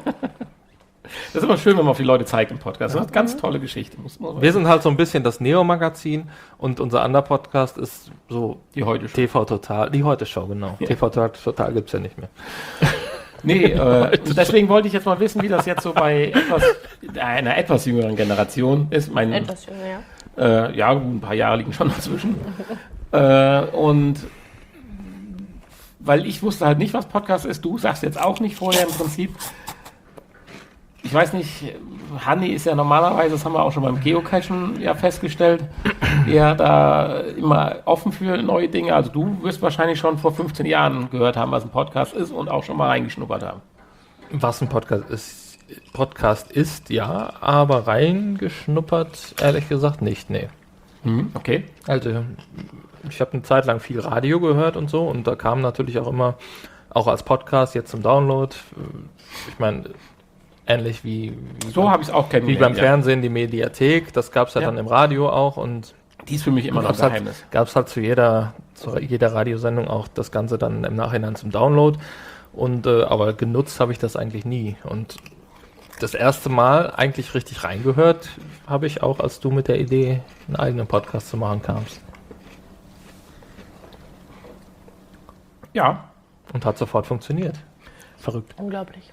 Das ist immer schön, wenn man auf die Leute zeigt im Podcast. Das ist eine ganz tolle Geschichte. Muss, muss man Wir sind halt so ein bisschen das Neo-Magazin und unser anderer Podcast ist so die heute schon. T V Total, die Heute-Show, genau. Ja. T V Total gibt es ja nicht mehr. Nee, äh, deswegen wollte ich jetzt mal wissen, wie das jetzt so bei etwas, einer etwas jüngeren Generation ist. Mein, Etwas jünger, ja. Äh, ja, gut, ein paar Jahre liegen schon dazwischen. äh, und weil ich wusste halt nicht, was Podcast ist. Du sagst jetzt auch nicht vorher im Prinzip. Ich weiß nicht, Hanni ist ja normalerweise, das haben wir auch schon beim Geocachen ja festgestellt, eher da immer offen für neue Dinge. Also du wirst wahrscheinlich schon vor fünfzehn Jahren gehört haben, was ein Podcast ist und auch schon mal reingeschnuppert haben. Was ein Podcast ist, Podcast ist, ja, aber reingeschnuppert, ehrlich gesagt, nicht, nee. Mhm, okay. Also ich habe eine Zeit lang viel Radio gehört und so und da kam natürlich auch immer, auch als Podcast jetzt zum Download, ich meine, ähnlich wie, wie So habe ich es auch wie kennengelernt. beim ja. Fernsehen die Mediathek, das gab es ja, Ja. dann im Radio auch und Die ist für mich immer noch ein gab's halt, Geheimnis. gab's halt zu jeder, zu jeder Radiosendung auch das Ganze dann im Nachhinein zum Download und äh, aber genutzt habe ich das eigentlich nie und das erste Mal eigentlich richtig reingehört habe ich auch, als du mit der Idee, einen eigenen Podcast zu machen kamst. Ja. Und hat sofort funktioniert. Verrückt. Unglaublich.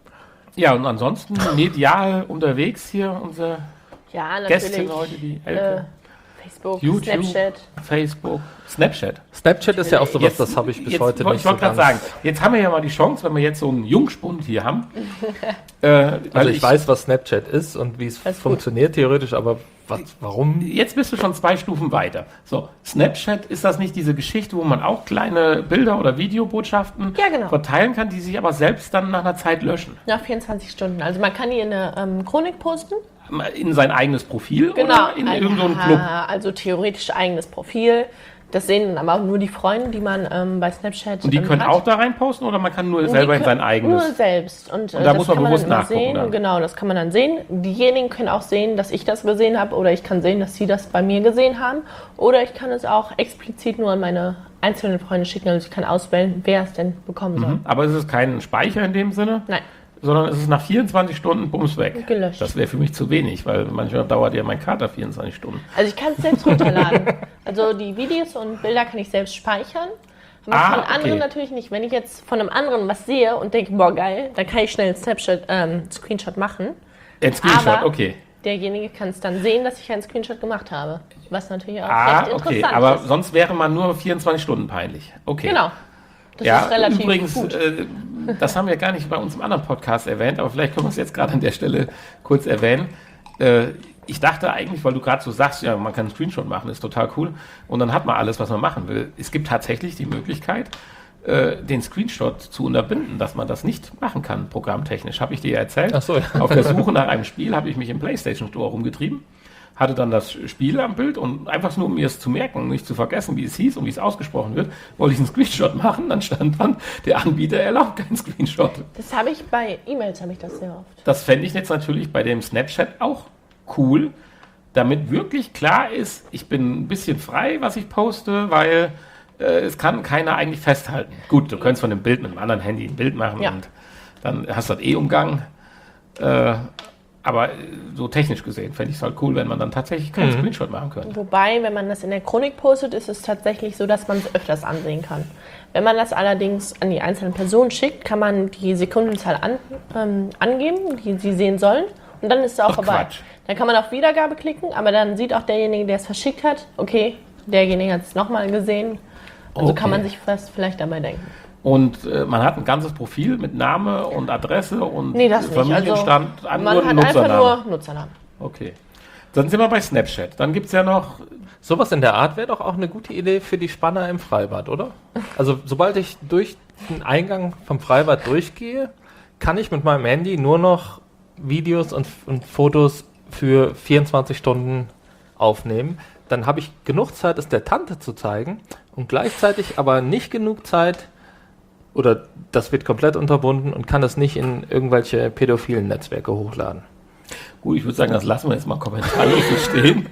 Ja, und ansonsten medial unterwegs hier unsere Ja, Gäste natürlich. heute, die Äh, Elke, Facebook, YouTube, Snapchat. Facebook, Snapchat. Snapchat ist ja auch sowas, das habe ich bis jetzt, heute wollt- nicht Ich wollte so gerade ganz... sagen, jetzt haben wir ja mal die Chance, wenn wir jetzt so einen Jungspund hier haben. äh, weil Also ich, weiß, was Snapchat ist und wie es Alles gut. funktioniert theoretisch, aber was, warum? Jetzt bist du schon zwei Stufen weiter. So, Snapchat, ist das nicht diese Geschichte, wo man auch kleine Bilder oder Videobotschaften Ja, genau. verteilen kann, die sich aber selbst dann nach einer Zeit löschen? Nach vierundzwanzig Stunden. Also man kann die in eine ähm, Chronik posten. In sein eigenes Profil Genau. oder in irgendeinen Ja, Club? Also theoretisch eigenes Profil. Das sehen dann aber auch nur die Freunde, die man ähm, bei Snapchat Und die ähm, können hat. auch da rein posten oder man kann nur Und die selber in können sein eigenes? Nur selbst. Und, äh, Und da das muss man kann bewusst dann immer nachgucken Sehen. dann. Genau, das kann man dann sehen. Diejenigen können auch sehen, dass ich das gesehen habe oder ich kann sehen, dass sie das bei mir gesehen haben. Oder ich kann es auch explizit nur an meine einzelnen Freunde schicken. Also ich kann auswählen, wer es denn bekommen soll. Mhm. Aber es ist kein Speicher in dem Sinne, Nein, sondern es ist nach vierundzwanzig Stunden bums weg. gelöscht. Das wäre für mich zu wenig, weil manchmal dauert ja mein Kater vierundzwanzig Stunden. Also ich kann es selbst runterladen. Also die Videos und Bilder kann ich selbst speichern. Aber Ah, von anderen okay. natürlich nicht. Wenn ich jetzt von einem anderen was sehe und denke, boah geil, dann kann ich schnell einen Snapchat, ähm, Screenshot machen. Ein Screenshot, Aber- okay. Derjenige kann es dann sehen, dass ich einen Screenshot gemacht habe. Was natürlich auch Ah, recht okay. interessant Aber ist. sonst wäre man nur vierundzwanzig Stunden peinlich. Okay. Genau. Das Ja, ist relativ übrigens, gut. äh, das haben wir gar nicht bei uns im anderen Podcast erwähnt, aber vielleicht können wir es jetzt gerade an der Stelle kurz erwähnen. Äh, ich dachte eigentlich, weil du gerade so sagst, ja, man kann einen Screenshot machen, ist total cool. Und dann hat man alles, was man machen will. Es gibt tatsächlich die Möglichkeit, äh, den Screenshot zu unterbinden, dass man das nicht machen kann, programmtechnisch. Habe ich dir ja erzählt. Ach so, ja. Auf der Suche nach einem Spiel habe ich mich im PlayStation Store rumgetrieben, hatte dann das Spiel am Bild und einfach nur, um mir es zu merken, nicht zu vergessen, wie es hieß und wie es ausgesprochen wird, wollte ich einen Screenshot machen, dann stand dann, der Anbieter erlaubt keinen Screenshot. Das habe ich bei E-Mails, habe ich das sehr oft. Das fände ich jetzt natürlich bei dem Snapchat auch cool, damit wirklich klar ist, ich bin ein bisschen frei, was ich poste, weil äh, es kann keiner eigentlich festhalten. Gut, du könntest von dem Bild mit einem anderen Handy ein Bild machen Ja. und dann hast du das eh umgangen. Äh, aber äh, so technisch gesehen fände ich es halt cool, wenn man dann tatsächlich keinen Screenshot machen könnte. Wobei, wenn man das in der Chronik postet, ist es tatsächlich so, dass man es öfters ansehen kann. Wenn man das allerdings an die einzelnen Personen schickt, kann man die Sekundenzahl an, ähm, angeben, die sie sehen sollen. Und dann ist es auch Ach, vorbei. Quatsch. Dann kann man auf Wiedergabe klicken, aber dann sieht auch derjenige, der es verschickt hat, okay, derjenige hat es nochmal gesehen. Also Okay. kann man sich fast vielleicht dabei denken. Und äh, man hat ein ganzes Profil mit Name und Adresse und Nee, das nicht. Also, Familienstand, an man nur hat einen einfach Nutzernamen. nur Nutzernamen. Okay. Dann sind wir bei Snapchat. Dann gibt es ja noch, Sowas in der Art wäre doch auch eine gute Idee für die Spanner im Freibad, oder? Also sobald ich durch den Eingang vom Freibad durchgehe, kann ich mit meinem Handy nur noch Videos und, und Fotos für vierundzwanzig Stunden aufnehmen. Dann habe ich genug Zeit, es der Tante zu zeigen und gleichzeitig aber nicht genug Zeit, oder das wird komplett unterbunden und kann es nicht in irgendwelche pädophilen Netzwerke hochladen. gut, ich würde sagen, das lassen wir jetzt mal kommentarlos so stehen.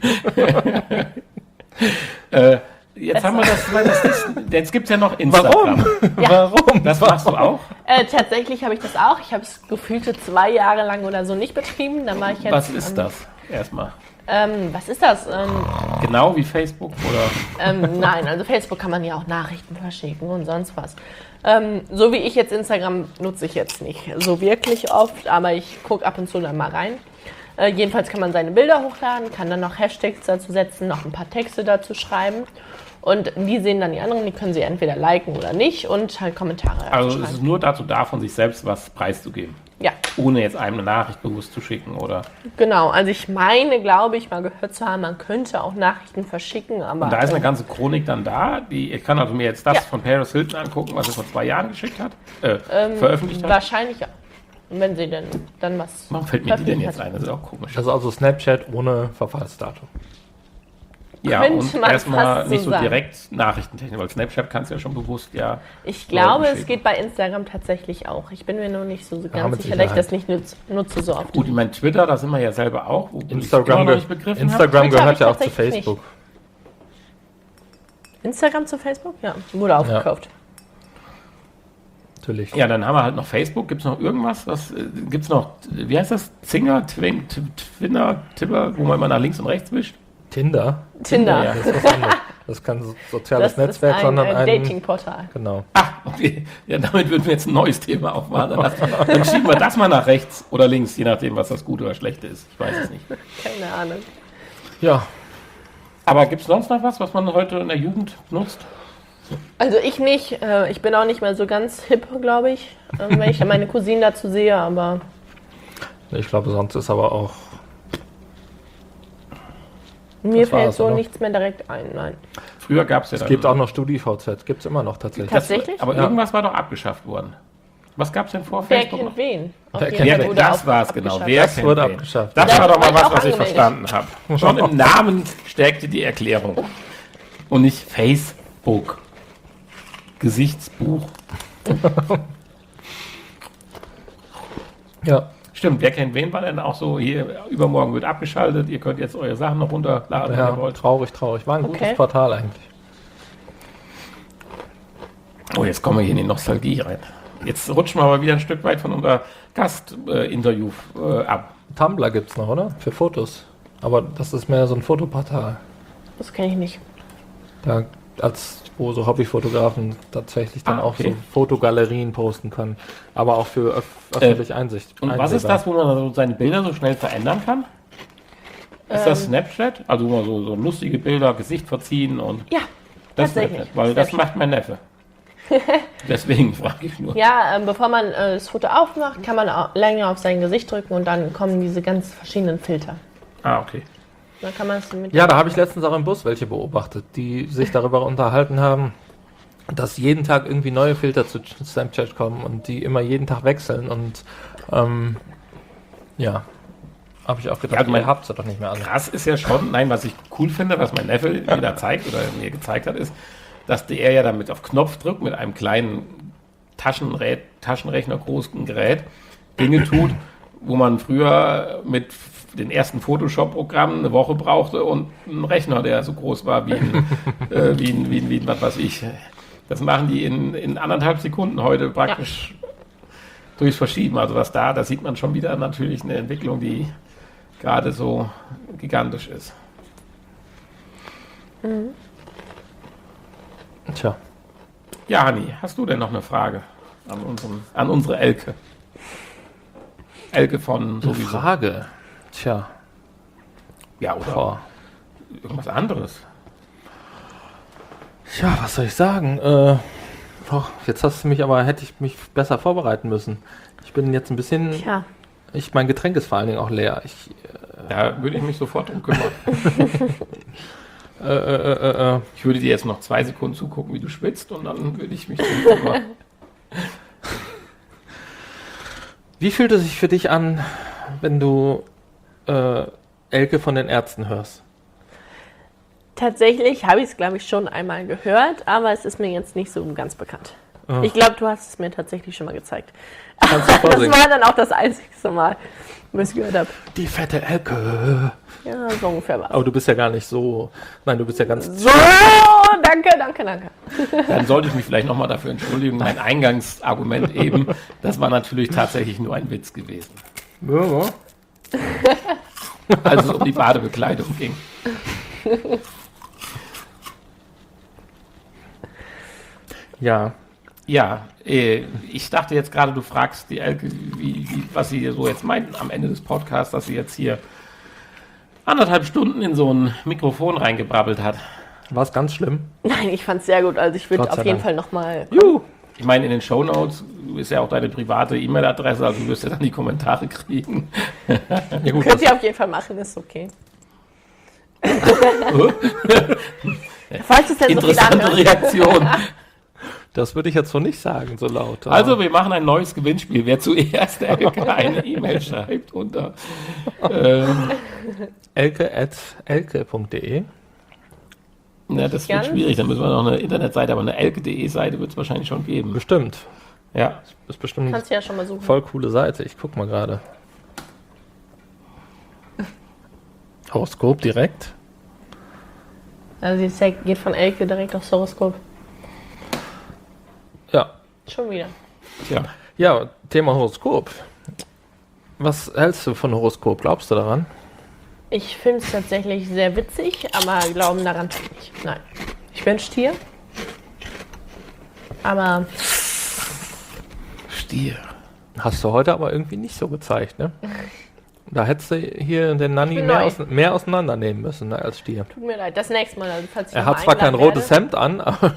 äh, jetzt haben wir das, weil das ist, jetzt gibt es ja noch Instagram. Warum? Das machst du auch? Äh, tatsächlich habe ich das auch. Ich habe es gefühlte zwei Jahre lang oder so nicht betrieben. Dann war ich jetzt, Was ist ähm, das? Erstmal. Ähm, was ist das? Ähm, Genau wie Facebook oder? ähm, nein, also Facebook kann man ja auch Nachrichten verschicken und sonst was. Ähm, so wie ich jetzt Instagram nutze ich jetzt nicht so wirklich oft, aber ich gucke ab und zu dann mal rein. Äh, jedenfalls kann man seine Bilder hochladen, kann dann noch Hashtags dazu setzen, noch ein paar Texte dazu schreiben. Und die sehen dann die anderen, die können sie entweder liken oder nicht und halt Kommentare dazu Also es schreiben. ist nur dazu da, von sich selbst was preiszugeben. Ja, Ohne jetzt einem eine Nachricht bewusst zu schicken, oder? genau. Also ich meine, glaube ich, mal gehört zu haben, man könnte auch Nachrichten verschicken, aber Und da ist eine ganze Chronik dann da. Die, ich kann also mir jetzt das Ja. von Paris Hilton angucken, was er vor zwei Jahren geschickt hat, äh, veröffentlicht hat. wahrscheinlich ja. Und wenn sie denn dann was Warum fällt mir die denn veröffentlicht jetzt hat. ein? Das ist auch komisch. Das ist also Snapchat ohne Verfallsdatum. Ja, Könnte und man erstmal fast so nicht so sagen. direkt Nachrichtentechnik, weil Snapchat kannst du ja schon bewusst ja. Ich glaube, Leuten es schicken. geht bei Instagram tatsächlich auch. Ich bin mir noch nicht so Ja, ganz mit sicher, dass ich das Sicherheit. nicht nutze, nutze so oft. Gut, ich meine, Twitter, da sind wir ja selber auch, wo ich Instagram, immer noch ge nicht begriffen Instagram Twitter hab gehört ich ja auch zu tatsächlich Facebook. Instagram zu Facebook? Ja, wurde aufgekauft. Natürlich. Ja, dann haben wir halt noch Facebook. Gibt es noch irgendwas? Was äh, gibt es noch? Wie heißt das? Zinger, Twin, T- Twinner, Tipper, wo man immer nach links und rechts wischt? Tinder, Tinder. Ja. das ist was anderes. Das ist kein so- soziales Das Netzwerk, ist ein, sondern ein ein... Datingportal. Genau. Ach, okay. Ja, damit würden wir jetzt ein neues Thema aufmachen. Dann, lassen- dann schieben wir das mal nach rechts oder links, je nachdem, was das Gute oder Schlechte ist. Ich weiß es nicht. Keine Ahnung. Ja, Aber gibt es sonst noch was, was man heute in der Jugend nutzt? Also ich nicht. Äh, ich bin auch nicht mehr so ganz hip, glaube ich, äh, wenn ich dann meine Cousinen dazu sehe, aber ich glaube, sonst ist aber auch... mir Das war's, fällt so oder? nichts mehr direkt ein. Nein. Früher gab es ja Es dann... gibt auch noch StudiVZ, gibt es immer noch tatsächlich. Das- Tatsächlich? Aber Ja. irgendwas war doch abgeschafft worden. Was gab es denn vor Wer Facebook kennt noch? wen? Auf Wer jeden kennt Fall wen? wurde Das auf- war es genau. abgeschafft. Wer Das kennt wurde wen? abgeschafft. Das Da war doch war mal ich was, auch was ich angemeldet. verstanden habe. Schon im Namen steckte die Erklärung. Und nicht Facebook. Gesichtsbuch. Ja, Stimmt, wer kennt wen war denn auch so, hier übermorgen wird abgeschaltet, ihr könnt jetzt eure Sachen noch runterladen, wenn ja ihr wollt. traurig, traurig. War ein Okay. gutes Portal eigentlich. Oh, jetzt kommen wir hier in die Nostalgie rein. Jetzt rutschen wir aber wieder ein Stück weit von unser Gastinterview äh, ab. Tumblr gibt es noch, oder? Für Fotos. Aber das ist mehr so ein Fotoportal. Das kenne ich nicht. Da, als wo so Hobbyfotografen tatsächlich dann Ah, auch okay. so Fotogalerien posten können. Aber auch für öf öffentlich Einsicht. Und was ist einsehbar. das, wo man so seine Bilder so schnell verändern kann? Ist das Snapchat? Also wo man so, so lustige Bilder, Gesicht verziehen und Ja, das ist tatsächlich. Snapchat, weil das Snapchat. macht mein Neffe. Deswegen frage ich nur. Ja, ähm, bevor man äh, das Foto aufmacht, kann man auch länger auf sein Gesicht drücken und dann kommen diese ganz verschiedenen Filter. Ah, okay. Dann kann man es mit. Ja, da habe ich letztens auch im Bus welche beobachtet, die sich darüber unterhalten haben, dass jeden Tag irgendwie neue Filter zu Snapchat kommen und die immer jeden Tag wechseln und ähm, ja, habe ich auch gedacht, Ja, also mein- ihr habt sie doch nicht mehr alle. Krass ist ja schon, nein, was ich cool finde, was mein Neffe mir da zeigt oder mir gezeigt hat, ist, dass der ja damit auf Knopfdruck mit einem kleinen Taschenrät, Taschenrechner großen Gerät Dinge tut, wo man früher mit den ersten Photoshop-Programmen eine Woche brauchte und einen Rechner, der so groß war wie ein, äh, wie ein, wie ein, wie ein was weiß ich. Das machen die in, in anderthalb Sekunden heute praktisch durchs Verschieben. Also was da, da sieht man schon wieder natürlich eine Entwicklung, die gerade so gigantisch ist. Tja, Ja, Hanni, hast du denn noch eine Frage an, unseren, an unsere Elke? Elke von eine sowieso. Frage. Tja, Ja, oder boah. irgendwas anderes. Tja, was soll ich sagen? Äh, boah, jetzt hast du mich aber, hätte ich mich besser vorbereiten müssen. Ich bin jetzt ein bisschen, Tja, ich, mein Getränk ist vor allen Dingen auch leer. Ich, Da würde ich mich sofort drum kümmern. äh, äh, äh, äh, Ich würde dir jetzt noch zwei Sekunden zugucken, wie du schwitzt und dann würde ich mich drum kümmern. Wie fühlt es sich für dich an, wenn du äh, Elke von den Ärzten hörst? tatsächlich habe ich es, glaube ich, schon einmal gehört, aber es ist mir jetzt nicht so ganz bekannt. Ah. Ich glaube, du hast es mir tatsächlich schon mal gezeigt. Kannst du Das vorsingen? war dann auch das einzigste Mal, wo ich es gehört habe. Die fette Elke. Ja, so ungefähr war Aber du bist ja gar nicht so, nein, du bist ja ganz, So, danke, danke, danke. Dann sollte ich mich vielleicht nochmal dafür entschuldigen. Mein Eingangsargument eben, das war natürlich tatsächlich nur ein Witz gewesen. ja, Als es um die Badebekleidung ging. ja. Ja, äh, ich dachte jetzt gerade, du fragst die Elke, wie, wie, was sie so jetzt meinten am Ende des Podcasts, dass sie jetzt hier anderthalb Stunden in so ein Mikrofon reingebrabbelt hat. War es ganz schlimm? Nein, ich fand es sehr gut. Also ich würde Gott sei auf jeden Dank. Fall nochmal. Juhu. Ich meine, in den Shownotes ist ja auch deine private E-Mail-Adresse, also du wirst ja dann die Kommentare kriegen. Ja, gut, Könnt ihr auf jeden Fall machen, ist okay. Falls es denn so viel Interessante anhört. Reaktion. das würde ich jetzt so nicht sagen, so laut. aber- Also, wir machen ein neues Gewinnspiel. Wer zuerst Elke eine E-Mail schreibt unter ähm, elke at elke punkt de. Ja, das Ganz? wird schwierig. Dann müssen wir noch eine Internetseite, aber eine elke punkt de-Seite wird es wahrscheinlich schon geben. Bestimmt. Ja. Das ist bestimmt Kannst du ja schon mal suchen. voll coole Seite. Ich guck mal gerade. Horoskop direkt. Also jetzt geht von Elke direkt aufs Horoskop. Ja. Schon wieder. Tja. Ja, Thema Horoskop. Was hältst du von Horoskop? Glaubst du daran? Ich finde es tatsächlich sehr witzig, aber glauben daran tue ich nicht. Nein. Ich bin Stier. Aber Stier. Hast du heute aber irgendwie nicht so gezeigt, ne? Da hättest du hier den Nanni bin mehr, neu. aus, mehr auseinandernehmen müssen, ne, als Stier. tut mir leid, das nächste Mal. Also, falls ich Er noch hat mal zwar kein eingeladen rotes werde. Hemd an, aber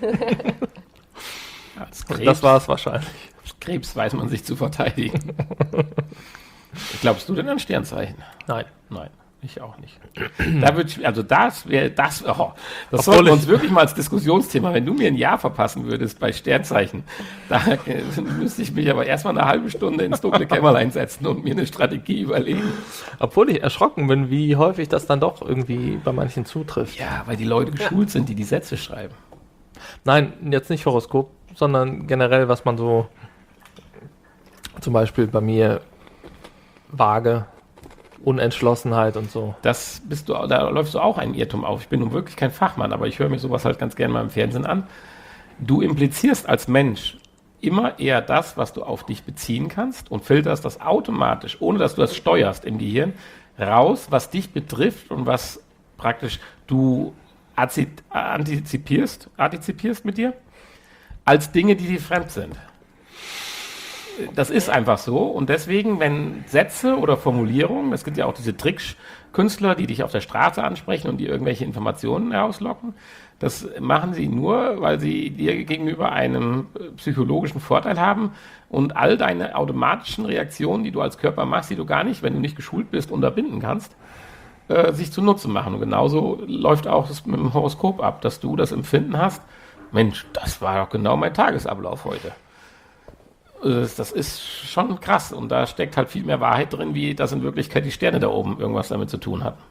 Als Krebs, das war es wahrscheinlich. Krebs weiß man sich zu verteidigen. Glaubst du denn an Sternzeichen? Nein. Nein, ich auch nicht. Da wird, also das wäre das, oh, das Obwohl sollten wir ich- uns wirklich mal als Diskussionsthema, wenn du mir ein Jahr verpassen würdest bei Sternzeichen, da äh, müsste ich mich aber erstmal eine halbe Stunde ins dunkle Kämmerlein setzen und mir eine Strategie überlegen. Obwohl ich erschrocken bin, wie häufig das dann doch irgendwie bei manchen zutrifft. Ja, weil die Leute geschult sind, die die Sätze schreiben. Nein, jetzt nicht Horoskop, sondern generell, was man so, zum Beispiel bei mir, Waage, Unentschlossenheit und so. Das bist du, da läufst du auch einen Irrtum auf. Ich bin nun wirklich kein Fachmann, aber ich höre mir sowas halt ganz gerne mal im Fernsehen an. Du implizierst als Mensch immer eher das, was du auf dich beziehen kannst und filterst das automatisch, ohne dass du das steuerst im Gehirn, raus, was dich betrifft und was praktisch du azi- antizipierst, antizipierst mit dir, als Dinge, die dir fremd sind. Das ist einfach so und deswegen, wenn Sätze oder Formulierungen, es gibt ja auch diese Trickkünstler, die dich auf der Straße ansprechen und dir irgendwelche Informationen herauslocken, das machen sie nur, weil sie dir gegenüber einen psychologischen Vorteil haben und all deine automatischen Reaktionen, die du als Körper machst, die du gar nicht, wenn du nicht geschult bist, unterbinden kannst, äh, sich zunutze machen. Und genauso läuft auch das mit dem Horoskop ab, dass du das Empfinden hast, Mensch, das war doch genau mein Tagesablauf heute. Das ist schon krass und da steckt halt viel mehr Wahrheit drin, wie dass in Wirklichkeit die Sterne da oben irgendwas damit zu tun hatten.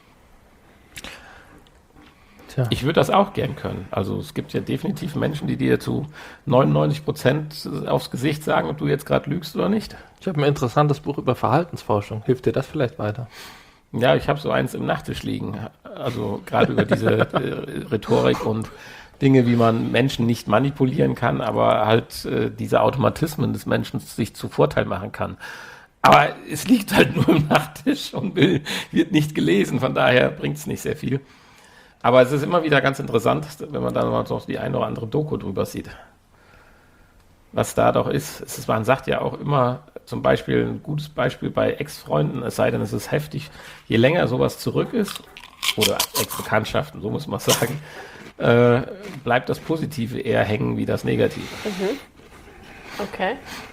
Tja. Ich würde das auch gern können. Also es gibt ja definitiv Menschen, die dir zu neunundneunzig Prozent aufs Gesicht sagen, ob du jetzt gerade lügst oder nicht. Ich habe ein interessantes Buch über Verhaltensforschung. Hilft dir das vielleicht weiter? Ja, ich habe so eins im Nachttisch liegen. Also gerade über diese äh, Rhetorik und Dinge, wie man Menschen nicht manipulieren kann, aber halt äh, diese Automatismen des Menschen sich zu Vorteil machen kann. Aber es liegt halt nur im Nachttisch und will, wird nicht gelesen, von daher bringt es nicht sehr viel. Aber es ist immer wieder ganz interessant, wenn man dann mal noch die eine oder andere Doku drüber sieht. Was da doch ist, es ist, man sagt ja auch immer, zum Beispiel ein gutes Beispiel bei Ex-Freunden, es sei denn, es ist heftig, je länger sowas zurück ist, oder Ex-Bekanntschaften, so muss man sagen, äh, bleibt das Positive eher hängen wie das Negative. Okay.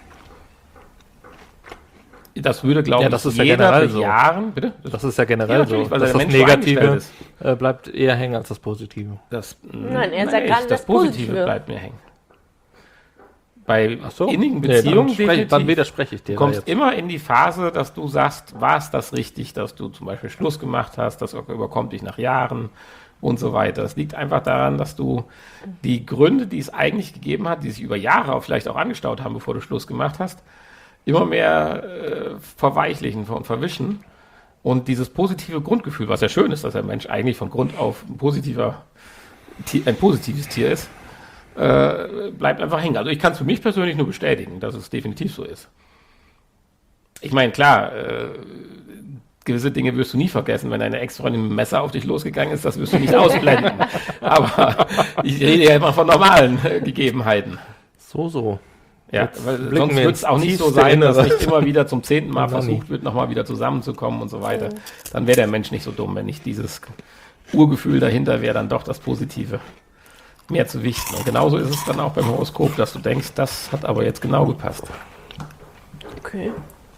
Das würde, glaube Ja, ich, das ist ja jeder generell so. bejahen. Bitte? Das ist ja generell Ja, natürlich, so, weil dass der das Mensch so Negative eingestellt ist. äh, bleibt eher hängen als das Positive. Das, Nein, er sagt nicht. gerade das das Positive Positive. bleibt mir hängen. Bei Ach so. innigen Nee, Beziehungen dann, sprech, definitiv. dann widerspreche ich dir. Du da kommst jetzt. immer in die Phase, dass du sagst, war es das richtig, dass du zum Beispiel Schluss gemacht hast, das überkommt dich nach Jahren und so weiter. Es liegt einfach daran, dass du die Gründe, die es eigentlich gegeben hat, die sich über Jahre auch vielleicht auch angestaut haben, bevor du Schluss gemacht hast, immer mehr äh, verweichlichen und verwischen. Und dieses positive Grundgefühl, was ja schön ist, dass der Mensch eigentlich von Grund auf ein, positiver, ein positives Tier ist, äh, bleibt einfach hängen. Also ich kann es für mich persönlich nur bestätigen, dass es definitiv so ist. Ich meine, klar, äh, gewisse Dinge wirst du nie vergessen. Wenn deine Ex-Freundin mit dem Messer auf dich losgegangen ist, das wirst du nicht ausblenden. Aber ich rede ja immer von normalen äh, Gegebenheiten. So, so. Ja, Jetzt weil blicken sonst wir wird ins es auch nicht so tiefste sein, dass Innere. nicht immer wieder zum zehnten Mal Noch nie. versucht wird, nochmal wieder zusammenzukommen und so weiter. Dann wäre der Mensch nicht so dumm, wenn nicht dieses Urgefühl dahinter wäre, dann doch das Positive mehr zu wichten. Und genauso ist es dann auch beim Horoskop, dass du denkst, das hat aber jetzt genau gepasst. Okay.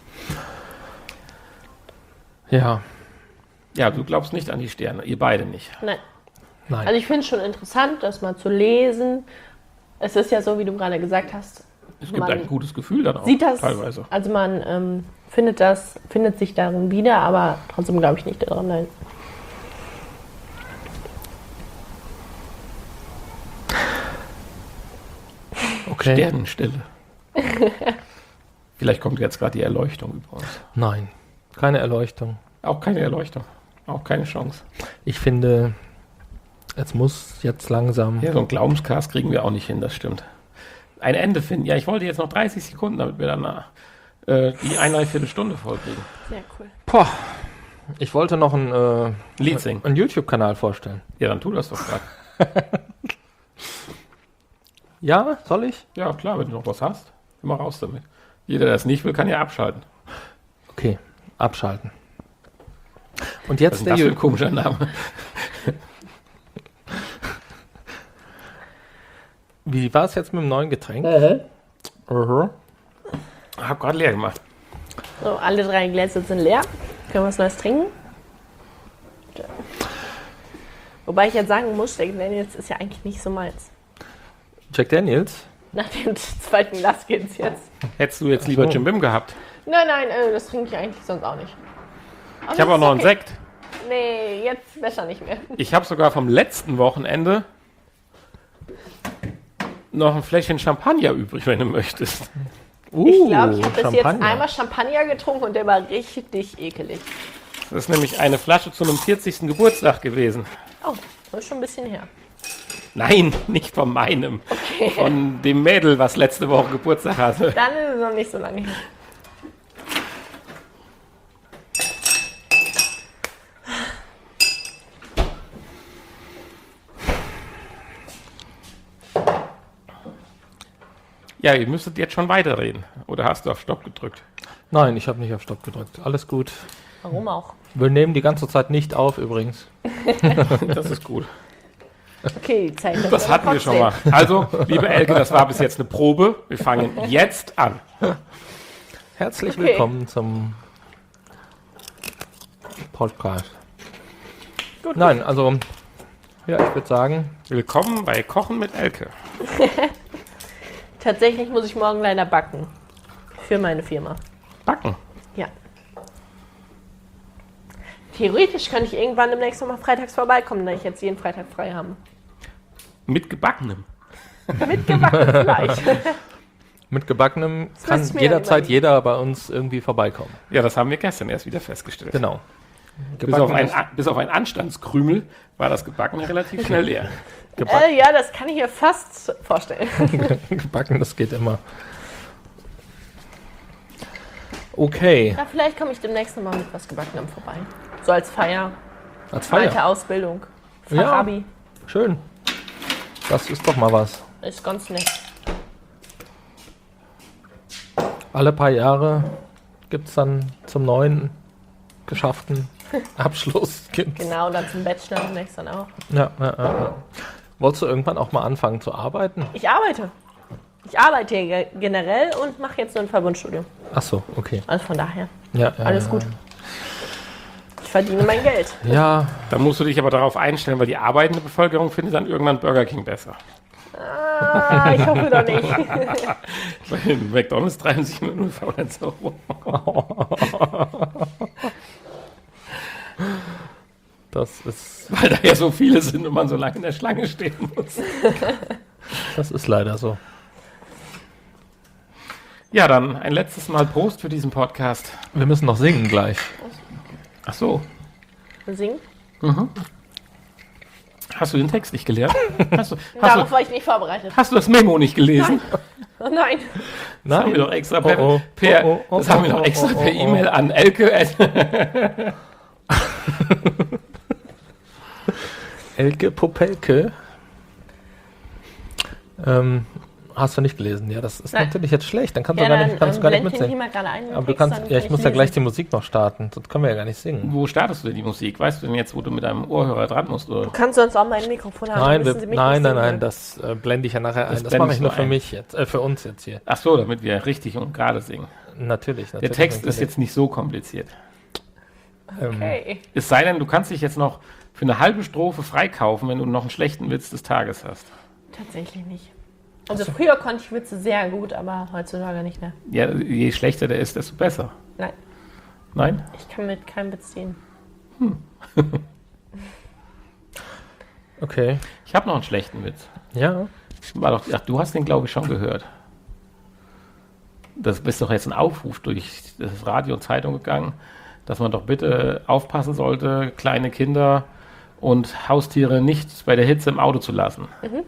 Ja, Ja, du glaubst nicht an die Sterne, ihr beide nicht. Nein. nein. Also ich finde es schon interessant, das mal zu lesen. Es ist ja so, wie du gerade gesagt hast. Es gibt man ein gutes Gefühl dann auch, sieht das, teilweise. also man ähm, findet das, findet sich darin wieder, aber trotzdem glaube ich nicht daran, nein. Okay. Sternenstille. Vielleicht kommt jetzt gerade die Erleuchtung über uns. Nein, keine Erleuchtung. Auch keine Erleuchtung. Auch keine Chance. Ich finde, es muss jetzt langsam... Ja, so ein Glaubenscast kriegen wir auch nicht hin, das stimmt. Ein Ende finden. Ja, ich wollte jetzt noch dreißig Sekunden, damit wir dann äh, die eine Viertelstunde vollkriegen. Sehr cool. Boah, ich wollte noch einen, äh, Lied singen. einen YouTube-Kanal vorstellen. Ja, dann tu das doch gerade. Ja, soll ich? Ja, klar, wenn du noch was hast, immer raus damit. Jeder, der es nicht will, kann ja abschalten. Okay, abschalten. Und Was jetzt ist denn der das für ein Ju- komischer Name? Wie war es jetzt mit dem neuen Getränk? Mhm. Hab gerade leer gemacht. So, alle drei Gläser sind leer. Können wir was Neues trinken? Wobei ich jetzt sagen muss, Jack Daniels ist ja eigentlich nicht so meins. Jack Daniels? Nach dem zweiten Glas geht's jetzt. Hättest du jetzt lieber so. Jim Bim gehabt? Nein, nein, äh, das trinke ich eigentlich sonst auch nicht. Aber Ich habe das auch noch ist einen okay. Sekt. Nee, jetzt besser nicht mehr. Ich habe sogar vom letzten Wochenende noch ein Fläschchen Champagner übrig, wenn du möchtest. Uh, Ich glaube, ich habe bis jetzt Champagner. einmal Champagner getrunken und der war richtig ekelig. Das ist nämlich eine Flasche zu einem vierzigsten Geburtstag gewesen. Oh, das ist schon ein bisschen her. Nein, nicht von meinem. Von dem Mädel, was letzte Woche Geburtstag hatte. Dann ist es noch nicht so lange her. Ja, ihr müsstet jetzt schon weiterreden. Oder hast du auf Stopp gedrückt? Nein, ich habe nicht auf Stopp gedrückt. Alles gut. Warum auch? Wir nehmen die ganze Zeit nicht auf übrigens. Das ist gut. Okay, die Zeit. Das hatten wir schon mal. Also, liebe Elke, das war bis jetzt eine Probe. Wir fangen jetzt an. Herzlich Okay. willkommen zum Podcast. Gut, Nein, also, ja, ich würde sagen, Willkommen bei Kochen mit Elke. Tatsächlich muss ich morgen leider backen. Für meine Firma. Backen. Ja. Theoretisch könnte ich irgendwann demnächst noch mal freitags vorbeikommen, da ich jetzt jeden Freitag frei habe. Mit Gebackenem. Mitgebacken vielleicht. mit Gebackenem Das kann müsste ich mir jederzeit überlegen. jeder bei uns irgendwie vorbeikommen. Ja, das haben wir gestern erst wieder festgestellt. Genau. Bis auf, ein, Gebackenes- bis auf ein Anstandskrümel war das Gebackene relativ schnell leer. Geback Äh, ja, das kann ich mir fast vorstellen. gebacken, das geht immer. Okay, Ja, vielleicht komme ich demnächst noch mal mit was Gebackenem vorbei. So als Feier. als Zweite Feier. Ausbildung. Ja. Fachabi. Schön. Das ist doch mal was. Ist ganz nett. Alle paar Jahre gibt es dann zum neuen geschafften Abschluss. gibt's- Genau, dann zum Bachelor demnächst dann auch. Ja, ja, ja, ja. Wolltest du irgendwann auch mal anfangen zu arbeiten? Ich arbeite. Ich arbeite ge- generell und mache jetzt nur ein Verbundstudium. Ach so, okay. Also von daher, Ja, ja, alles ja. gut. Ich verdiene mein Geld. Ja, Da musst du dich aber darauf einstellen, weil die arbeitende Bevölkerung findet dann irgendwann Burger King besser. Ah, ich hoffe doch nicht. Weil McDonalds dreiundsiebzig Minuten faulenz Euro. das ist, Weil da ja so viele sind und man so lange in der Schlange stehen muss. das ist leider so. Ja, dann ein letztes Mal Prost für diesen Podcast. Wir müssen noch singen gleich. Ach so. Singen? Hast du den Text nicht gelernt? Hast du, hast Darauf du, war ich nicht vorbereitet. hast du das Memo nicht gelesen? Oh nein. Das haben wir doch extra per, Oh, oh. per, Oh, oh, das haben wir oh, doch oh, extra oh, oh, per oh. E-Mail an Elke. Elke Popelke. Ähm, hast du nicht gelesen? Ja, das ist Nein. natürlich jetzt schlecht. Dann kannst Ja, du gar dann nicht, kannst du ähm, gar nicht blend den mitsingen. mal gerade ein. den Aber du Text, kannst, dann ja, kann ich muss ja gleich die lesen. Musik noch starten. Sonst können wir ja gar nicht singen. Wo startest du denn die Musik? Weißt du denn jetzt, wo du mit deinem Ohrhörer dran musst? Oder? Du kannst sonst auch mein Mikrofon haben. Nein, müssen wir, Sie mich nein, nicht nein, singen. nein, das äh, blende ich ja nachher ein. Das Das, mache ich blendest nur du für ein. mich jetzt, äh, für uns jetzt hier. Ach so, damit wir richtig und gerade singen. Natürlich, Der natürlich. Text ist natürlich. jetzt nicht so kompliziert. Ähm, Okay. Es sei denn, du kannst dich jetzt noch für eine halbe Strophe freikaufen, wenn du noch einen schlechten Witz des Tages hast. Tatsächlich nicht. Also früher konnte ich Witze sehr gut, aber heutzutage nicht mehr. Ja, je schlechter der ist, desto besser. Nein, Nein? ich kann mit keinem Witz ziehen. Okay. Ich habe noch einen schlechten Witz. Ja. War doch, ach, du hast den, glaube ich, schon gehört. das ist doch jetzt ein Aufruf durch das Radio und Zeitung gegangen, dass man doch bitte aufpassen sollte, kleine Kinder und Haustiere nicht bei der Hitze im Auto zu lassen. Mhm.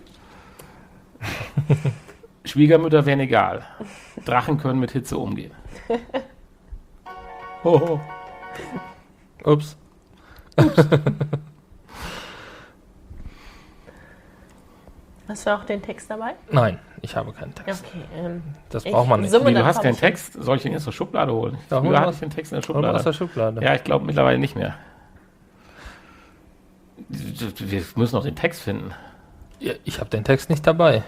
Schwiegermütter wären egal. Drachen können mit Hitze umgehen. Hoho. Ups. Ups. Hast du auch den Text dabei? Nein, ich habe keinen Text. Okay, ähm, das braucht man nicht. Nee, du hast keinen Text? Soll ich den jetzt zur Schublade holen? Ja, Früher hatte ich den Text in der Schublade. Aus der Schublade. Ja, ich glaube mittlerweile nicht mehr. Wir müssen noch den Text finden. Ja, ich habe den Text nicht dabei.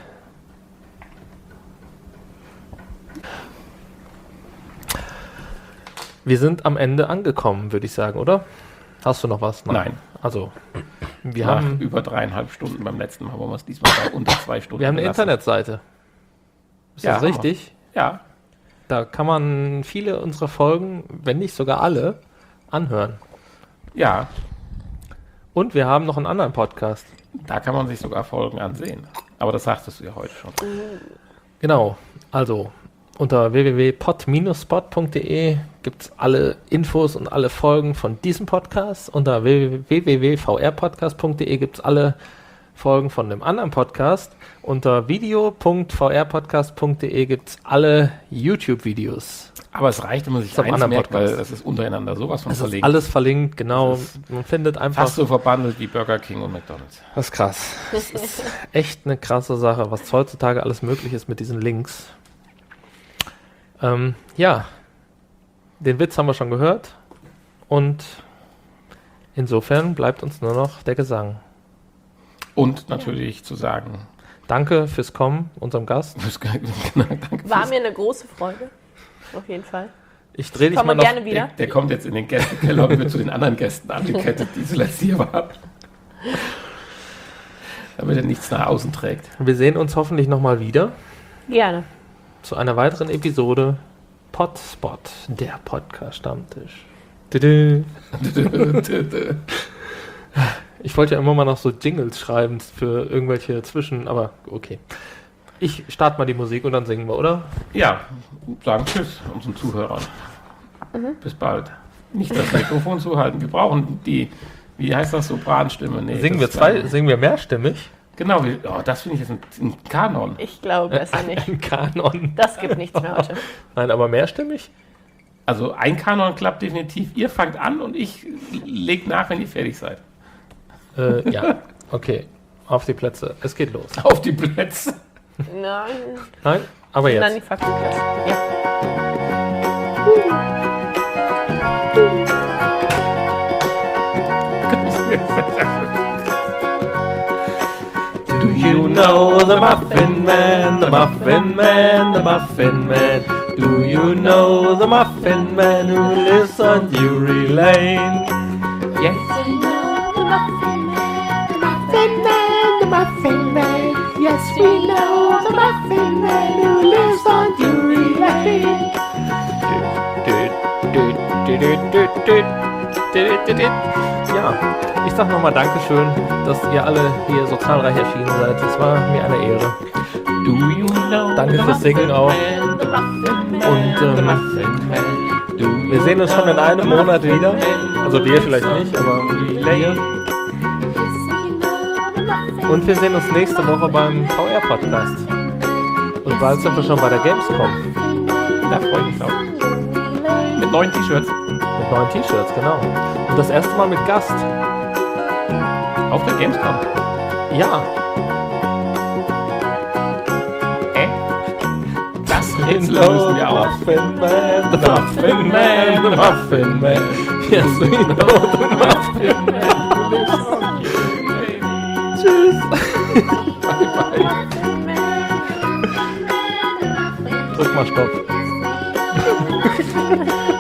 Wir sind am Ende angekommen, würde ich sagen, oder? Hast du noch was? Nein. Nein. Also, wir Nach haben über dreieinhalb Stunden beim letzten Mal, wollen wir es diesmal bei unter zwei Stunden Wir haben eine belassen. Internetseite. Ist Ja, das richtig? Ja. Da kann man viele unserer Folgen, wenn nicht sogar alle, anhören. Ja. Und wir haben noch einen anderen Podcast. Da kann man sich sogar Folgen ansehen. Aber das sagtest du ja heute schon. Genau. Also, unter w w w punkt pod dash spot punkt d e gibt es alle Infos und alle Folgen von diesem Podcast. Unter w w w punkt v r podcast punkt d e gibt es alle Folgen von dem anderen Podcast. Unter video punkt v r podcast punkt d e gibt es alle YouTube-Videos. Aber es reicht, wenn man sich Zum eins anderen merkt, Podcast. weil das ist untereinander sowas von Es ist verlinkt. alles verlinkt, genau. Das ist Man findet einfach... Fast so verbandelt wie Burger King und McDonald's. Das ist krass. Das ist echt eine krasse Sache, was heutzutage alles möglich ist mit diesen Links. Ähm, ja, den Witz haben wir schon gehört und insofern bleibt uns nur noch der Gesang. Und natürlich ja. zu sagen... Danke fürs Kommen, unserem Gast. Danke War mir eine große Freude, auf jeden Fall. Ich drehe dich Kommen mal wir noch... gerne wieder. Der, der kommt jetzt in den Gästekeller und wird zu den anderen Gästen angekettet, die zuletzt hier waren. Damit er nichts nach außen trägt. Wir sehen uns hoffentlich nochmal wieder. Gerne. Zu einer weiteren Episode Podspot, der Podcast-Stammtisch. Tudu. Ich wollte ja immer mal noch so Jingles schreiben für irgendwelche Zwischen, aber okay. Ich starte mal die Musik und dann singen wir, oder? Ja, sagen Tschüss unseren Zuhörern. Mhm. Bis bald. Nicht das Mikrofon zuhalten. Wir brauchen die, wie heißt das, Sopranstimme? Nee, singen wir zwei, dann, singen wir mehrstimmig? Genau, wir, oh, das finde ich jetzt ein, ein Kanon. Ich glaube besser ein, nicht. Ein Kanon. Das gibt nichts mehr heute. Nein, aber mehrstimmig? Also ein Kanon klappt definitiv. Ihr fangt an und ich lege nach, wenn ihr fertig seid. Äh, ja, okay. Auf die Plätze. Es geht los. Auf die Plätze. Nein. Nein, aber jetzt. Nein, die Faktenplätze. Ja. Do you know the Muffin Man, the Muffin Man, the Muffin Man? Do you know the Muffin Man who lives on Drury Lane? Yes. The Muffin Man, yes we know the Muffin Man who lives on Drury Lane. Ja, ich sag nochmal Dankeschön, dass ihr alle hier so zahlreich erschienen seid. Es war mir eine Ehre. Do you know Danke fürs Singen auch. Und ähm, wir sehen uns schon in einem Monat wieder. Also wir vielleicht nicht, aber wir. Und wir sehen uns nächste Woche beim V R-Podcast. Und bald sind wir schon bei der Gamescom. Da freue ich mich drauf. Mit neuen T-Shirts. Mit neuen T-Shirts, genau. Und das erste Mal mit Gast. Auf der Gamescom? Ja. Hä? Das Rätsel lösen wir auf. Muffin Man, the Muffin Man, the Muffin Man. Yes, we know the Muffin Man. Tschüss. Bye, bye. Drück mal Stopp.